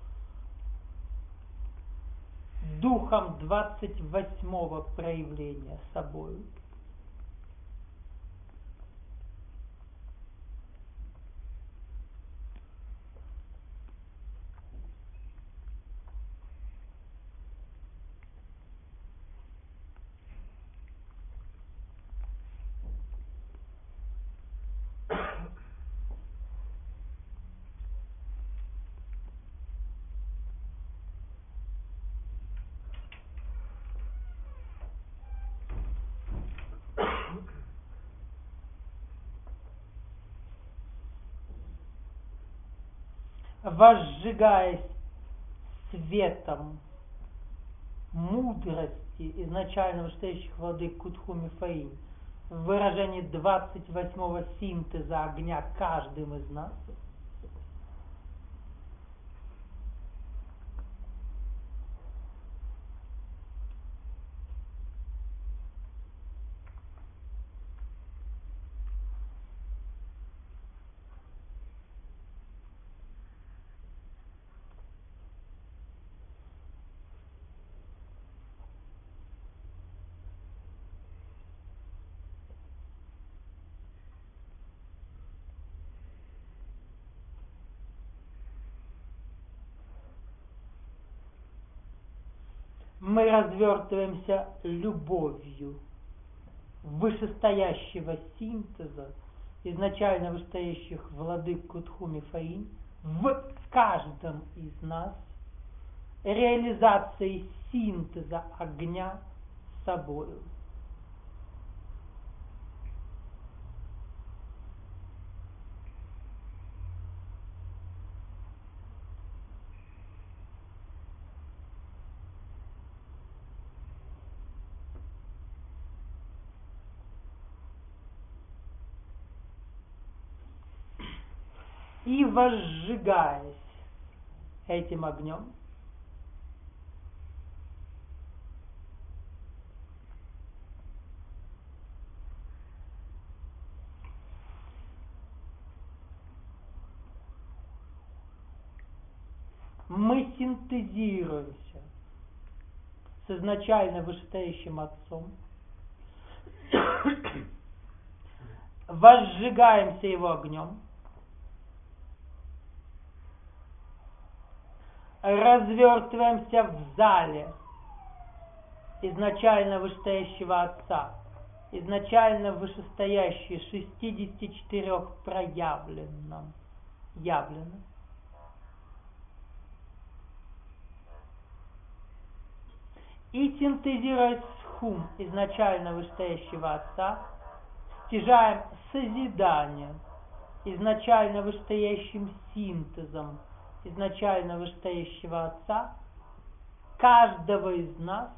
духом 28-го проявления собою. Возжигаясь светом мудрости изначально вышестоящих владык Кутхуми Фаинь в выражении 28-го синтеза огня каждым из нас, мы развертываемся любовью вышестоящего синтеза изначально вышестоящих владык Кутхуми Фаинь в каждом из нас, реализацией синтеза огня собою. И возжигаясь этим огнем, мы синтезируемся с изначально вышестоящим Отцом, возжигаемся его огнем, развертываемся в зале изначально вышестоящего Отца изначально вышестоящее 64 проявленном явлено, и синтезируя схум изначально вышестоящего Отца, стяжаем созидание изначально вышестоящим синтезом изначально вышестоящего Отца, каждого из нас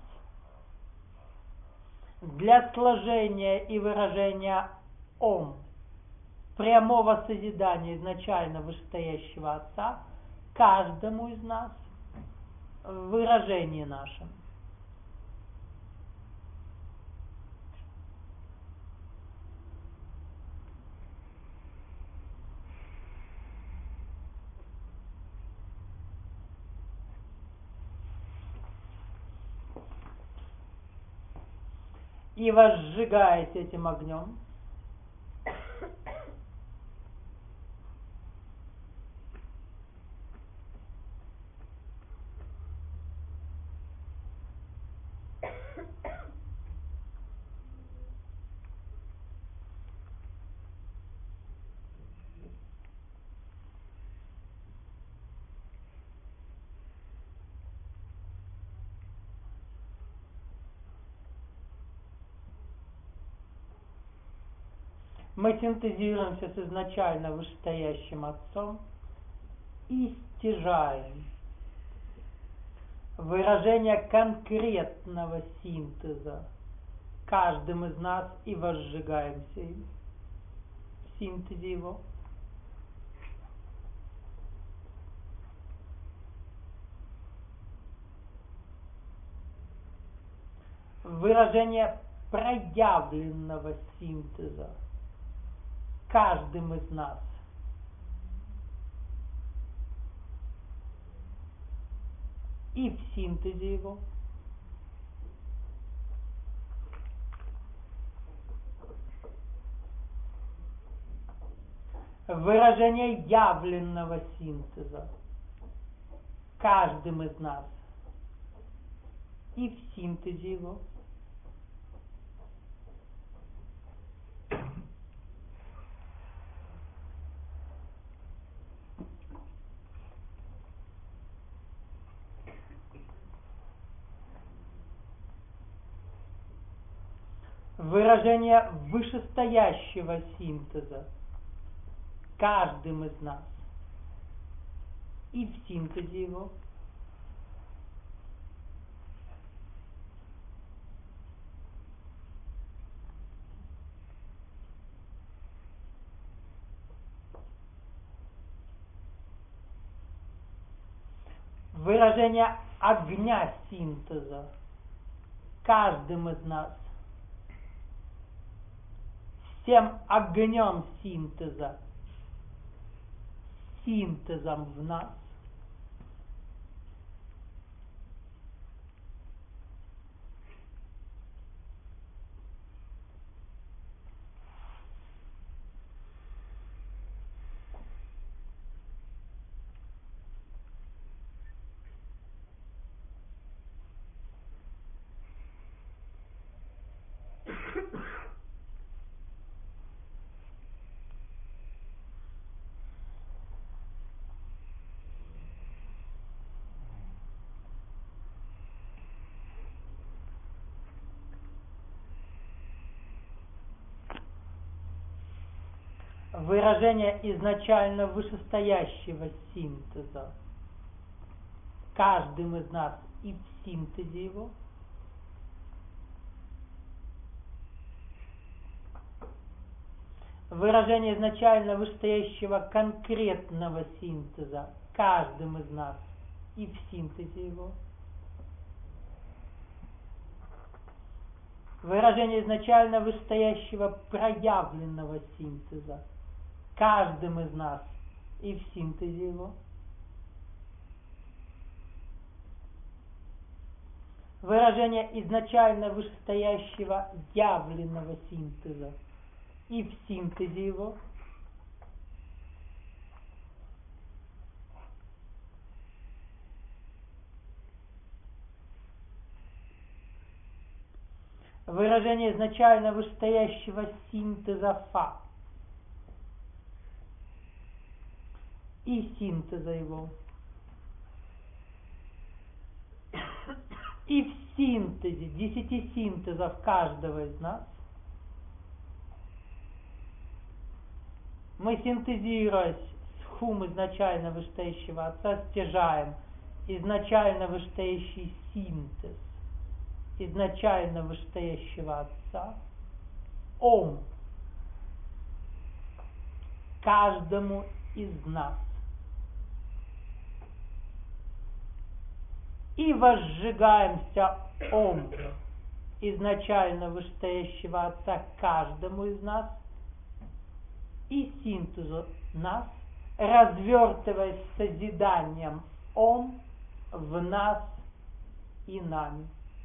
для сложения и выражения Ом, прямого созидания изначально вышестоящего Отца, каждому из нас в выражении нашем. И возжигаете этим огнем мы синтезируемся с изначально вышестоящим Отцом и стяжаем выражение конкретного синтеза каждым из нас и возжигаемся им в синтезе его. Выражение проявленного синтеза каждым из нас и в синтезе его. Выражение явленного синтеза каждым из нас и в синтезе его. Выражение вышестоящего синтеза каждым из нас и в синтезе его. Выражение огня синтеза каждым из нас, всем огнем синтеза, синтезом в нас. Выражение изначально вышестоящего синтеза каждым из нас и в синтезе его. Выражение изначально вышестоящего конкретного синтеза каждым из нас и в синтезе его. Выражение изначально вышестоящего проявленного синтеза каждым из нас и в синтезе его. Выражение изначально вышестоящего явленного синтеза и в синтезе его. выражение изначально вышестоящего синтеза фа и синтеза его. И в синтезе 10 синтезов каждого из нас мы, синтезируясь с хум изначально вышестоящего отца, стяжаем изначально вышестоящий синтез изначально вышестоящего отца, ом, каждому из нас. И возжигаемся ом изначально вышестоящего отца каждому из нас и синтезу нас, развертываясь созиданием ом в нас и нами.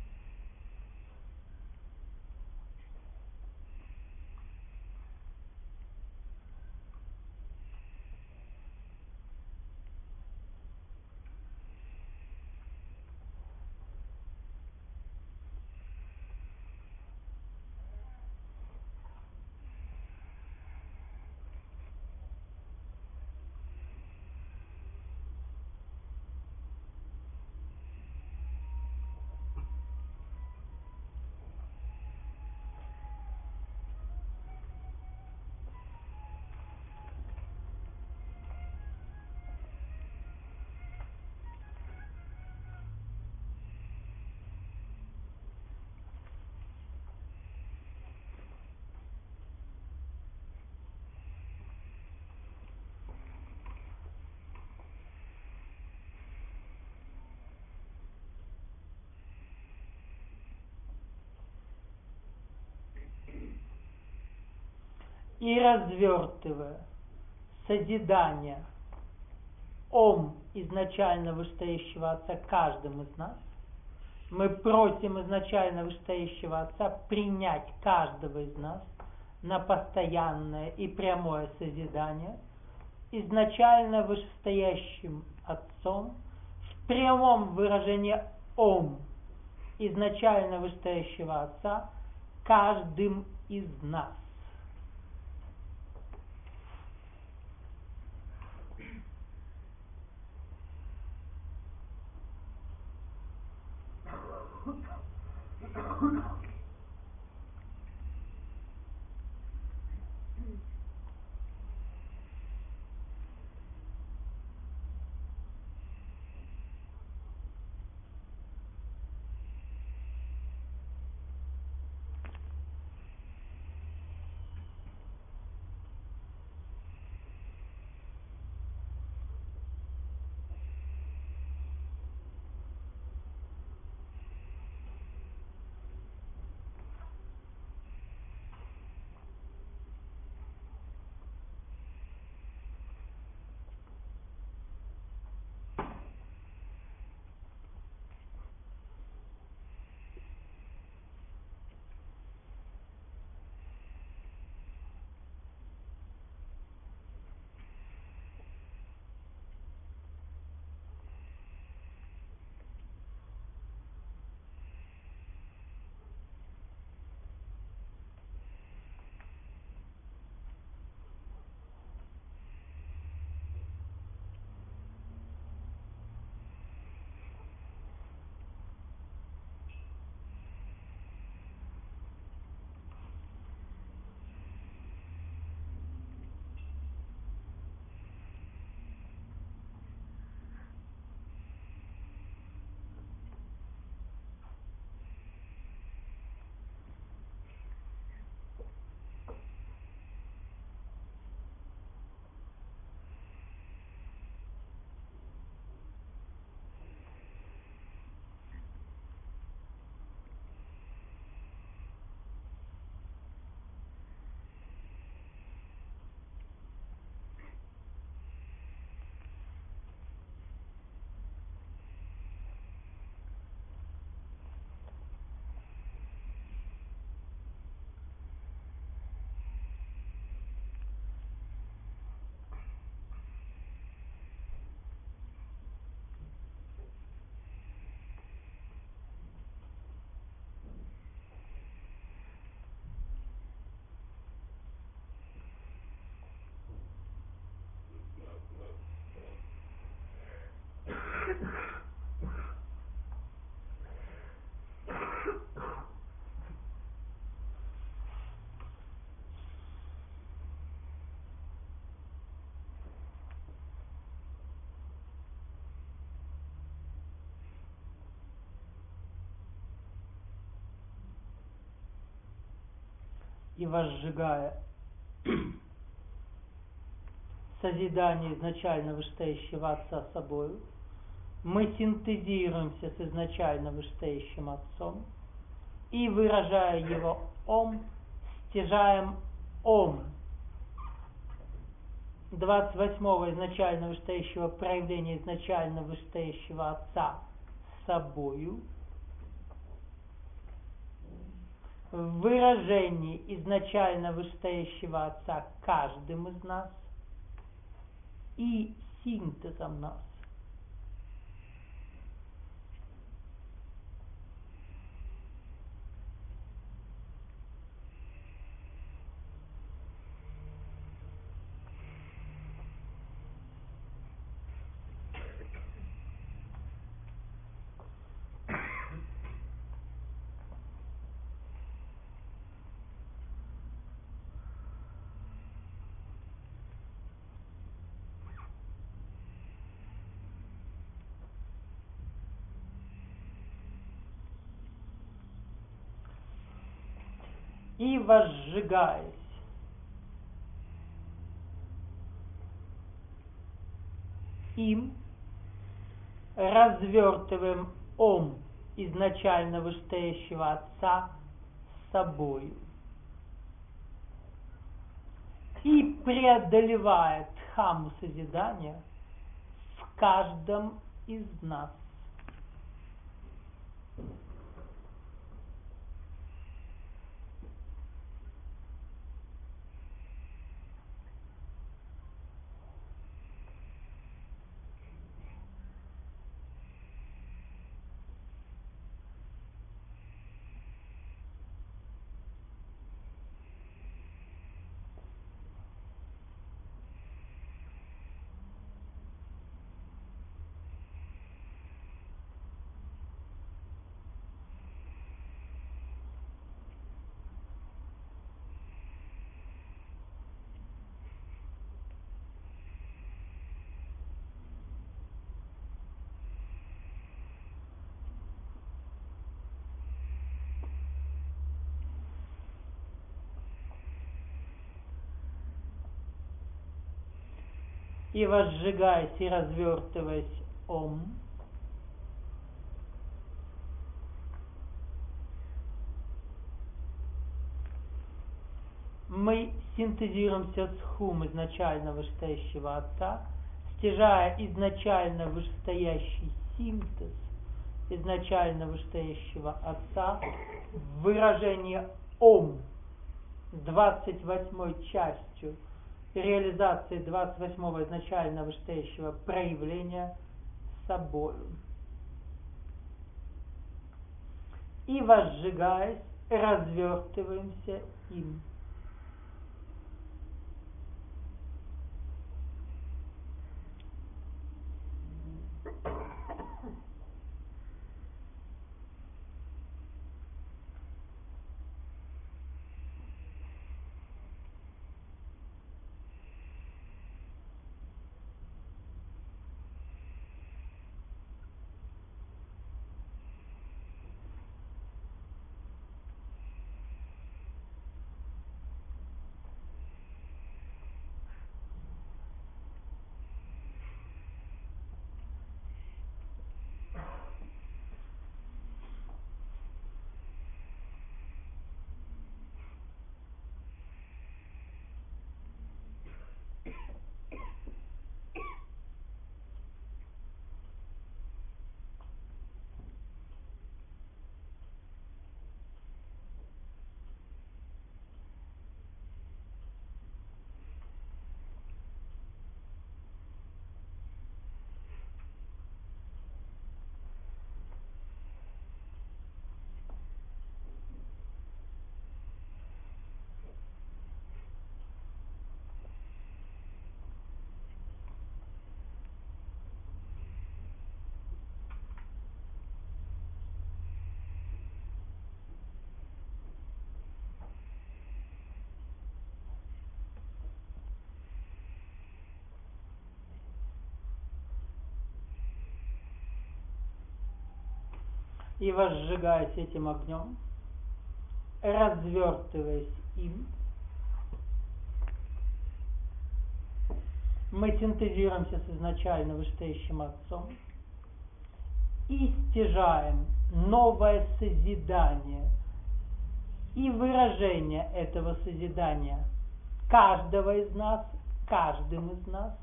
И развертывая созидание ом изначально вышестоящего Отца каждым из нас, мы просим изначально вышестоящего Отца принять каждого из нас на постоянное и прямое созидание изначально вышестоящим Отцом в прямом выражении ом изначально вышестоящего Отца каждым из нас. и возжигая созидание изначально вышестоящего Отца собою, мы синтезируемся с изначально вышестоящим Отцом и, выражая его Ом, стяжаем Ом 28-го изначально вышестоящего проявления изначально вышестоящего Отца собою, в выражении изначально вышестоящего Отца каждым из нас и синтезом нас. И возжигаясь им, развертываем Ом изначально вышестоящего Отца собою и преодолевая дхамму созидания в каждом из нас. И возжигаясь и развертываясь Ом, мы синтезируемся с Хум изначально вышестоящего Отца, стяжая изначально вышестоящий синтез изначально вышестоящего Отца в выражении Ом 28-й частью реализации 28-го изначально вышестоящего проявления собою. И возжигаясь, развертываемся им. И возжигаясь этим огнем, развертываясь им, мы синтезируемся с изначально вышестоящим Отцом и стяжаем новое созидание и выражение этого созидания каждого из нас, каждым из нас,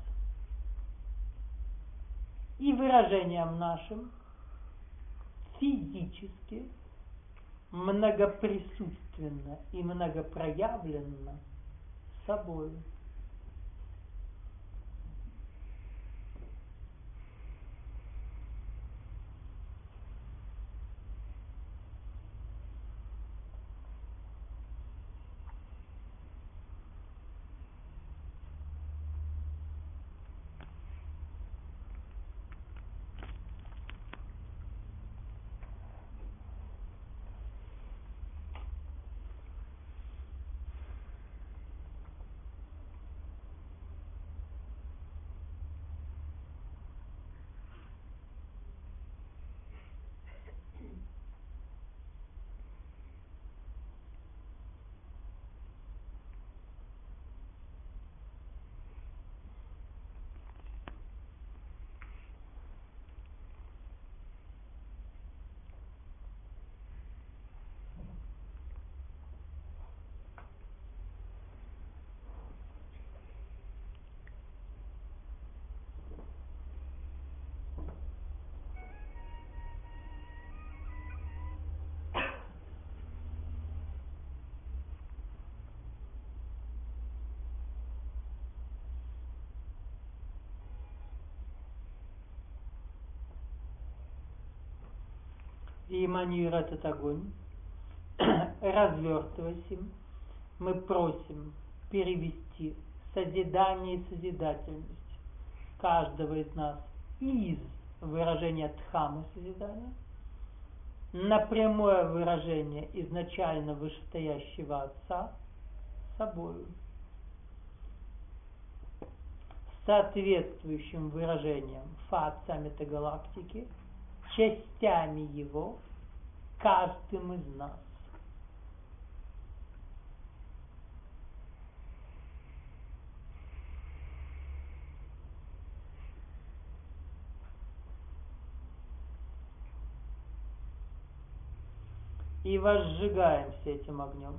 и выражением нашим физически, многоприсутственно и многопроявленно собою. И эманируя этот огонь, развертываясь им, мы просим перевести созидание и созидательность каждого из нас из выражения дхаммы созидания на прямое выражение изначально вышестоящего Отца собою, соответствующим выражением фа-отца метагалактики, частями его, каждым из нас. И возжигаемся этим огнем.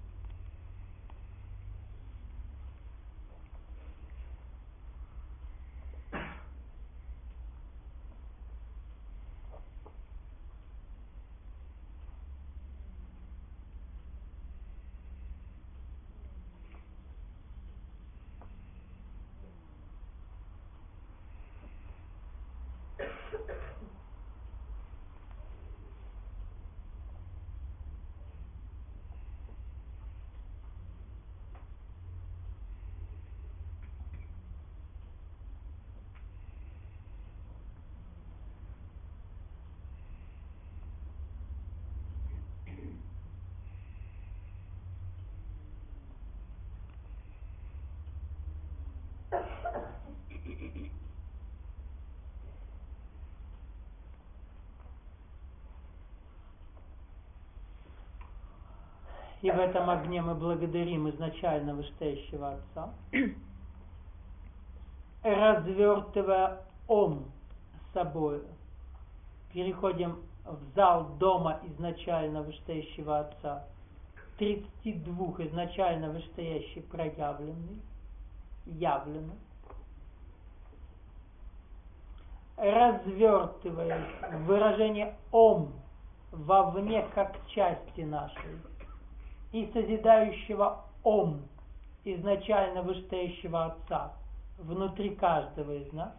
И в этом огне мы благодарим изначально вышестоящего Отца, развертывая Ом собой, переходим в зал дома изначально вышестоящего Отца, 32 изначально вышестоящий проявленный, явленно, развертываясь в выражение Ом вовне как части нашей, и созидающего Ом, изначально вышестоящего Отца, внутри каждого из нас,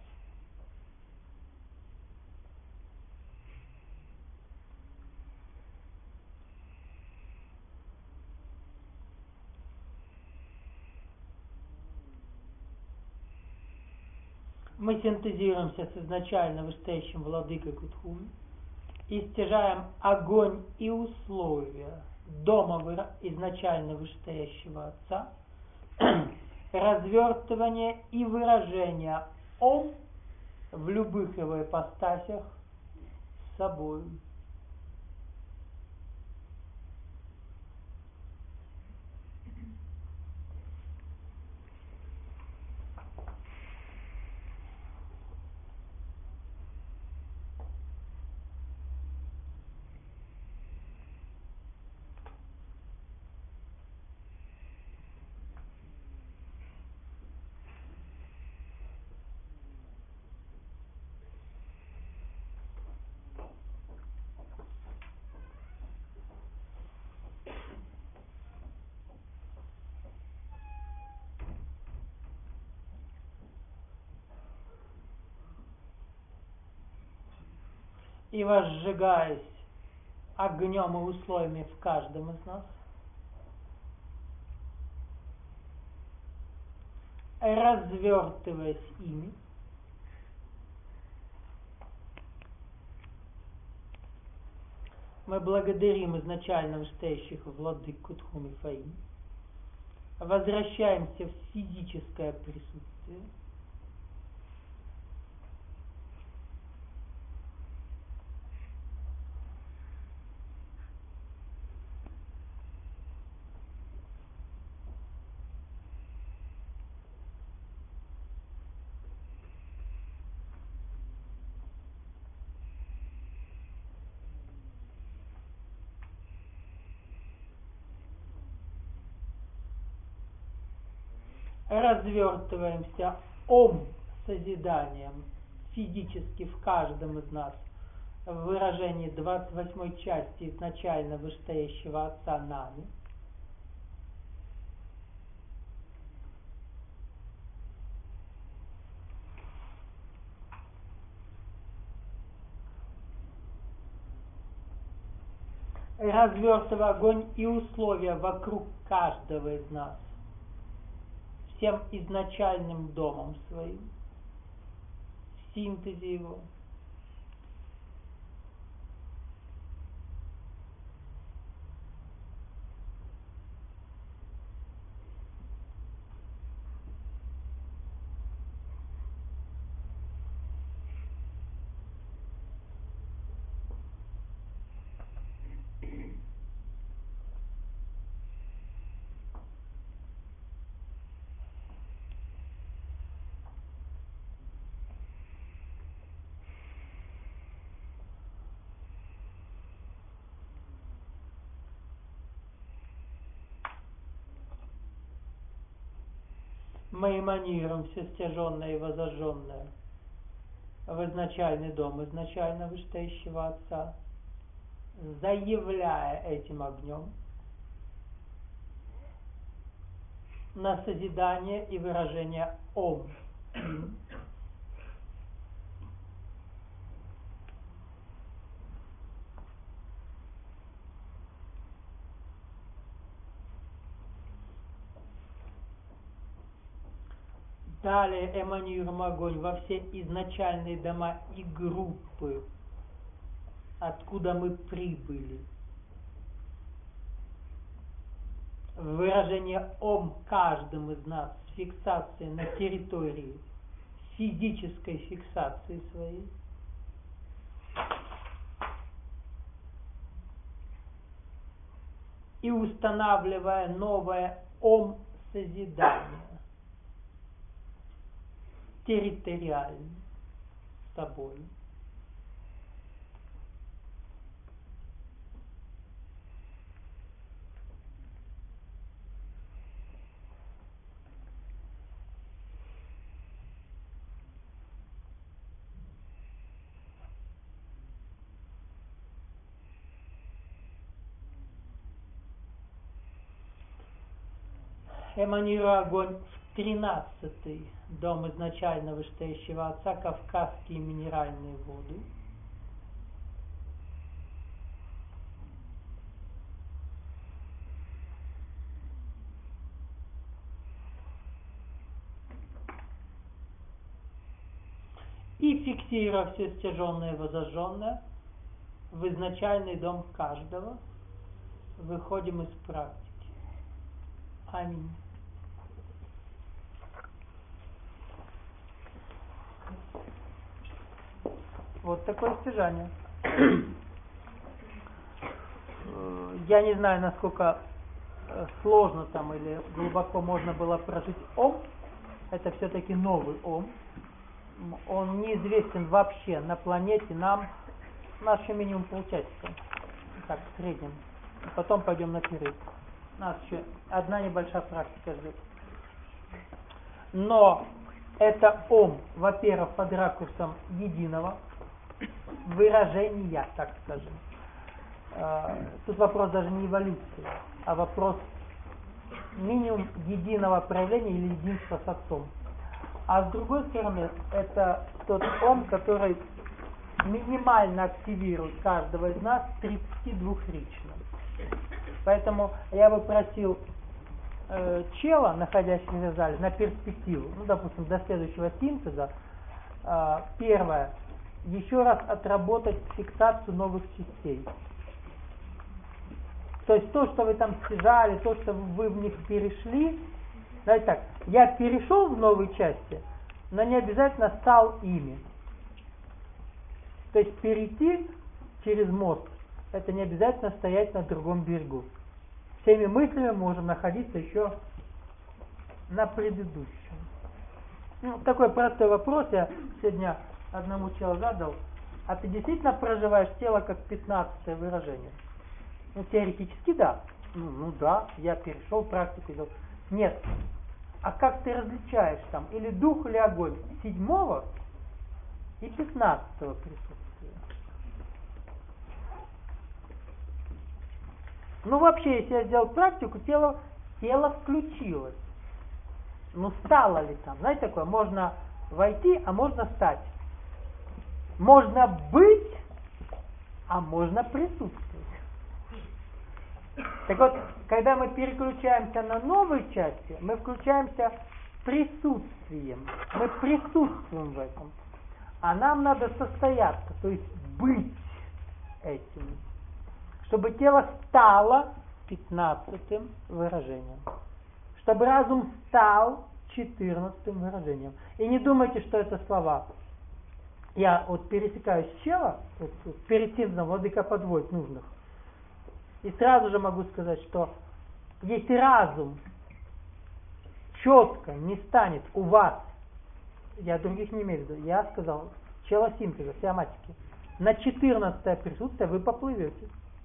мы синтезируемся с изначально вышестоящим владыкой Кутхуми и стяжаем огонь и условия дома изначально вышестоящего Отца, развертывание и выражение Ом в любых его ипостасях с собой. и возжигаясь огнем и условиями в каждом из нас, развертываясь ими, мы благодарим изначально вышестоящих владык Кутхум и Фаим, возвращаемся в физическое присутствие, развертываемся созиданием физически в каждом из нас в выражении 28 части изначально вышестоящего Отца нами, развертывая огонь и условия вокруг каждого из нас всем изначальным домом своим, в синтезе его. Мы эманируем все стяженное и возожженное в изначальный дом изначально вышестоящего Отца, заявляя этим огнем на созидание и выражение Ом. Далее эманируем огонь во все изначальные дома и группы, откуда мы прибыли. Выражение Ом каждым из нас с фиксацией на территории, физической фиксации своей. И устанавливая новое Ом созидание. Территориально с собой. Эманируя огонь в 13-й дом изначально вышестоящего Отца, кавказские минеральные воды. И фиксируя все стяженное и возожженное в изначальный дом каждого, выходим из практики. Аминь. Вот такое стяжание. Я не знаю, насколько сложно там или глубоко можно было прожить Ом. Это все-таки новый Ом. Он неизвестен вообще на планете нам. Наш еще минимум полчасика. Так, в среднем. Потом пойдем на перерыв. Нас еще одна небольшая практика ждет. Но это Ом, во-первых, под ракурсом единого выражения, так скажем. Тут вопрос даже не эволюции, а вопрос минимум единого проявления или единства с Отцом. А с другой стороны, это тот Ом, который минимально активирует каждого из нас 32-рично. Поэтому я бы просил чела, находящегося в зале, на перспективу, ну, допустим, до следующего синтеза, первое, еще раз отработать фиксацию новых частей. То есть то, что вы там стяжали, то, что вы в них перешли, давайте так, я перешел в новые части, но не обязательно стал ими. То есть перейти через мост, это не обязательно стоять на другом берегу. Всеми мыслями можем находиться еще на предыдущем. Ну, такой простой вопрос я сегодня одному челу задал. А ты действительно проживаешь тело как 15-е выражение? Ну, теоретически да. Ну да, я перешел в практику. Нет. А как ты различаешь там? Или дух, или огонь? 7-го и 15-го присутствия. Ну вообще, если я сделал практику, тело включилось. Ну стало ли там? Знаете такое? Можно войти, а можно стать. Можно быть, а можно присутствовать. Так вот, когда мы переключаемся на новые части, мы включаемся присутствием. Мы присутствуем в этом. А нам надо состояться, то есть быть этим. Чтобы тело стало 15-м выражением. Чтобы разум стал 14-м выражением. И не думайте, что это слова. Я вот пересекаюсь с чела, вот перед синтезом владыка подводит нужных. И сразу же могу сказать, что если разум четко не станет у вас, я других не имею в виду, я сказал, чела синтеза, сиоматики, на 14-е присутствие вы поплывете.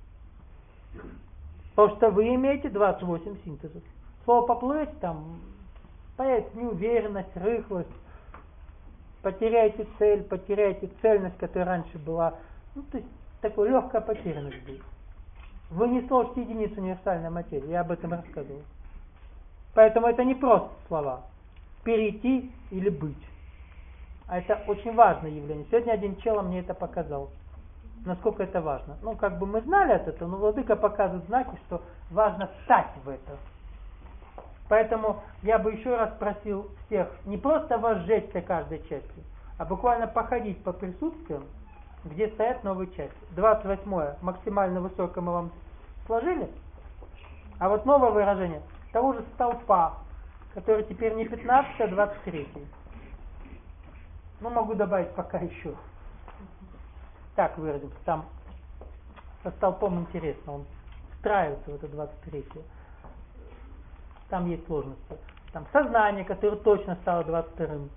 Потому что вы имеете 28 синтезов. Слово поплывете, там появится неуверенность, рыхлость, потеряете цель, потеряете цельность, которая раньше была. Ну, то есть, такая легкая потерянность будет. Вы не сложите единицу универсальной материи, я об этом рассказывал. Поэтому это не просто слова. Перейти или быть. А это очень важное явление. Сегодня один чел мне это показал. Насколько это важно. Ну, как бы мы знали от этого, но владыка показывает знаки, что важно стать в это. Поэтому я бы еще раз просил всех не просто возжечься каждой частью, а буквально походить по присутствиям, где стоят новые части. 28-е максимально высокое мы вам сложили, а вот новое выражение того же столпа, который теперь не 15, а 23. Ну, могу добавить пока еще. Так выразимся, там со столпом интересно, он встраивается в это 23. Там есть сложности. Там сознание, которое точно стало 22-м.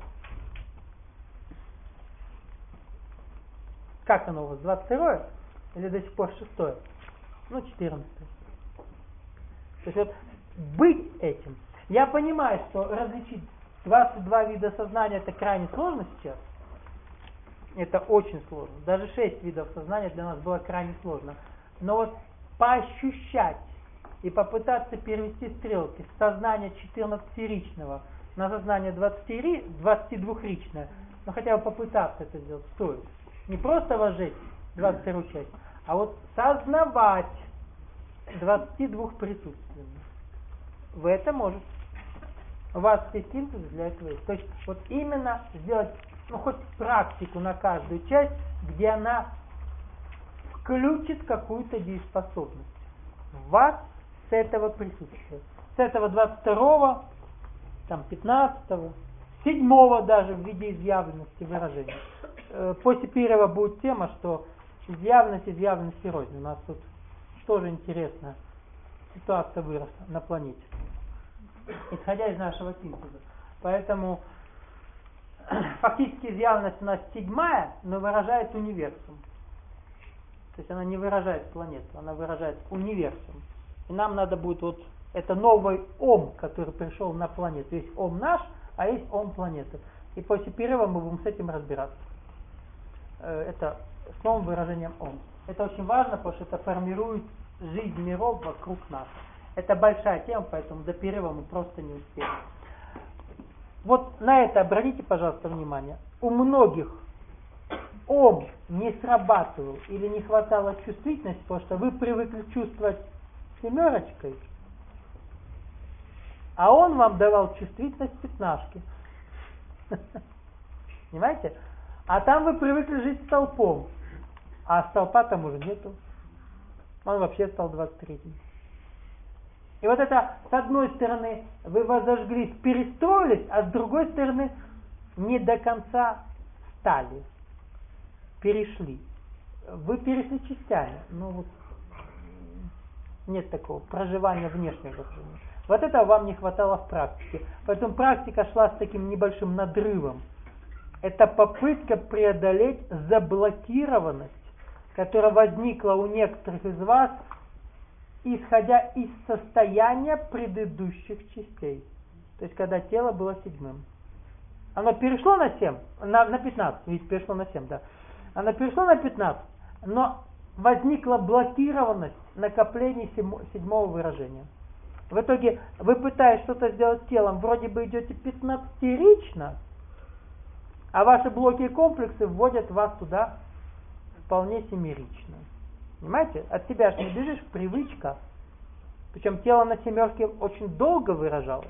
Как оно у вас, 22-е? Или до сих пор 6-е? Ну, 14-е. То есть вот быть этим. Я понимаю, что различить 22 вида сознания это крайне сложно сейчас. Это очень сложно. Даже 6 видов сознания для нас было крайне сложно. Но вот поощущать и попытаться перевести стрелки с сознания 14-ричного на сознание 22-ричное, но хотя бы попытаться это сделать стоит. Не просто возжечь 22 часть, а вот сознавать 22 присутственных. Вы это можете. У вас все синтезы для этого есть. То есть вот именно сделать, ну, хоть практику на каждую часть, где она включит какую-то дееспособность. В вас с этого присутствия. С этого 22-го, там 15-го, 7-го даже в виде изъявленности выражения. После первого будет тема, что изъявленность рознь. У нас тут тоже интересная ситуация выросла на планете. Исходя из нашего синтеза. Поэтому фактически изъявленность у нас 7-я, но выражает универсум. То есть она не выражает планету, она выражает универсум. И нам надо будет вот это новый ом, который пришел на планету. Есть ом наш, а есть ом планеты. И после перерыва мы будем с этим разбираться. Это с новым выражением ом. Это очень важно, потому что это формирует жизнь миров вокруг нас. Это большая тема, поэтому до перерыва мы просто не успеем. Вот на это обратите, пожалуйста, внимание. У многих ом не срабатывал или не хватало чувствительности, потому что вы привыкли чувствовать семерочкой, а он вам давал чувствительность пятнашки. Понимаете? А там вы привыкли жить столпом, а столпа там уже нету. Он вообще стал 23-м. И вот это, с одной стороны, вы возожглись, перестроились, а с другой стороны, не до конца стали, перешли. Вы перешли частями, но вот нет такого проживания внешнего окружения. Вот этого вам не хватало в практике. Поэтому практика шла с таким небольшим надрывом. Это попытка преодолеть заблокированность, которая возникла у некоторых из вас, исходя из состояния предыдущих частей. То есть, когда тело было седьмым. Оно перешло на 7, на 15, ведь перешло на 7, да. Оно перешло на 15, но возникла блокированность накопления седьмого выражения. В итоге вы пытаетесь что-то сделать телом, вроде бы идете 15-рично, а ваши блоки и комплексы вводят вас туда вполне семерично. Понимаете? От тебя же не бежишь, привычка. Причем тело на семерке очень долго выражалось.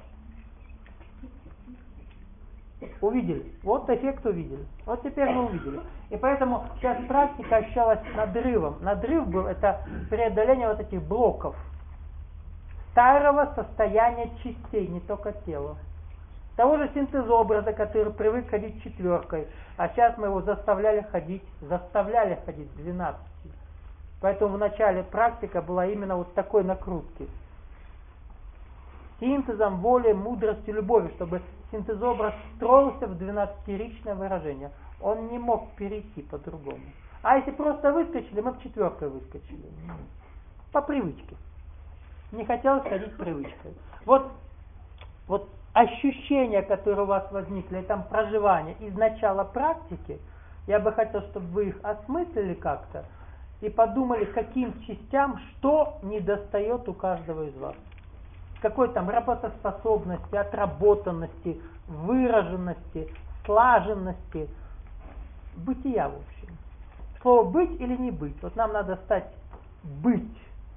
Увидели. Вот эффект увидели. Вот теперь мы увидели. И поэтому сейчас практика ощущалась надрывом. Надрыв был это преодоление вот этих блоков. Старого состояния частей, не только тела. Того же синтезообраза, который привык ходить четверкой, а сейчас мы его заставляли ходить 12. Поэтому в начале практика была именно вот такой накрутки. Синтезом, волей, мудростью, любовью, чтобы синтезообраз строился в 12-ричное выражение. Он не мог перейти по-другому. А если просто выскочили, мы в четверкой выскочили. По привычке. Не хотелось ходить привычкой. Вот ощущения, которые у вас возникли, там проживание из начала практики, я бы хотел, чтобы вы их осмыслили как-то и подумали, каким частям, что недостает у каждого из вас. Какой там работоспособности, отработанности, выраженности, слаженности, бытия в общем. Слово «быть» или «не быть». Вот нам надо стать «быть»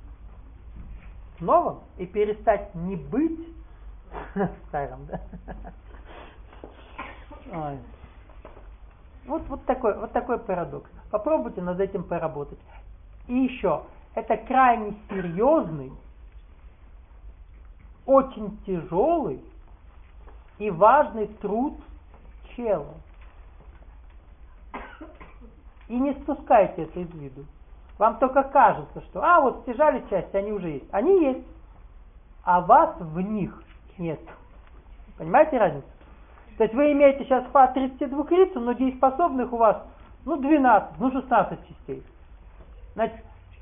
новым и перестать «не быть» старым, да? Ой. Вот такой парадокс. Попробуйте над этим поработать. И еще, это крайне серьезный, очень тяжелый и важный труд чела. И не спускайте это из виду. Вам только кажется, что вот стяжали части, они уже есть. Они есть, а вас в них нет. Понимаете разницу? То есть вы имеете сейчас фа 32 рицу, но дееспособных у вас 12, 16 частей. Значит,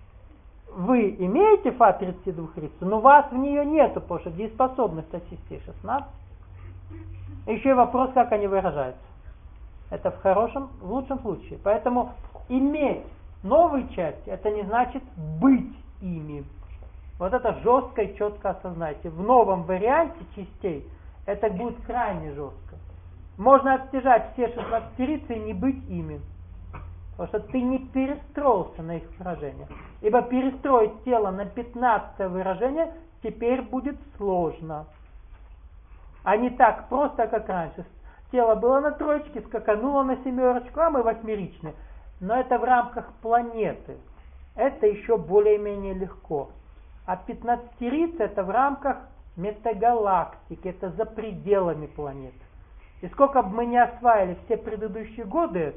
вы имеете фа 32 рицу, но вас в нее нету, потому что дееспособных-то частей 16. Еще и вопрос, как они выражаются. Это в лучшем случае. Поэтому иметь новые части, это не значит быть ими. Вот это жестко и четко осознайте. В новом варианте частей это будет крайне жестко. Можно отстежать все 16 рицы и не быть ими. Потому что ты не перестроился на их выражение. Ибо перестроить тело на 15 выражение теперь будет сложно. А не так просто, как раньше. Тело было на троечке, скакануло на семерочку, а мы восьмеричны. Но это в рамках планеты. Это еще более-менее легко. А 15-рица это в рамках метагалактики, это за пределами планеты. И сколько бы мы не осваивали все предыдущие годы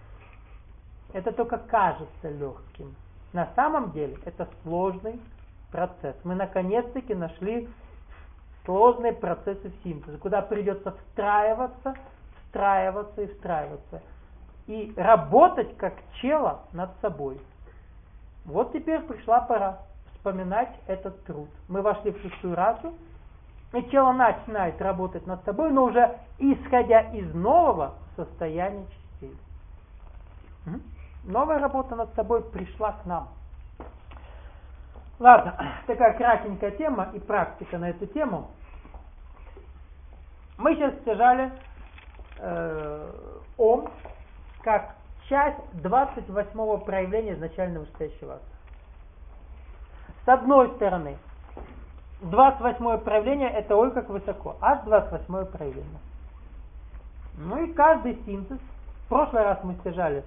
это только кажется легким. На самом деле это сложный процесс. Мы наконец-таки нашли сложные процессы синтеза, куда придется встраиваться и встраиваться. И работать как чело над собой. Вот теперь пришла пора вспоминать этот труд. Мы вошли в 6-ю расу, и чело начинает работать над собой, но уже исходя из нового состояния частей. Новая работа над собой пришла к нам. Ладно, такая кратенькая тема и практика на эту тему. Мы сейчас стяжали ом как часть 28-го проявления изначально вышестоящего Отца. С одной стороны, 28-е проявление это ой как высоко, аж 28-е проявление. Ну и каждый синтез, в прошлый раз мы стяжали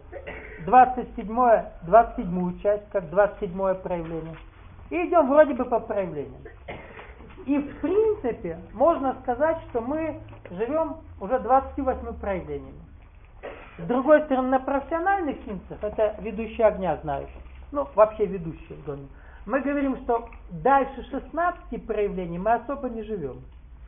27-ю часть, как 27-е проявление. И идем вроде бы по проявлениям. И в принципе можно сказать, что мы живем уже 28 проявлениями. С другой стороны, на профессиональных синтезах, это ведущие огня знают, ну вообще ведущие в доме, мы говорим, что дальше 16 проявлений мы особо не живем.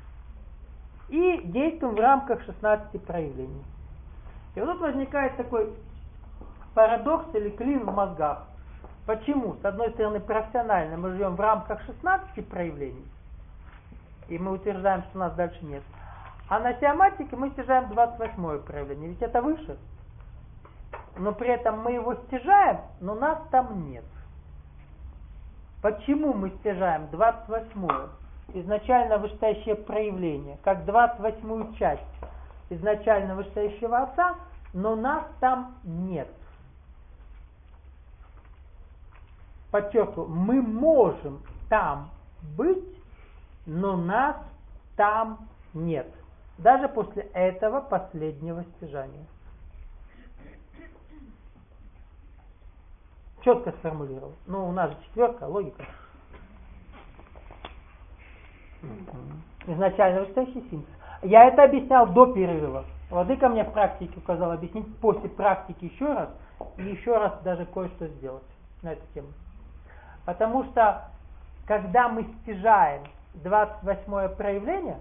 И действуем в рамках 16 проявлений. И вот тут возникает такой парадокс или клин в мозгах. Почему? С одной стороны, профессионально мы живем в рамках 16 проявлений, и мы утверждаем, что у нас дальше нет. А на сиоматике мы стяжаем 28-е проявление, ведь это выше. Но при этом мы его стяжаем, но нас там нет. Почему мы стяжаем 28-е, изначально вышестоящее проявление, как 28-ю часть изначально вышестоящего Отца, но нас там нет? Подчеркиваю, мы можем там быть, но нас там нет. Даже после этого последнего стяжания. Четко сформулировал. Ну, у нас же четверка, логика. Изначально вышестоящий синтез. Я это объяснял до перерыва. Владыка мне в практике указал объяснить после практики еще раз, и еще раз даже кое-что сделать на эту тему. Потому что, когда мы стяжаем 28-е проявление,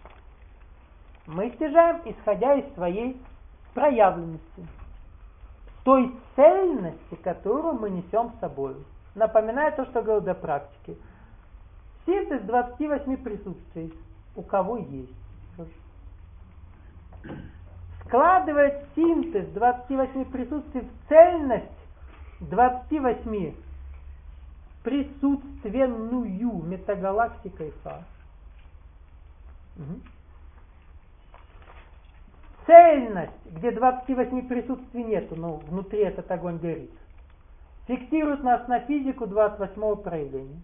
мы стяжаем, исходя из своей проявленности, той цельности, которую мы несем с собой. Напоминаю то, что говорил до практики. Синтез 28 присутствий. У кого есть? Складывает синтез 28 присутствий в цельность 28 присутственную метагалактикой Фа. Цельность, где 28 присутствий нету, но внутри этот огонь горит, фиксирует нас на физику 28-го проявления.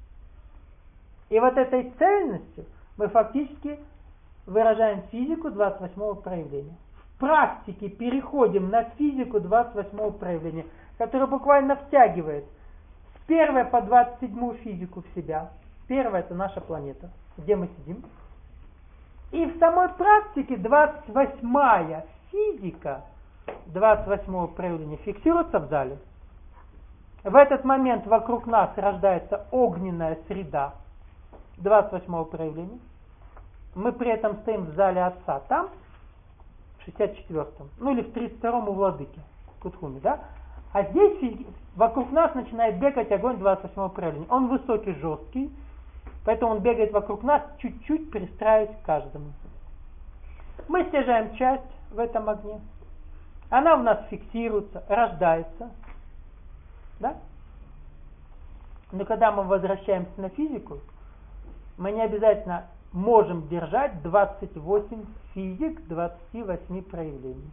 И вот этой цельностью мы фактически выражаем физику 28-го проявления. В практике переходим на физику 28-го проявления, которая буквально втягивает с 1 по 27 физику в себя. Первая — это наша планета, где мы сидим. И в самой практике 28-я физика 28-го проявления фиксируется в зале. В этот момент вокруг нас рождается огненная среда 28-го проявления. Мы при этом стоим в зале Отца, там, в 64-м, ну или в 32-м у Владыки, в Кутхуме, да? А здесь вокруг нас начинает бегать огонь 28-го проявления. Он высокий, жесткий, поэтому он бегает вокруг нас, чуть-чуть пристраиваясь к каждому. Мы стяжаем часть в этом огне. Она в нас фиксируется, рождается. Да? Но когда мы возвращаемся на физику, мы не обязательно можем держать 28 физик 28 проявлений.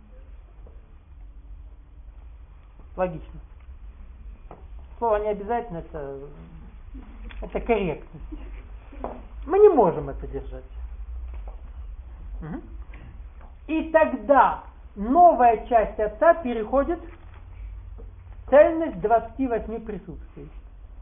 Логично. Слово не обязательно, это корректность. Мы не можем это держать. И тогда новая часть Отца переходит в цельность 28 присутствий.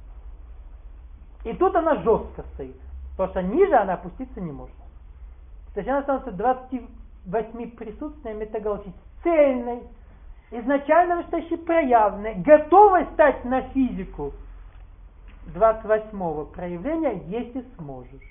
И тут она жестко стоит, потому что ниже она опуститься не может. То есть она становится 28 присутствия метагалактической, цельной, изначально вышестоящей проявленной, готовой стать на физику 28-го проявления, если сможешь.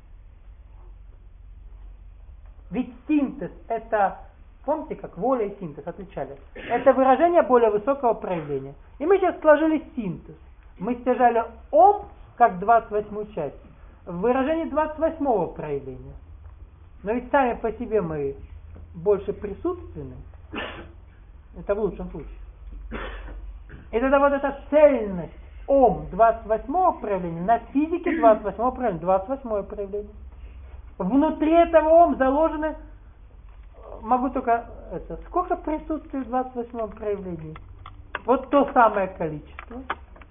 Ведь синтез — это, помните, как воля и синтез отличались? Это выражение более высокого проявления. И мы сейчас сложили синтез. Мы стяжали Ом как 28-ю часть в выражении 28-го проявления. Но ведь сами по себе мы больше присутственны. Это в лучшем случае. И тогда вот эта цельность Ом 28-го проявления на физике 28-го проявления, 28-е проявление. Внутри этого Ом заложены могу только сколько присутствует в 28-м проявлении? Вот то самое количество.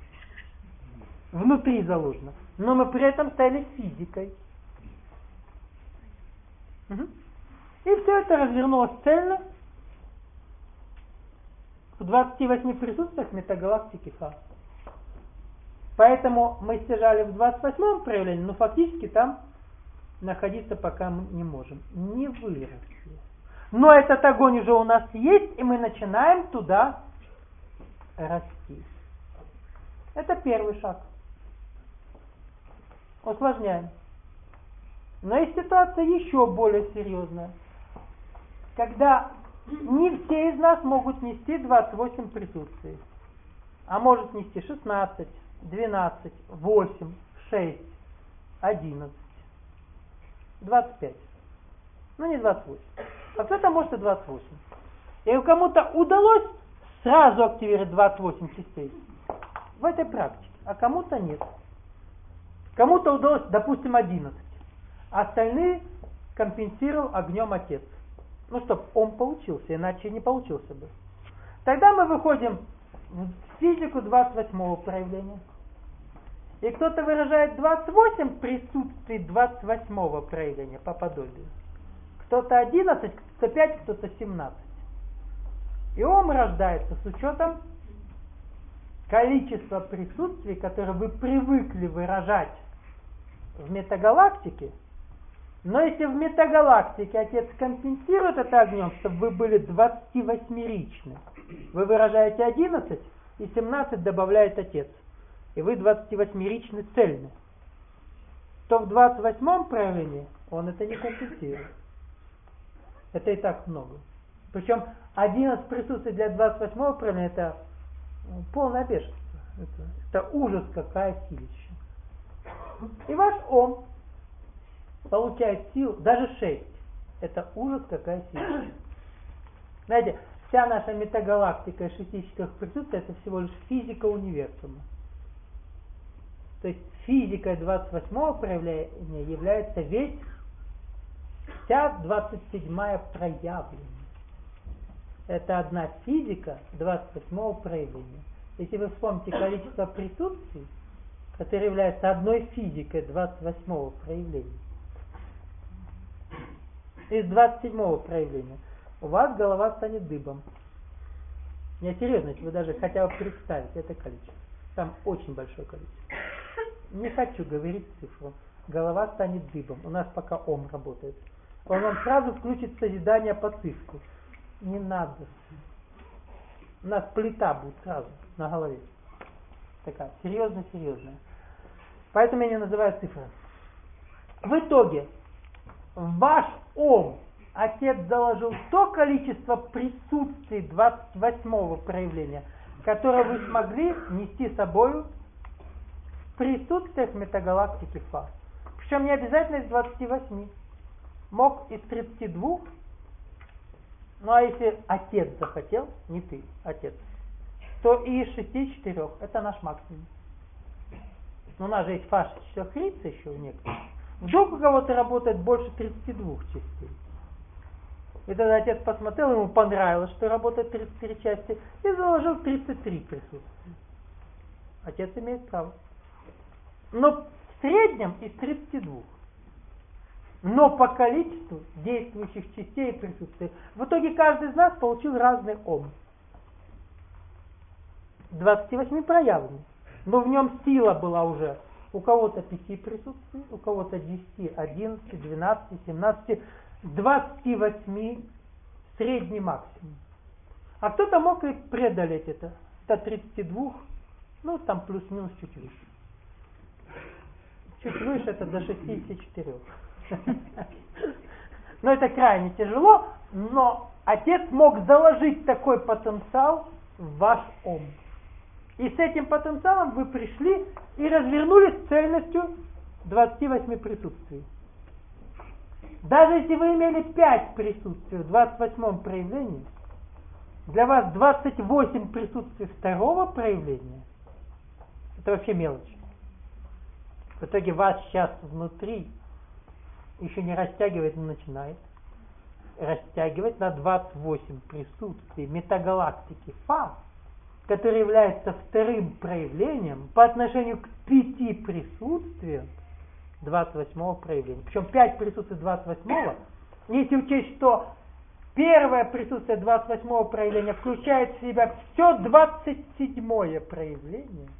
Внутри заложено. Но мы при этом стали физикой. Угу. И все это развернулось цельно в 28 присутствиях метагалактики Фа. Поэтому мы стяжали в 28-м проявлении, но фактически там находиться пока мы не можем. Не выросли. Но этот огонь уже у нас есть, и мы начинаем туда расти. Это первый шаг. Усложняем. Но есть ситуация еще более серьезная. Когда не все из нас могут нести 28 присутствий. А может нести 16, 12, 8, 6, 11, 25. Ну не 28. А кто-то может и 28. И у кому-то удалось сразу активировать 28 частей в этой практике, а кому-то нет. Кому-то удалось, допустим, 11. А остальные компенсировал огнем отец. Ну, чтоб он получился, иначе не получился бы. Тогда мы выходим в физику 28-го проявления. И кто-то выражает 28 присутствий 28-го проявления по подобию. Кто-то 11, кто-то 5, кто-то 17. И ом рождается с учетом количества присутствий, которые вы привыкли выражать в метагалактике. Но если в метагалактике отец компенсирует это огнем, чтобы вы были 28-ричны, вы выражаете 11, и 17 добавляет отец, и вы 28-ричны цельны, то в 28-м проявлении он это не компенсирует. Это и так много. Причем 11 присутствий для 28-го проявления это полное бешенство. Это ужас, какая силища. И ваш ом получает силу, даже 6. Это ужас, какая силища. Знаете, вся наша метагалактика и шестических присутствий это всего лишь физика универсума. То есть физикой 28-го проявления является вся 27-я проявление. Это одна физика 28-го проявления. Если вы вспомните количество присутствий, которое является одной физикой 28-го проявления, из 27-го проявления, у вас голова станет дыбом. Я серьезно, если вы даже хотя бы представите это количество. Там очень большое количество. Не хочу говорить цифру. Голова станет дыбом. У нас пока ом работает. Он вам сразу включит созидание по цифру. Не надо. У нас плита будет сразу на голове. Такая серьезная. Поэтому я не называю цифры. В итоге, в ваш ом отец заложил то количество присутствий 28-го проявления, которое вы смогли нести с собой в присутствиях метагалактики Фа. Причем не обязательно из 28. Мог из 32. Ну а если отец захотел, не ты, отец, то и из 64. Это наш максимум. Но у нас же есть Фа 4 еще в некоторых. Вдруг у кого-то работает больше 32 частей. И тогда отец посмотрел, ему понравилось, что работает 33 части, и заложил 33 присутствия. Отец имеет право. Но в среднем из 32. Но по количеству действующих частей и присутствий. В итоге каждый из нас получил разный ом. 28 проявлений. Но в нем сила была уже у кого-то 5 присутствий, у кого-то 10, 11, 12, 17, 28 средний максимум. А кто-то мог и преодолеть это. До 32, ну там плюс-минус чуть выше. Чуть выше это до 64. Но это крайне тяжело, но отец мог заложить такой потенциал в ваш ом. И с этим потенциалом вы пришли и развернулись с цельностью 28 присутствий. Даже если вы имели 5 присутствий в 28-м проявлении, для вас 28 присутствий второго проявления это вообще мелочь. В итоге вас сейчас внутри еще не растягивает, но начинает. растягивать на 28 присутствий метагалактики Фа, который является вторым проявлением по отношению к 5 присутствиям 28-го проявления. Причем 5 присутствий 28-го, если учесть, что первое присутствие 28-го проявления включает в себя все 27-е проявление,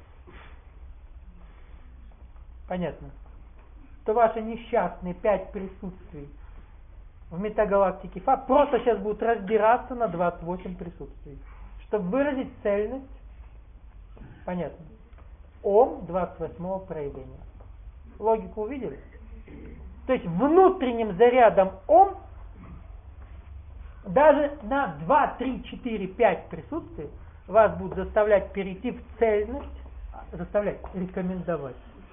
понятно, то ваши несчастные 5 присутствий в метагалактике Фа просто сейчас будут разбираться на 28 присутствий, чтобы выразить цельность, понятно, Ом 28-го проявления. Логику увидели? То есть внутренним зарядом Ом даже на 2, 3, 4, 5 присутствий вас будут заставлять перейти в цельность, заставлять, рекомендовать.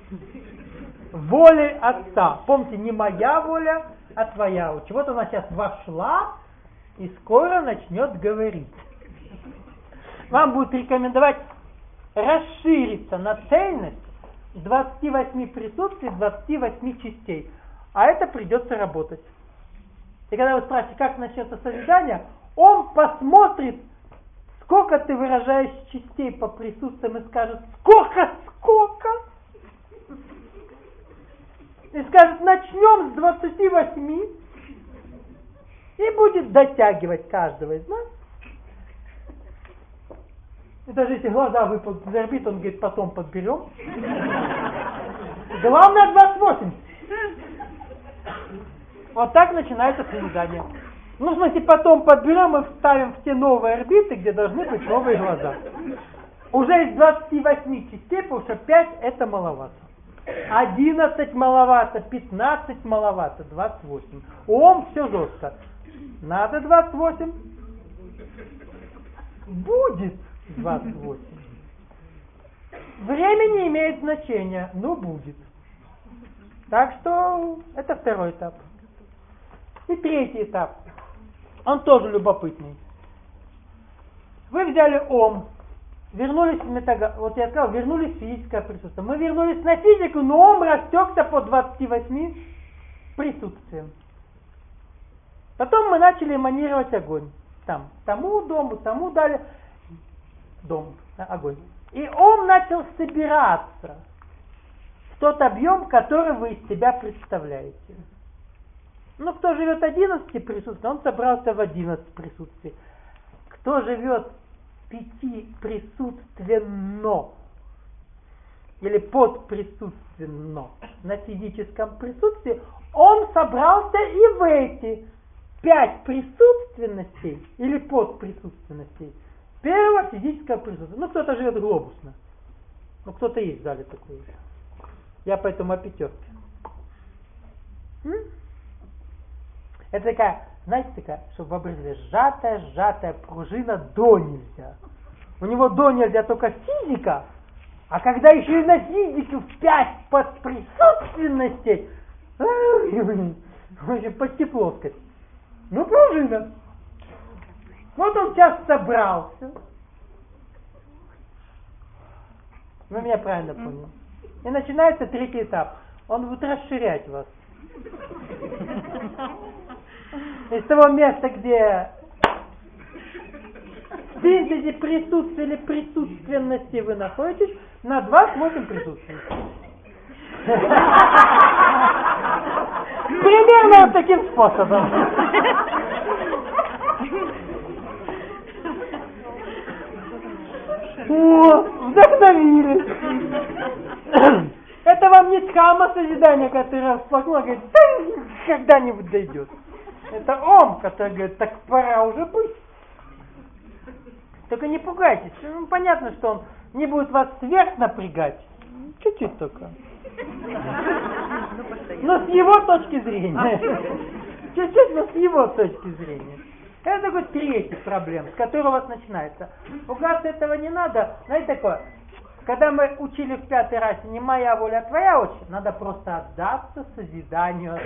Воли Отца. Помните, не моя воля, а твоя. Вот она сейчас вошла и скоро начнет говорить. Вам будет рекомендовать расшириться на цельность 28 присутствий, 28 частей. А это придется работать. И когда вы спрашиваете, как начнется созидание, он посмотрит, сколько ты выражаешь частей по присутствиям и скажет, сколько? И скажет, начнем с 28 и будет дотягивать каждого из нас. И даже если глаза выпадут из орбит, он говорит, потом подберем. Главное 28. Вот так начинается созидание. Ну, в смысле, потом подберем и вставим в те новые орбиты, где должны быть новые глаза. Уже из 28 частей, потому что 5 это маловато. 11 маловато, 15 маловато, 28. Ом все жестко. Надо 28. Будет 28. Время не имеет значения, но будет. Так что это второй этап. И третий этап. Он тоже любопытный. Вы взяли Ом, вернулись в вот я сказал, вернулись в физическое присутствие. Мы вернулись на физику, но Ом растекся по 28 присутствиям. Потом мы начали эманировать огонь. Там, тому дому, тому дали дом, огонь. И Ом начал собираться в тот объем, который вы из себя представляете. Ну, кто живет 11 присутствий, он собрался в 11 присутствий. Кто живет 5 присутственно или подприсутственно на физическом присутствии, он собрался и в эти 5 присутственностей или подприсутственностей первого физического присутствия. Ну, кто-то живет глобусно. Ну, кто-то есть в зале такой. Я поэтому о 5. Это такая, знаете, такая, чтобы вы обрезали, сжатая пружина до нельзя. У него до нельзя только физика, а когда еще и на физику в 5 подприсутственностей, в общем, почти плоскость. Ну, пружина. Вот он сейчас собрался. Вы меня правильно поняли. И начинается третий этап. Он будет расширять вас. Из того места, где в синтезе присутствия или присутственности вы находитесь, на 28 присутствий. Примерно вот таким способом. О, вдохновили. Это вам не Дхамма созидания, которое всплакнуло, говорит, когда-нибудь дойдет. Это Ом, который говорит, так пора уже быть. Только не пугайтесь. Ну, понятно, что он не будет вас сверх напрягать. Чуть-чуть только. Но с его точки зрения. Чуть-чуть, но с его точки зрения. Это такой третий проблем, с которого у вас начинается. Пугаться этого не надо. Знаете такое, когда мы учили в 5-й расе не моя воля, а твоя воля, надо просто отдаться созиданию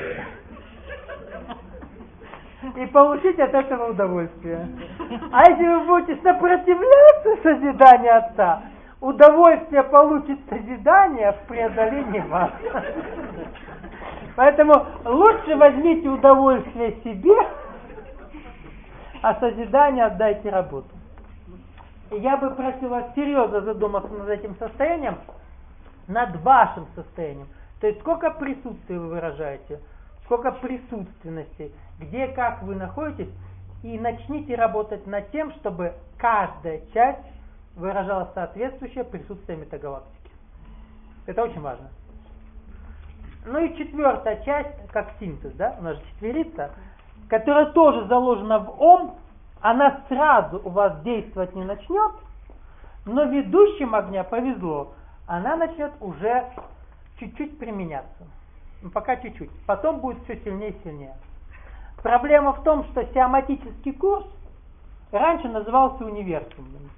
и получить от этого удовольствие. А если вы будете сопротивляться созиданию Отца, удовольствие получит созидание в преодолении вас. Поэтому лучше возьмите удовольствие себе, а созидание отдайте работу. И я бы просил вас серьезно задуматься над этим состоянием, над вашим состоянием. То есть сколько присутствия вы выражаете, сколько присутственности, где, как вы находитесь, и начните работать над тем, чтобы каждая часть выражала соответствующее присутствие метагалактики. Это очень важно. Ну и четвертая часть, как синтез, да, у нас же четверица, которая тоже заложена в ом, она сразу у вас действовать не начнет, но ведущим огня повезло, она начнет уже чуть-чуть применяться. Ну, пока чуть-чуть. Потом будет все сильнее и сильнее. Проблема в том, что сиаматический курс раньше назывался универсумным.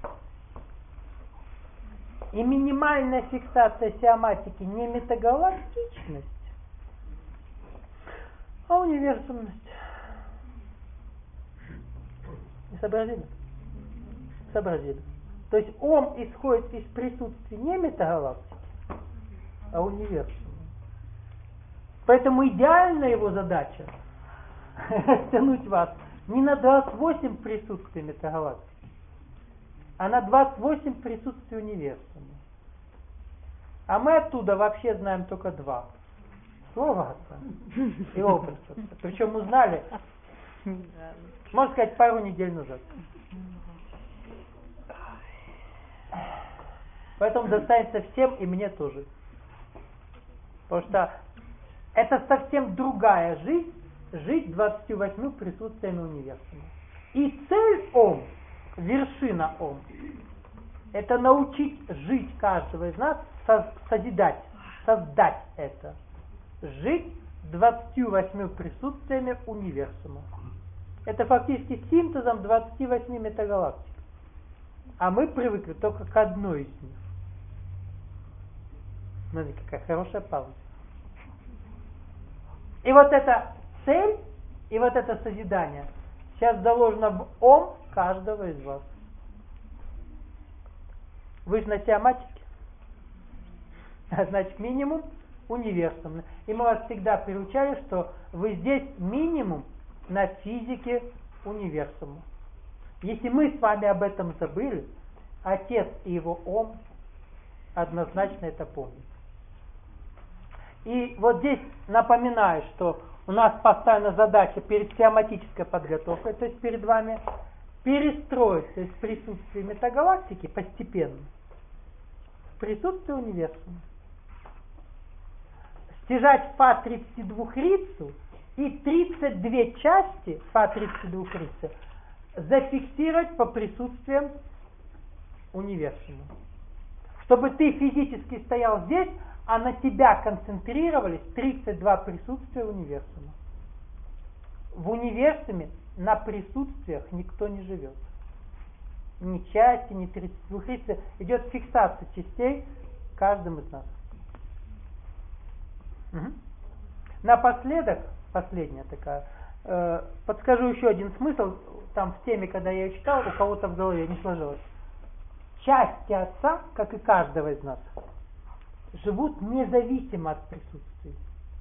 И минимальная фиксация сиаматики не метагалактичность, а универсумность. Не сообразили? Сообразили. То есть ом исходит из присутствия не метагалактики, а универсума. Поэтому идеальная его задача растянуть вас не на 28 присутствий метагалактики, а на 28 присутствий универсума. А мы оттуда вообще знаем только 2. Слово Отца и образ Отца. Причем узнали, можно сказать, пару недель назад. Поэтому достанется всем и мне тоже. Потому что это совсем другая жизнь, жить 28 присутствиями универсума. И цель ом, вершина ом, это научить жить каждого из нас, созидать, создать это. Жить 28 присутствиями универсума. Это фактически синтезом 28 метагалактик. А мы привыкли только к одной из них. Смотрите, какая хорошая пауза. И вот эта цель, и вот это созидание сейчас заложено в ом каждого из вас. Вы же на сиаматике. А значит, минимум универсум. И мы вас всегда приучали, что вы здесь минимум на физике универсума. Если мы с вами об этом забыли, Отец и его ом однозначно это помнят. И вот здесь напоминаю, что у нас поставлена задача перед сиаматической подготовкой, то есть перед вами, перестроиться из присутствия метагалактики постепенно в присутствие универсума. Стяжать Фа 32 рицу и 32 части Фа 32 рицы зафиксировать по присутствиям универсума. Чтобы ты физически стоял здесь, а на тебя концентрировались 32 присутствия универсума. В универсуме на присутствиях никто не живет. Ни части, ни 32 рицы. Идет фиксация частей каждым из нас. Угу. Напоследок, последняя такая, подскажу еще один смысл. Там в теме, когда я ее читал, у кого-то в голове не сложилось. Части Отца, как и каждого из нас, живут независимо от присутствия.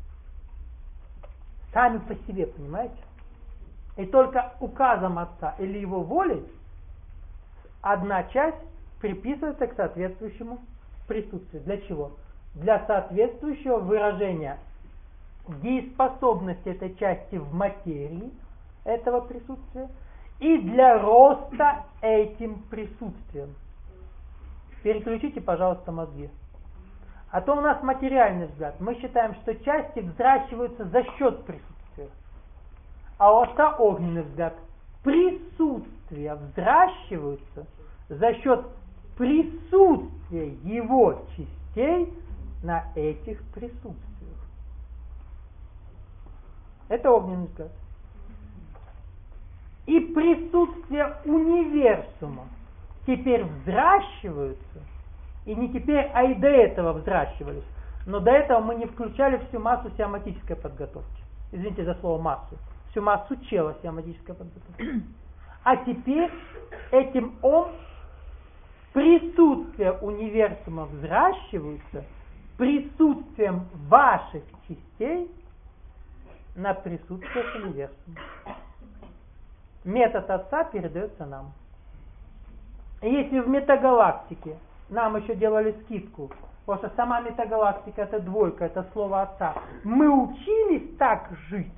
Сами по себе, понимаете? И только указом Отца или его волей одна часть приписывается к соответствующему присутствию. Для чего? Для соответствующего выражения дееспособности этой части в материи этого присутствия и для роста этим присутствием. Переключите, пожалуйста, мозги. А то у нас материальный взгляд. Мы считаем, что части взращиваются за счет присутствия. А у Отца огненный взгляд. Присутствия взращиваются за счет присутствия его частей на этих присутствиях. Это огненный взгляд. И присутствия универсума теперь взращиваются, и не теперь, а и до этого взращивались. Но до этого мы не включали всю массу сиаматической подготовки. Извините за слово массу. Всю массу чела сиаматической подготовки. А теперь этим присутствия универсума взращиваются присутствием ваших частей на присутствие универсума. метод Отца передается нам. И если в метагалактике нам еще делали скидку, потому что сама метагалактика это двойка, это слово Отца, мы учились так жить,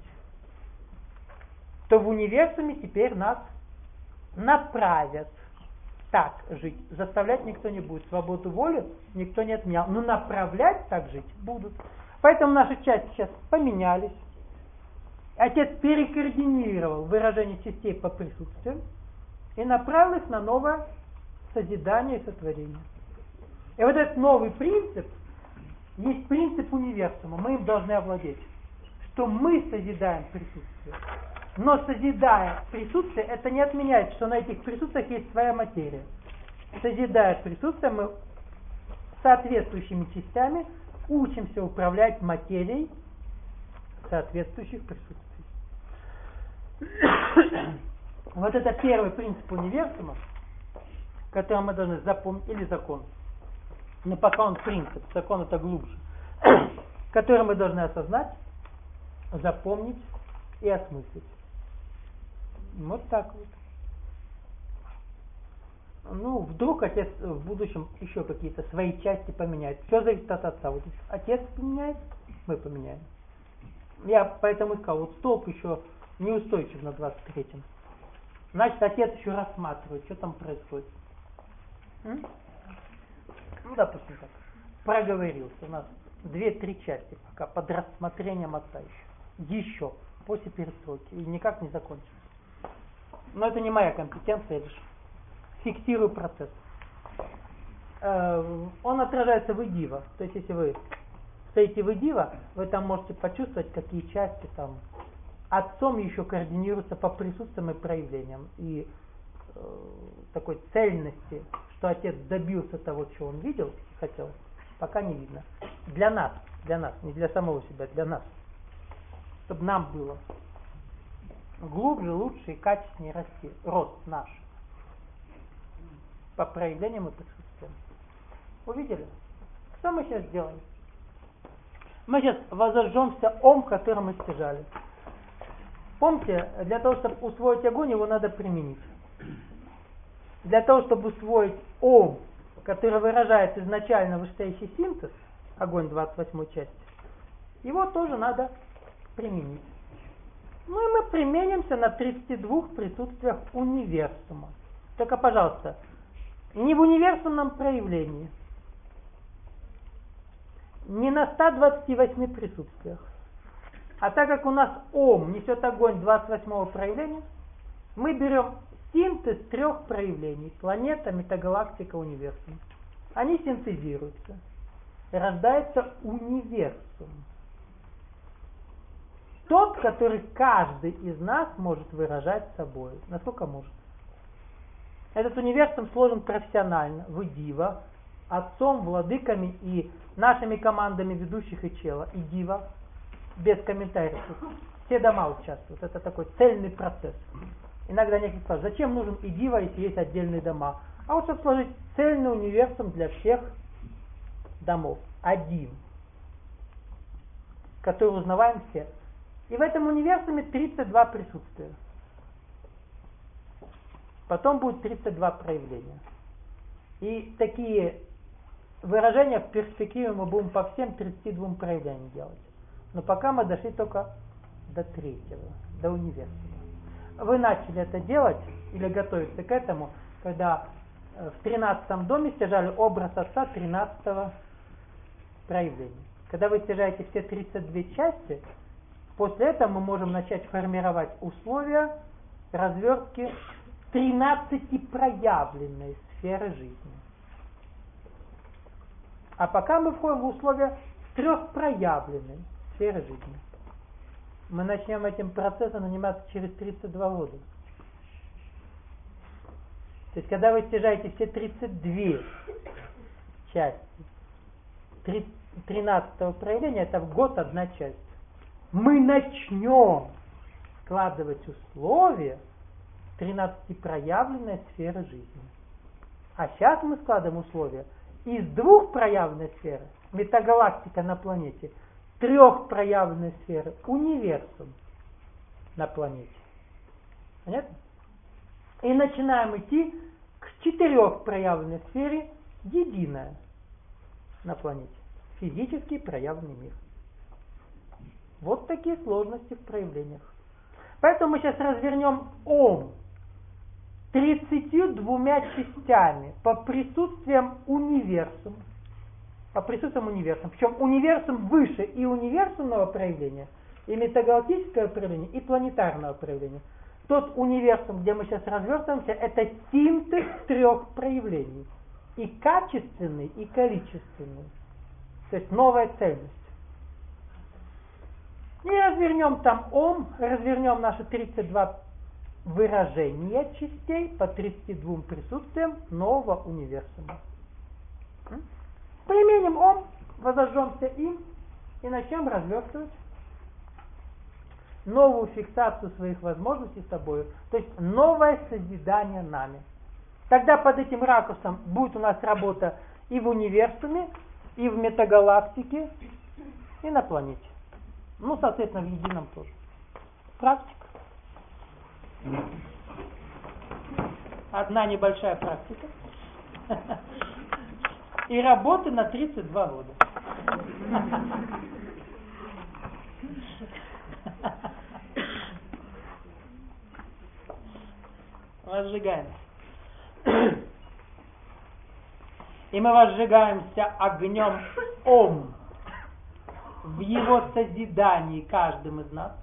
то в универсуме теперь нас направят так жить. Заставлять никто не будет. Свободу воли никто не отменял. Но направлять так жить будут. Поэтому наши части сейчас поменялись. Отец перекоординировал выражение частей по присутствию и направил их на новое созидание и сотворение. И вот этот новый принцип есть принцип универсума. Мы им должны овладеть. Что мы созидаем присутствие. Но созидая присутствие, это не отменяет, что на этих присутствиях есть своя материя. Созидая присутствие, мы соответствующими частями учимся управлять материей соответствующих присутствий. Вот это первый принцип универсума, который мы должны запомнить, или закон. Но пока он принцип, закон это глубже, который мы должны осознать, запомнить и осмыслить. Вот так вот. Ну, вдруг отец в будущем еще какие-то свои части поменяет. Все зависит от отца. Вот отец поменяет, мы поменяем. Я поэтому сказал, вот столб еще неустойчив на 23-м. Значит, отец еще рассматривает, что там происходит. Ну, допустим так. Проговорился. У нас 2-3 части пока под рассмотрением отца еще. Еще. После перестройки. И никак не закончится. Но это не моя компетенция, я лишь фиксирую процесс. Он отражается в идива. То есть, если вы стоите в идива, вы там можете почувствовать, какие части там отцом еще координируются по присутствиям и проявлениям. И такой цельности, что отец добился того, чего он видел и хотел, пока не видно. Для нас, не для самого себя, для нас. Чтобы нам было глубже, лучше и качественнее расти. Рост наш. По проявлениям и присутствиям. Увидели? Что мы сейчас делаем? Мы сейчас возожжемся ом, который мы стяжали. Помните, для того, чтобы усвоить огонь, его надо применить. Для того, чтобы усвоить ом, который выражает изначально вышестоящий синтез, огонь 28 части, его тоже надо применить. Ну и мы применимся на 32 присутствиях универсума. Только, пожалуйста, не в универсумном проявлении, не на 128 присутствиях. А так как у нас ом несет огонь 28-го проявления, мы берем синтез 3 проявлений. Планета, метагалактика, универсум. Они синтезируются. Рождается универсум. Тот, который каждый из нас может выражать собой. Насколько может. Этот универсум сложен профессионально, в идива, отцом, владыками и нашими командами ведущих и чела. И дива, без комментариев. Все дома участвуют. Это такой цельный процесс. Иногда некоторые спрашивают, зачем нужен и дива, если есть отдельные дома? А вот чтобы сложить цельный универсум для всех домов. Один. Который узнаваем все. И в этом универсуме 32 присутствия. Потом будет 32 проявления. И такие выражения в перспективе мы будем по всем 32 проявлениям делать. Но пока мы дошли только до 3-го, до универсума. Вы начали это делать или готовиться к этому, когда в 13 доме стяжали образ отца 13-го проявления. Когда вы стяжаете все 32 части, после этого мы можем начать формировать условия развертки 13 проявленной сферы жизни. А пока мы входим в условия 3 проявленной сферы жизни. Мы начнем этим процессом заниматься через 32 года. То есть, когда вы стяжаете все 32 части 13-го проявления, это в год 1 часть. Мы начнем складывать условия 13 проявленной сферы жизни. А сейчас мы складываем условия из 2 проявленной сферы, метагалактика на планете, 3 проявленной сферы, универсум на планете. Понятно? И начинаем идти к четырехпроявленной сфере, единая на планете. Физический проявленный мир. Вот такие сложности в проявлениях. Поэтому мы сейчас развернем Ом 32 частями по присутствиям универсума. По присутствиям универсума. Причем универсум выше и универсумного проявления, и метагалактического проявления, и планетарного проявления. Тот универсум, где мы сейчас развертываемся, это синтез трех проявлений. И качественный, и количественный. То есть новая цельность. И развернем там Ом, развернем наши 32 выражения частей по 32 присутствиям нового универсума. Применим Ом, возожжемся им и начнем развертывать новую фиксацию своих возможностей с собой, то есть новое созидание нами. Тогда под этим ракурсом будет у нас работа и в универсуме, и в метагалактике, и на планете. Ну, соответственно, в едином тоже. Практика. Одна небольшая практика. И работы на 32 года. Возжигаемся. И мы возжигаемся огнем Ом в его созидании каждым из нас.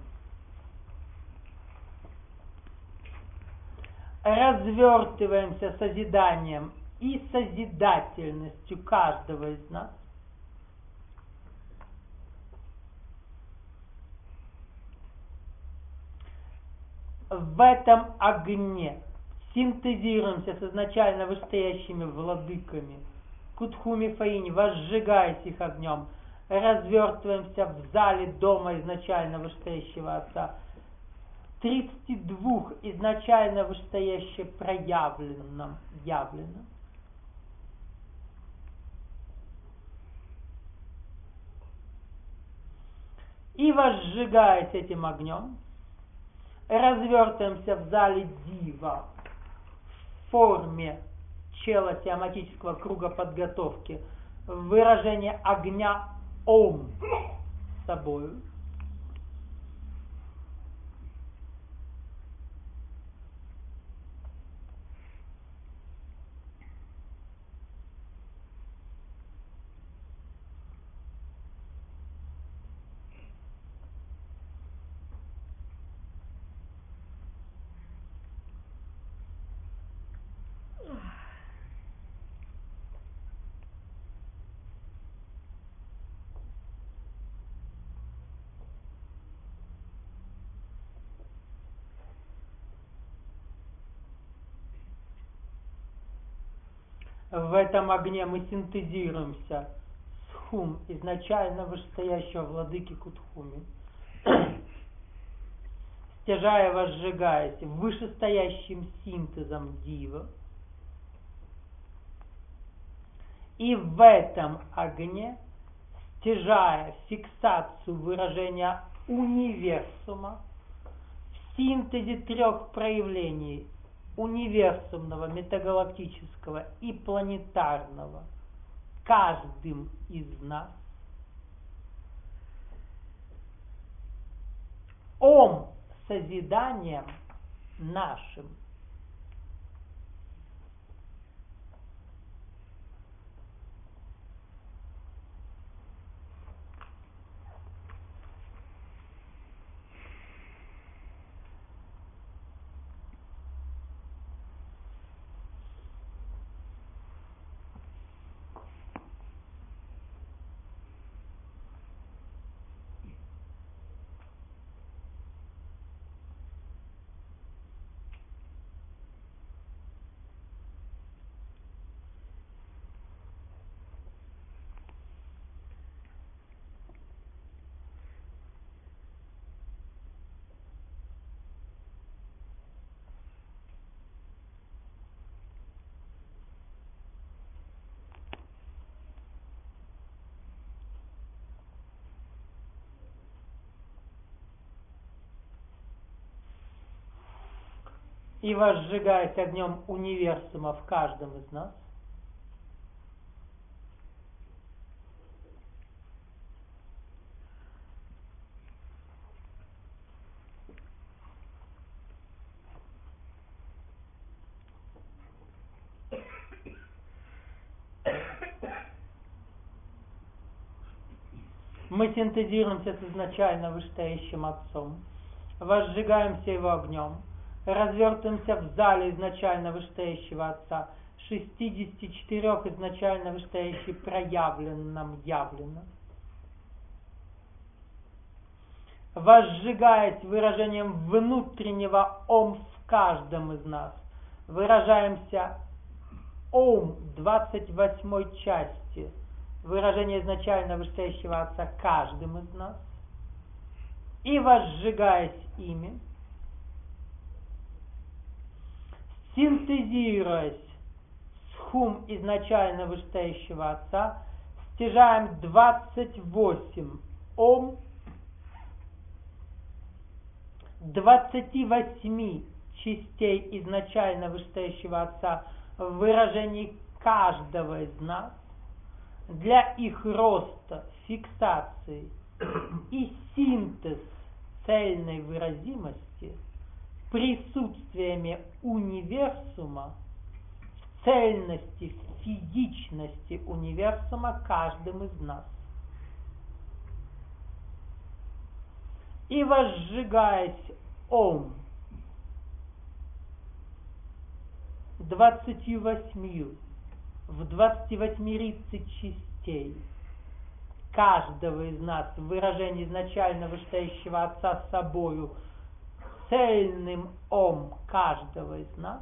Развертываемся созиданием и созидательностью каждого из нас. В этом огне синтезируемся с изначально вышестоящими владыками Кутхуми Фаини, возжигаясь их огнем, развертываемся в зале дома изначально вышестоящего Отца. 32 изначально вышестоящее проявленном, явленном. И возжигаясь этим огнем, развертываемся в зале Дива в форме чела теоматического круга подготовки, выражение огня Ом с собою. В этом огне мы синтезируемся с Хум, изначально вышестоящего владыки Кутхуми, стяжая, возжигаясь вышестоящим синтезом Дива. И в этом огне, стяжая фиксацию выражения универсума в синтезе трех проявлений универсумного, метагалактического и планетарного каждым из нас, Ом созиданием нашим. и возжигаясь огнем универсума в каждом из нас, мы синтезируемся с изначально вышестоящим Отцом, возжигаемся Его огнем, развертываемся в зале изначально вышестоящего Отца, 64 изначально вышестоящий проявленном явлено. Возжигаясь выражением внутреннего Ом в каждом из нас, выражаемся Ом 28 части, выражение изначально вышестоящего Отца каждым из нас, и возжигаясь ими, синтезируясь с Хум изначально вышестоящего Отца, стяжаем 28 Ом 28 частей изначально вышестоящего Отца в выражении каждого из нас для их роста, фиксации и синтез цельной выразимости присутствиями универсума в цельности, физичности универсума каждым из нас. И возжигаясь Ом 28 в 28 частей каждого из нас в выражении изначально вышестоящего Отца с собою цельным Ом каждого из нас,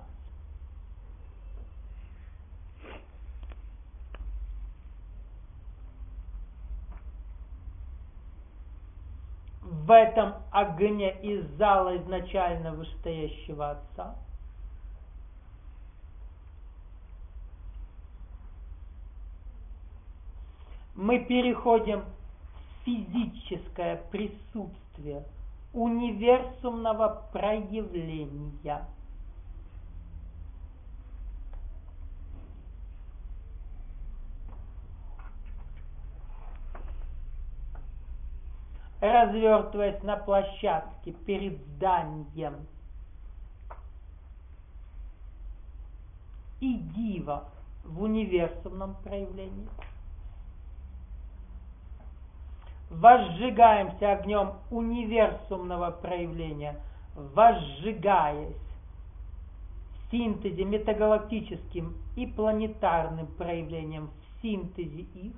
в этом огне из зала изначально вышестоящего Отца мы переходим в физическое присутствие универсумного проявления. Развертываясь на площадке перед зданием и дива в универсумном проявлении, возжигаемся огнем универсумного проявления, возжигаясь в синтезе метагалактическим и планетарным проявлением, в синтезе их,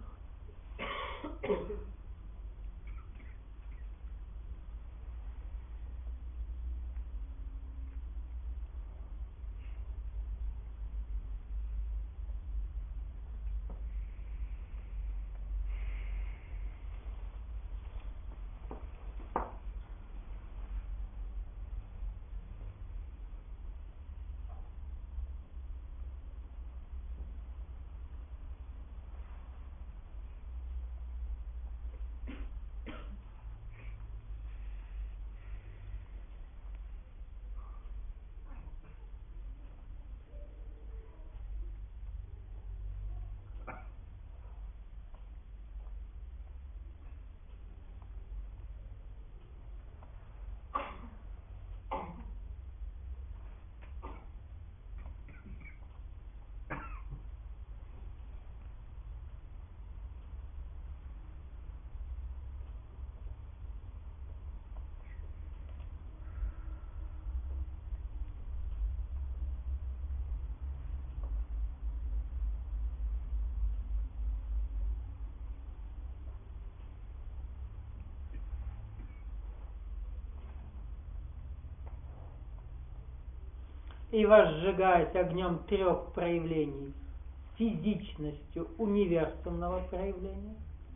и возжигаясь огнем трех проявлений, физичностью универсумного проявления,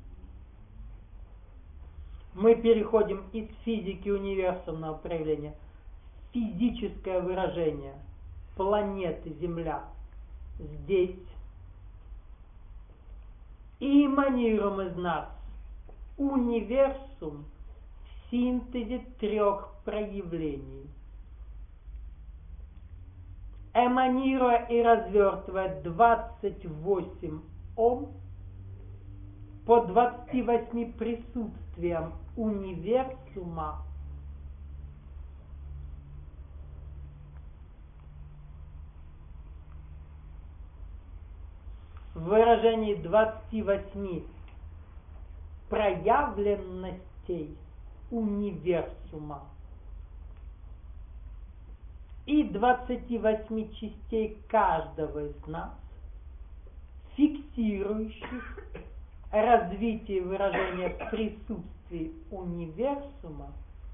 мы переходим из физики универсумного проявления в физическое выражение планеты Земля здесь и эманируем из нас универсум в синтезе трех проявлений. эманируя и развертывая 28 Ом по 28 присутствиям универсума, в выражении 28 проявленностей универсума и 28 частей каждого из нас, фиксирующих развитие выражения присутствия универсума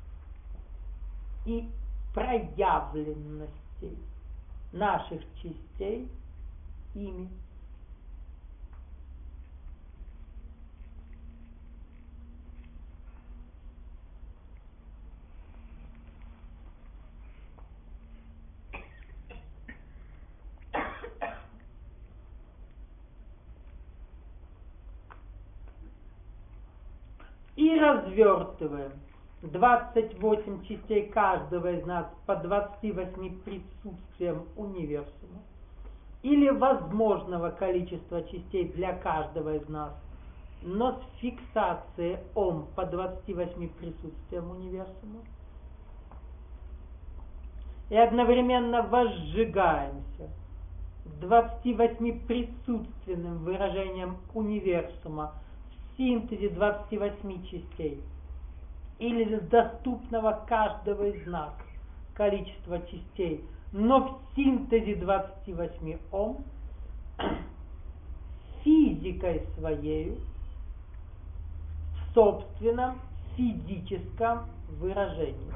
и проявленностей наших частей ими. И развертываем 28 частей каждого из нас по 28 присутствиям универсума или возможного количества частей для каждого из нас, но с фиксацией Ом по 28 присутствиям универсума. И одновременно возжигаемся 28 присутственным выражением универсума в синтезе 28 частей или доступного каждого из нас количества частей, но в синтезе 28 Ом физикой своей в собственном физическом выражении.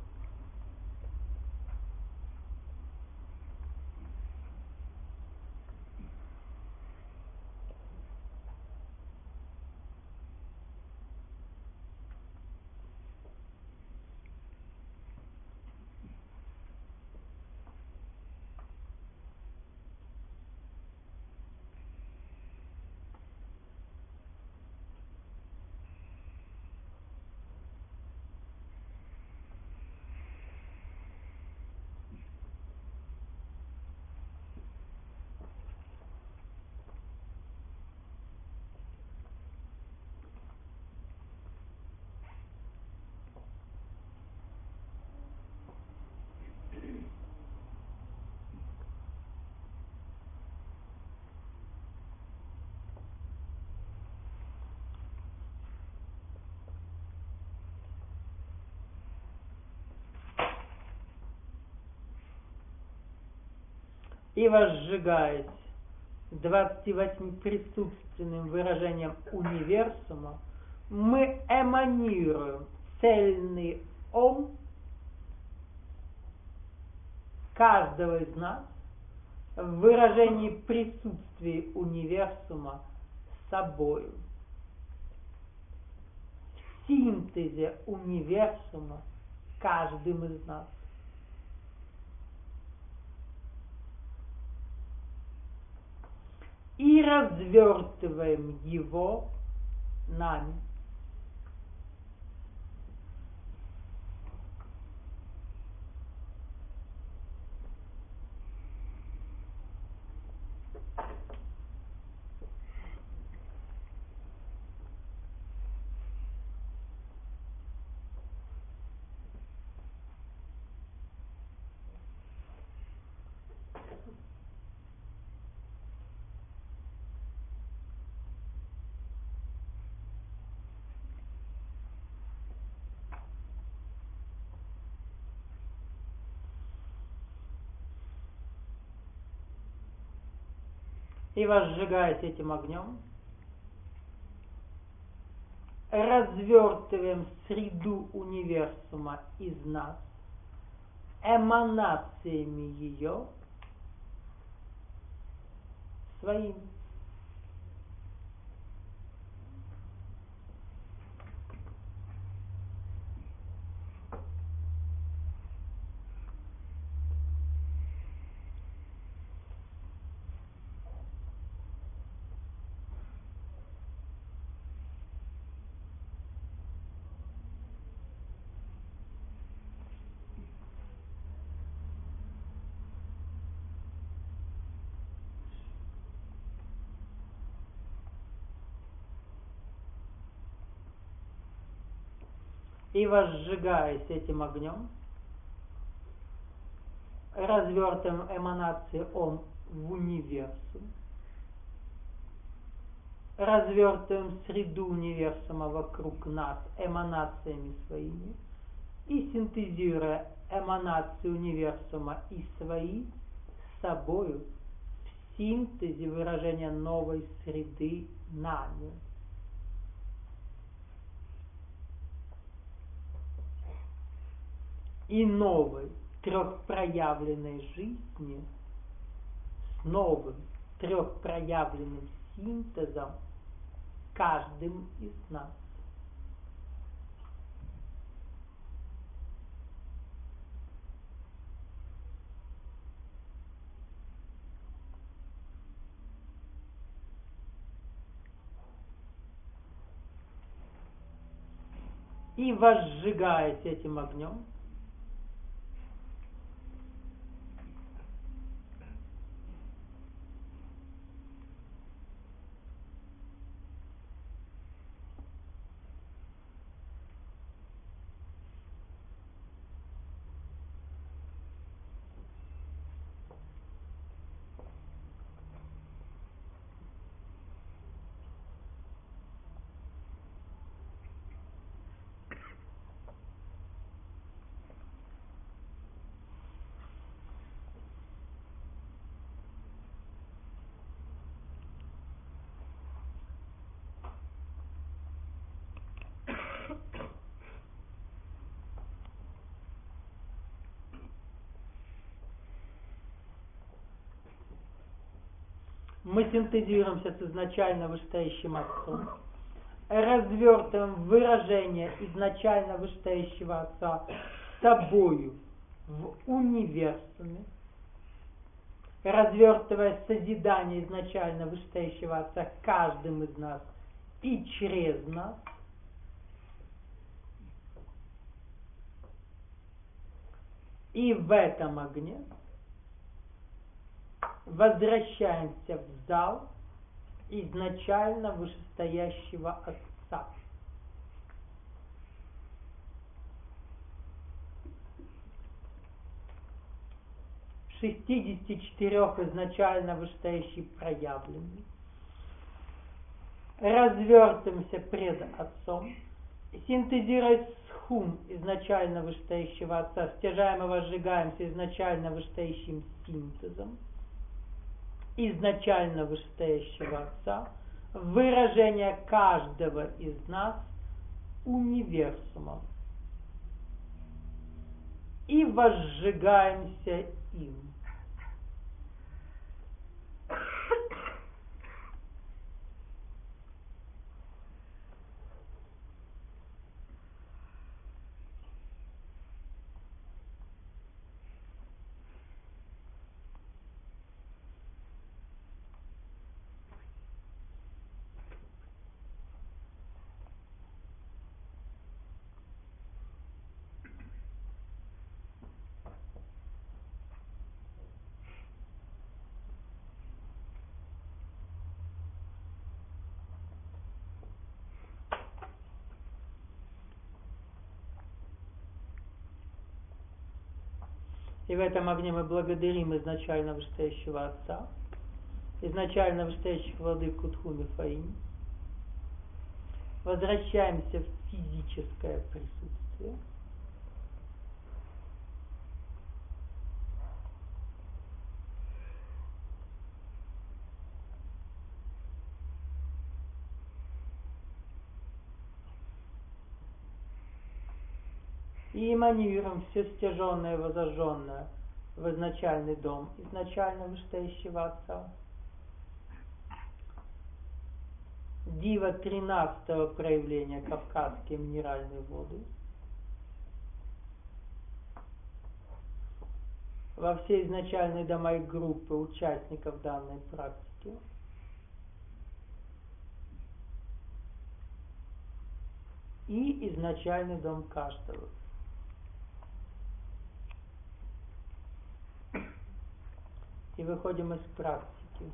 И возжигаясь 28 присутственным выражением универсума, мы эманируем цельный Ом каждого из нас в выражении присутствия универсума собою. В синтезе универсума каждым из нас. И развертываем его нами. И возжигаясь этим огнем, развертываем среду универсума из нас, эманациями ее своими. И возжигаясь этим огнем, развертываем эманации Ом в универсум, развертываем среду универсума вокруг нас эманациями своими и синтезируя эманации универсума и свои с собою в синтезе выражения новой среды нами. И новой трехпроявленной жизни с новым трехпроявленным синтезом каждым из нас. И возжигаясь этим огнем, мы синтезируемся с изначально вышестоящим Отцом, развертываем выражение изначально вышестоящего Отца собою в универсуме, развертывая созидание изначально вышестоящего Отца каждым из нас и через нас, и в этом огне возвращаемся в зал изначально вышестоящего Отца. В 64 изначально вышестоящих проявлений. Развертываемся пред Отцом, синтезируя схум изначально вышестоящего Отца, стяжаем и возжигаемся изначально вышестоящим синтезом изначально вышестоящего Отца, выражение каждого из нас универсумом. И возжигаемся им. И в этом огне мы благодарим изначально вышестоящего Отца, изначально вышестоящих владыку Тхуми Фаини. Возвращаемся в физическое присутствие. И эманируем все стяженное и возожженное в изначальный дом изначально вышестоящего Отца. Дива 13-го проявления Кавказские минеральные воды. Во все изначальные дома и группы участников данной практики. И изначальный дом каждого. И выходим из практики.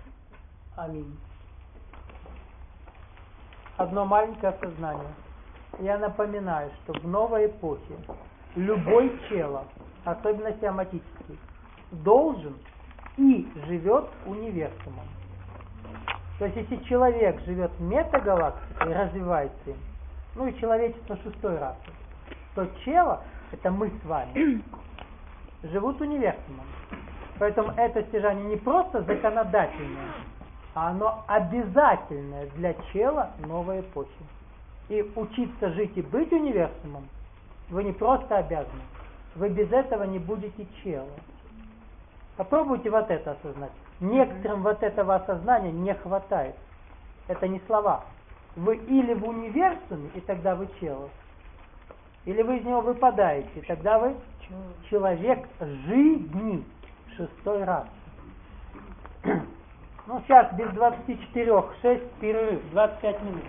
Аминь. Одно маленькое осознание. я напоминаю, что в новой эпохе любой чело, особенно сиаматический, должен и живет универсумом. То есть, если человек живет метагалактикой, развивается им, ну и человечество шестой расы, то чело, это мы с вами, живут универсумом. Поэтому это стяжание не просто законодательное, а оно обязательное для чела новой эпохи. И учиться жить и быть универсумом вы не просто обязаны, вы без этого не будете челом. Попробуйте вот это осознать. Некоторым вот этого осознания не хватает. Это не слова. Вы или в универсуме, и тогда вы чело, или вы из него выпадаете, и тогда вы человек жизни шестой раз. Ну, сейчас без 24, 6, перерыв, 25 минут.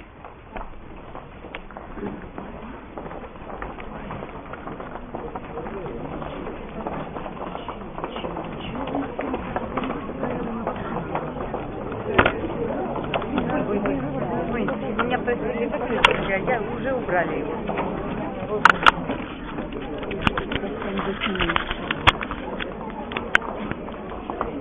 Меня просили выключить, я уже убрали его.